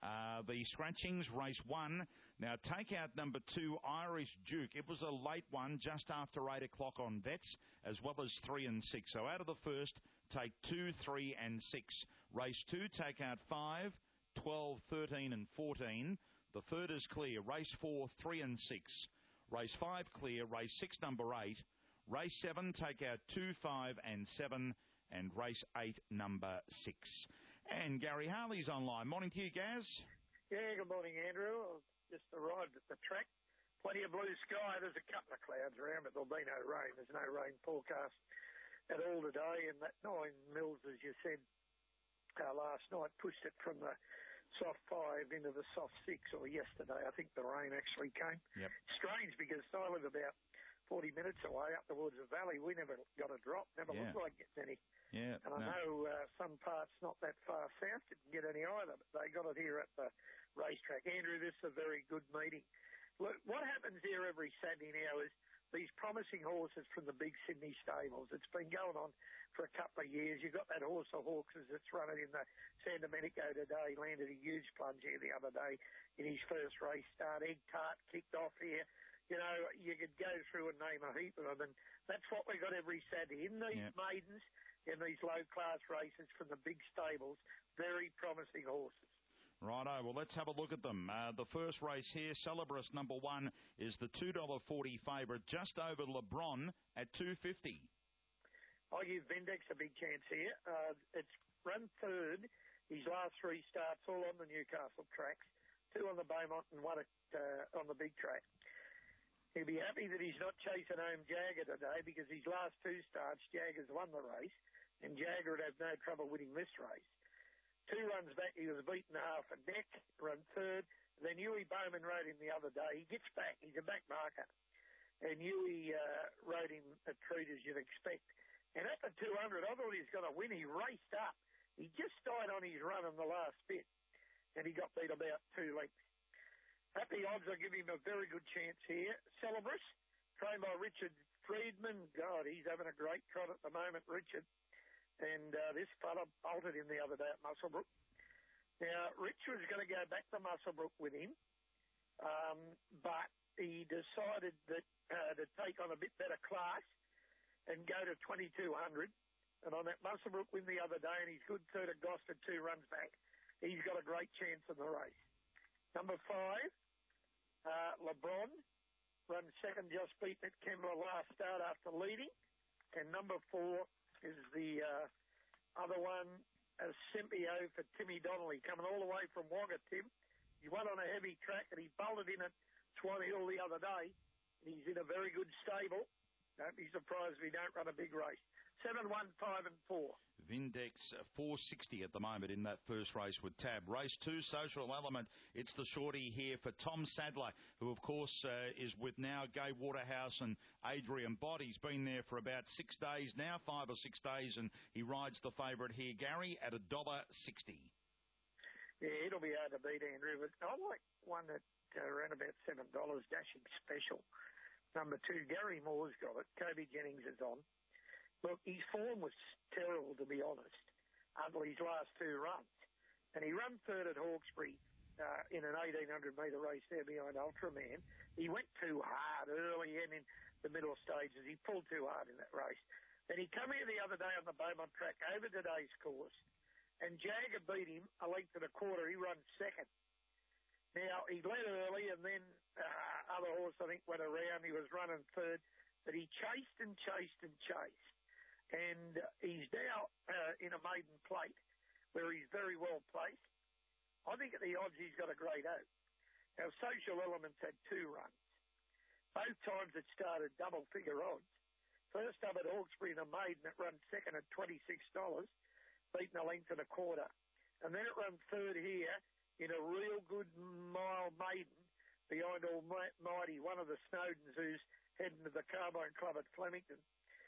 The scratchings, race 1. Now, take out number 2, Irish Duke. It was a late one, just after 8 o'clock on Vets, as well as 3 and 6. So out of the first, take 2, 3 and 6. Race 2, take out 5. 12, 13 and 14. The third is clear. Race 4, 3 and 6. Race 5 clear. Race 6, number 8. Race 7, take out 2, 5 and 7. And race 8, number 6. And Gary Harley's online. Morning to you, Gaz. Yeah, good morning, Andrew. Just arrived at the track. Plenty of blue sky. There's a couple of clouds around, but there'll be no rain. There's no rain forecast at all today. And that 9 mils, as you said, last night pushed it from the soft 5 into the soft 6, or yesterday. I think the rain actually came. Yep. Strange, because I live about 40 minutes away up towards the valley. We never got a drop, never looked like getting any. Yeah. And I know some parts not that far south didn't get any either, but they got it here at the racetrack. Andrew, this is a very good meeting. Look, what happens here every Saturday now is these promising horses from the big Sydney stables. It's been going on for a couple of years. You've got that horse of Hawkes that's running in the San Domenico today, landed a huge plunge here the other day in his first race start. Egg Tart kicked off here. You know, you could go through and name a heap of them, and that's what we got every Saturday. In these maidens, in these low-class races from the big stables, very promising horses. Righto, well, let's have a look at them. The first race here, Celebris number 1, is the $2.40 favourite, just over LeBron at $2.50. I give Vindex a big chance here. It's run third. His last 3 starts all on the Newcastle tracks, 2 on the Beaumont and 1 on the big track. He'll be happy that he's not chasing home Jagger today, because his last 2 starts, Jagger's won the race, and Jagger would have no trouble winning this race. 2 runs back, he was beaten half a neck, run third. Then Huey Bowman rode him the other day. He gets back. He's a back marker. And Huey rode him a treat, as you'd expect. And at the 200, I thought he was going to win. He raced up. He just died on his run in the last bit, and he got beat about 2 lengths. Happy odds, I give him a very good chance here. Celebris, trained by Richard Friedman. God, he's having a great trot at the moment, Richard. And this fella bolted him the other day at Muswellbrook. Now, Rich was going to go back to Muswellbrook with him, but he decided that to take on a bit better class and go to 2,200. And on that Muswellbrook win the other day, and he's good third at Gosford, 2 runs back, he's got a great chance in the race. Number 5, LeBron, run second, just beaten at Kembla last start after leading. And number 4 is the other one, Simpio for Timmy Donnelly, coming all the way from Wagga, Tim. He won on a heavy track, and he bolted in at Swan Hill the other day. And he's in a very good stable. Don't be surprised if he don't run a big race. 7, 1, 5 and 4. Vindex 460 at the moment in that first race with Tab. Race 2, Social Element. It's the shorty here for Tom Sadler, who of course is with now Gay Waterhouse and Adrian Bott. He's been there for about 6 days now, 5 or 6 days, and he rides the favourite here, Gary, at $1.60. Yeah, it'll be hard to beat, Andrew, but I like one at around about $7, Dashing Special. Number 2, Gary Moore's got it. Kobe Jennings is on. Look, his form was terrible, to be honest, until his last 2 runs. And he ran third at Hawkesbury in an 1,800-metre race there behind Ultraman. He went too hard early and in the middle stages. He pulled too hard in that race. Then he come here the other day on the Beaumont track over today's course, and Jagger beat him a length and a quarter. He run second. Now, he led early, and then other horse, I think, went around. He was running third, but he chased and chased and chased. And he's now in a maiden plate where he's very well placed. I think at the odds he's got a great out. Now, Social Elements had 2 runs. Both times it started double-figure odds. First up at Hawkesbury in a maiden, it ran second at $26, beaten a length and a quarter. And then it ran third here in a real good mile maiden behind Almighty, one of the Snowdens who's heading to the Carbine Club at Flemington.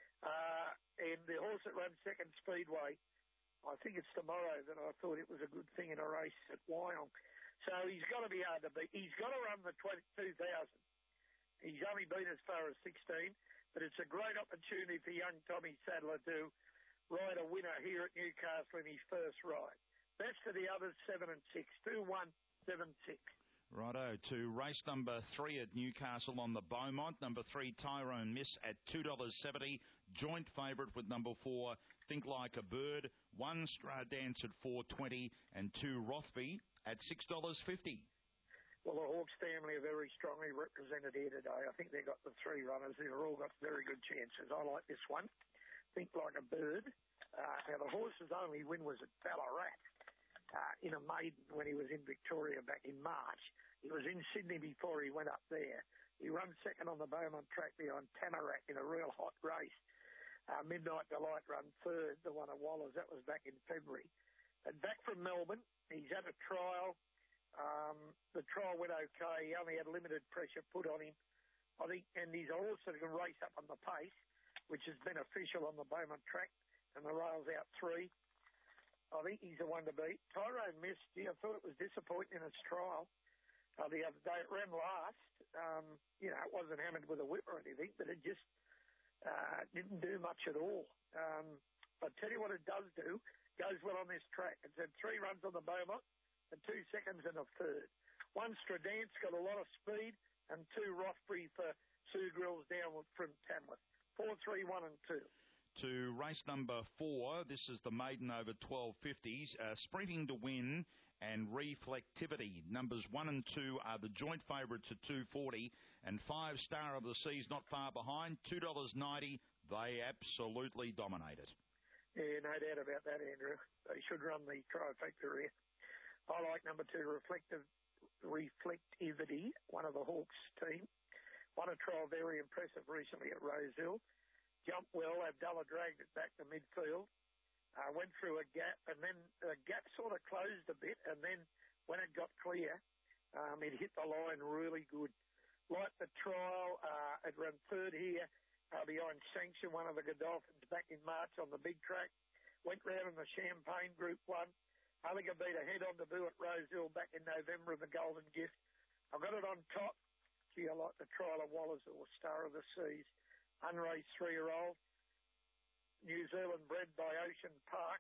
And the horse that runs second, Speedway, I think it's tomorrow that I thought it was a good thing in a race at Wyong. So he's got to be hard to beat. He's got to run the 2,000. He's only been as far as 16, but it's a great opportunity for young Tommy Sadler to ride a winner here at Newcastle in his first ride. Best of the others, 7 and 6. 2, 1, 7, 6. Righto, to race number 3 at Newcastle on the Beaumont. Number 3, Tyrone Miss at $2.70. Joint favourite with number 4, Think Like a Bird. 1, Stradance at $4.20. And 2, Rothby at $6.50. Well, the Hawks family are very strongly represented here today. I think they've got the 3 runners who have all got very good chances. I like this one. Think Like a Bird. Now, the horse's only win was at Ballarat in a maiden when he was in Victoria back in March. He was in Sydney before he went up there. He ran second on the Beaumont track behind Tamarack in a real hot race. Midnight Delight run third, the one at Wallers. That was back in February. And back from Melbourne, he's had a trial. The trial went okay. He only had limited pressure put on him, I think, and he's also can race up on the pace, which is beneficial on the Beaumont track, and the rail's out 3. I think he's the one to beat. Tyrone missed. I thought it was disappointing in its trial the other day. It ran last. It wasn't hammered with a whip or anything, but it just didn't do much at all. But tell you what it does do, goes well on this track. It's had 3 runs on the Beaumont and 2 seconds and a third. 1 Stradance got a lot of speed, and 2 Rothbury for Sue Grills down from Tamworth. 4, 3, 1 and 2. To race number 4, this is the maiden over 1250s, Sprinting to Win and Reflectivity. Numbers 1 and 2 are the joint favourites at $2.40, and 5 Star of the Seas not far behind, $2.90. They absolutely dominate it. Yeah, no doubt about that, Andrew. They should run the trifecta here. I like number 2, Reflectivity, one of the Hawks team. Won a trial very impressive recently at Rosehill. Jumped well. Abdullah dragged it back to midfield. Went through a gap, and then the gap sort of closed a bit, and then when it got clear, it hit the line really good. Like the trial, it ran 3rd here behind Sanction, one of the Godolphins, back in March on the big track. Went round in the Champagne Group 1. I think I beat a head-on debut at Rosehill back in November in the Golden Gift. I got it on top. Gee, I like the trial of Wallace or Star of the Seas. Unraced 3-year-old. New Zealand bred by Ocean Park.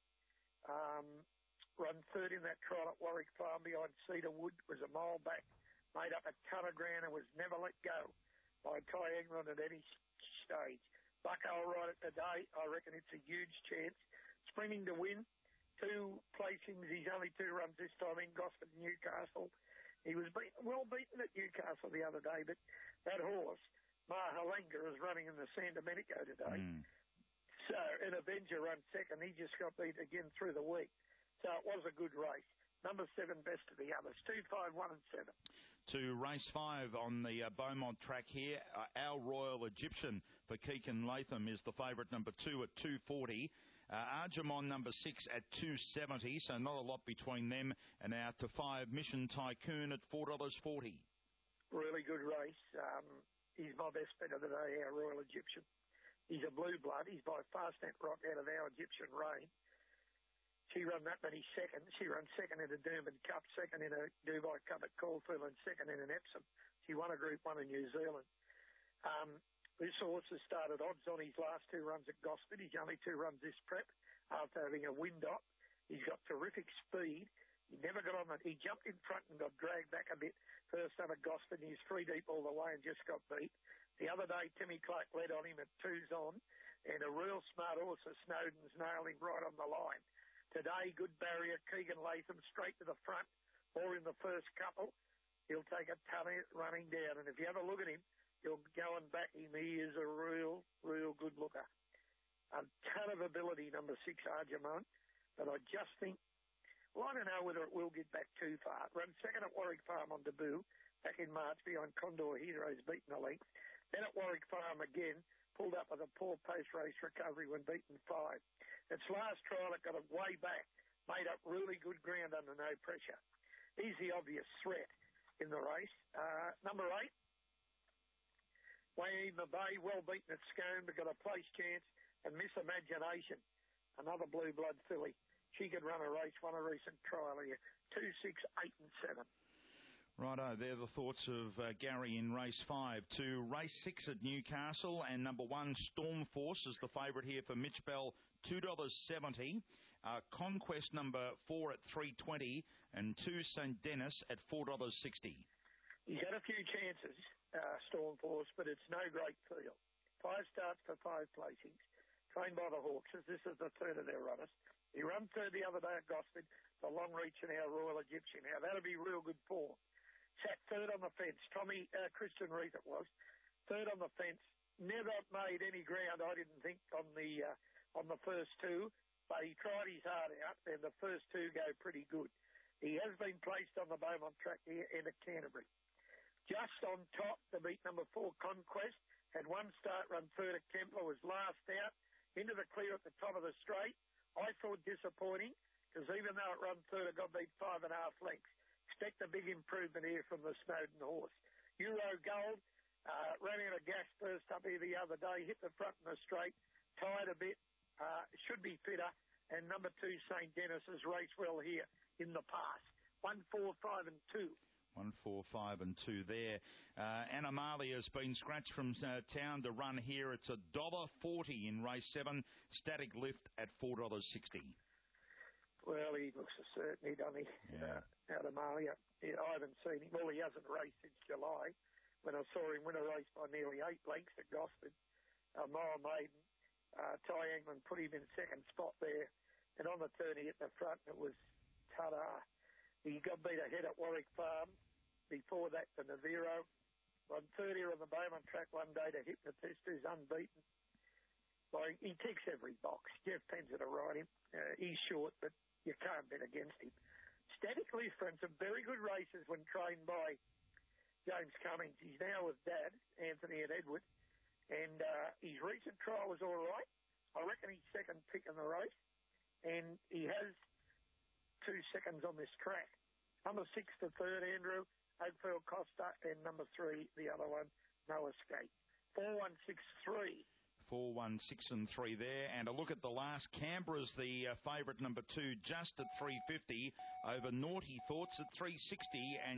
Run 3rd in that trial at Warwick Farm behind Cedarwood. Was a mile back. Made up a ton of ground and was never let go by Ty England at any stage. Bucko will ride it today. I reckon it's a huge chance. Sprinting to Win. 2 placings. He's only 2 runs this time in Gosford and Newcastle. He was well beaten at Newcastle the other day, but that horse, Mahalenga, is running in the San Domenico today. So, an Avenger run 2nd. He just got beat again through the week. So, it was a good race. Number 7, best of the others. 2, 5, 1 and 7. To race 5 on the Beaumont track here, Our Royal Egyptian for Keegan Latham is the favourite, number 2 at $2.40. Arjamon number 6 at $2.70, so not a lot between them. And out to 5, Mission Tycoon at $4.40. Really good race. He's my best bet of the day, Our Royal Egyptian. He's a blue blood. He's by far Stamp Rock out of Our Egyptian Reign. She run that many seconds. She ran 2nd in a Doomben Cup, 2nd in a Dubai Cup at Caulfield, and 2nd in an Epsom. She won a Group 1 in New Zealand. This horse has started odds on his last 2 runs at Gosford. He's only 2 runs this prep after having a wind up. He's got terrific speed. He never got on it. He jumped in front and got dragged back a bit first time at Gosford. He's 3 deep all the way and just got beat. The other day, Timmy Clark led on him at 2's on, and a real smart horse of Snowden's nailed him right on the line. Today, good barrier, Keegan Latham straight to the front, or in the first couple. He'll take a ton of running down, and if you have a look at him, you'll go and back him. He is a real good looker. A ton of ability, number 6, Arjamon. But I just think, I don't know whether it will get back too far. Run 2nd at Warwick Farm on debut back in March behind Condor Heroes, beaten a length. Then at Warwick Farm again, pulled up with a poor post-race recovery when beaten 5. Its last trial, it got it way back, made up really good ground under no pressure. He's the obvious threat in the race. Number 8, Wayne Bay, well beaten at Scone, but got a place chance, and Miss Imagination, another blue blood filly. She could run a race, won a recent trial here. 2, 6, 8 and 7. Righto, they're the thoughts of Gary in race 5. To race 6 at Newcastle, and number 1, Storm Force is the favourite here for Mitch Bell, $2.70. Conquest number 4 at $3.20, and 2 St. Dennis at $4.60. He's had a few chances, Storm Force, but it's no great field. 5 starts for 5 placings, trained by the Hawks. This is the 3rd of their runners. He ran 3rd the other day at Gosford, the long reach in Our Royal Egyptian. Now, that'll be real good form. Sat 3rd on the fence. Christian Reith it was. 3rd on the fence. Never made any ground, I didn't think, on the first 2, but he tried his heart out, and the first 2 go pretty good. He has been placed on the Beaumont track here and at Canterbury. Just on top, to beat number 4, Conquest. Had 1 start, run 3rd at Kempler, was last out, into the clear at the top of the straight. I thought disappointing. because even though it run third, it got beat 5.5 lengths. Expect a big improvement here from the Snowden horse. Euro Gold ran out of gas first up here the other day, hit the front in the straight, tired a bit, should be fitter. And number 2, St. Dennis, has raced well here in the past. 1, 4, 5 and 2. 1, 4, 5 and 2 there. Animalia has been scratched from town to run here. It's $1.40 in race 7. Static Lift at $4.60. Well, he looks a certainty, doesn't he? Yeah. Animalia. Yeah, I haven't seen him. Well, he hasn't raced since July, when I saw him win a race by nearly 8 lengths at Gosford. Mile Maiden. Ty England put him in second spot there. And on the turn, he hit the front, and it was ta-da. He got beat ahead at Warwick Farm. Before that, the Naviro. Run third here on the Beaumont track one day to Hypnotist, who's unbeaten. Like, he ticks every box. Jeff Penzer to ride him. He's short, but you can't bet against him. Static Lift ran some very good races when trained by James Cummings. He's now with Dad, Anthony and Edward. And his recent trial was all right. I reckon he's second pick in the race. And he has 2 seconds on this track. Number 6 to third, Andrew, Oakfield Costa, and number 3, the other one, No Escape. 4, 1, 6, 3. 4, 1, 6 and 3 there. And a look at the last. Canberra's the favourite, number 2, just at $3.50. Over Naughty Thoughts at $3.60. And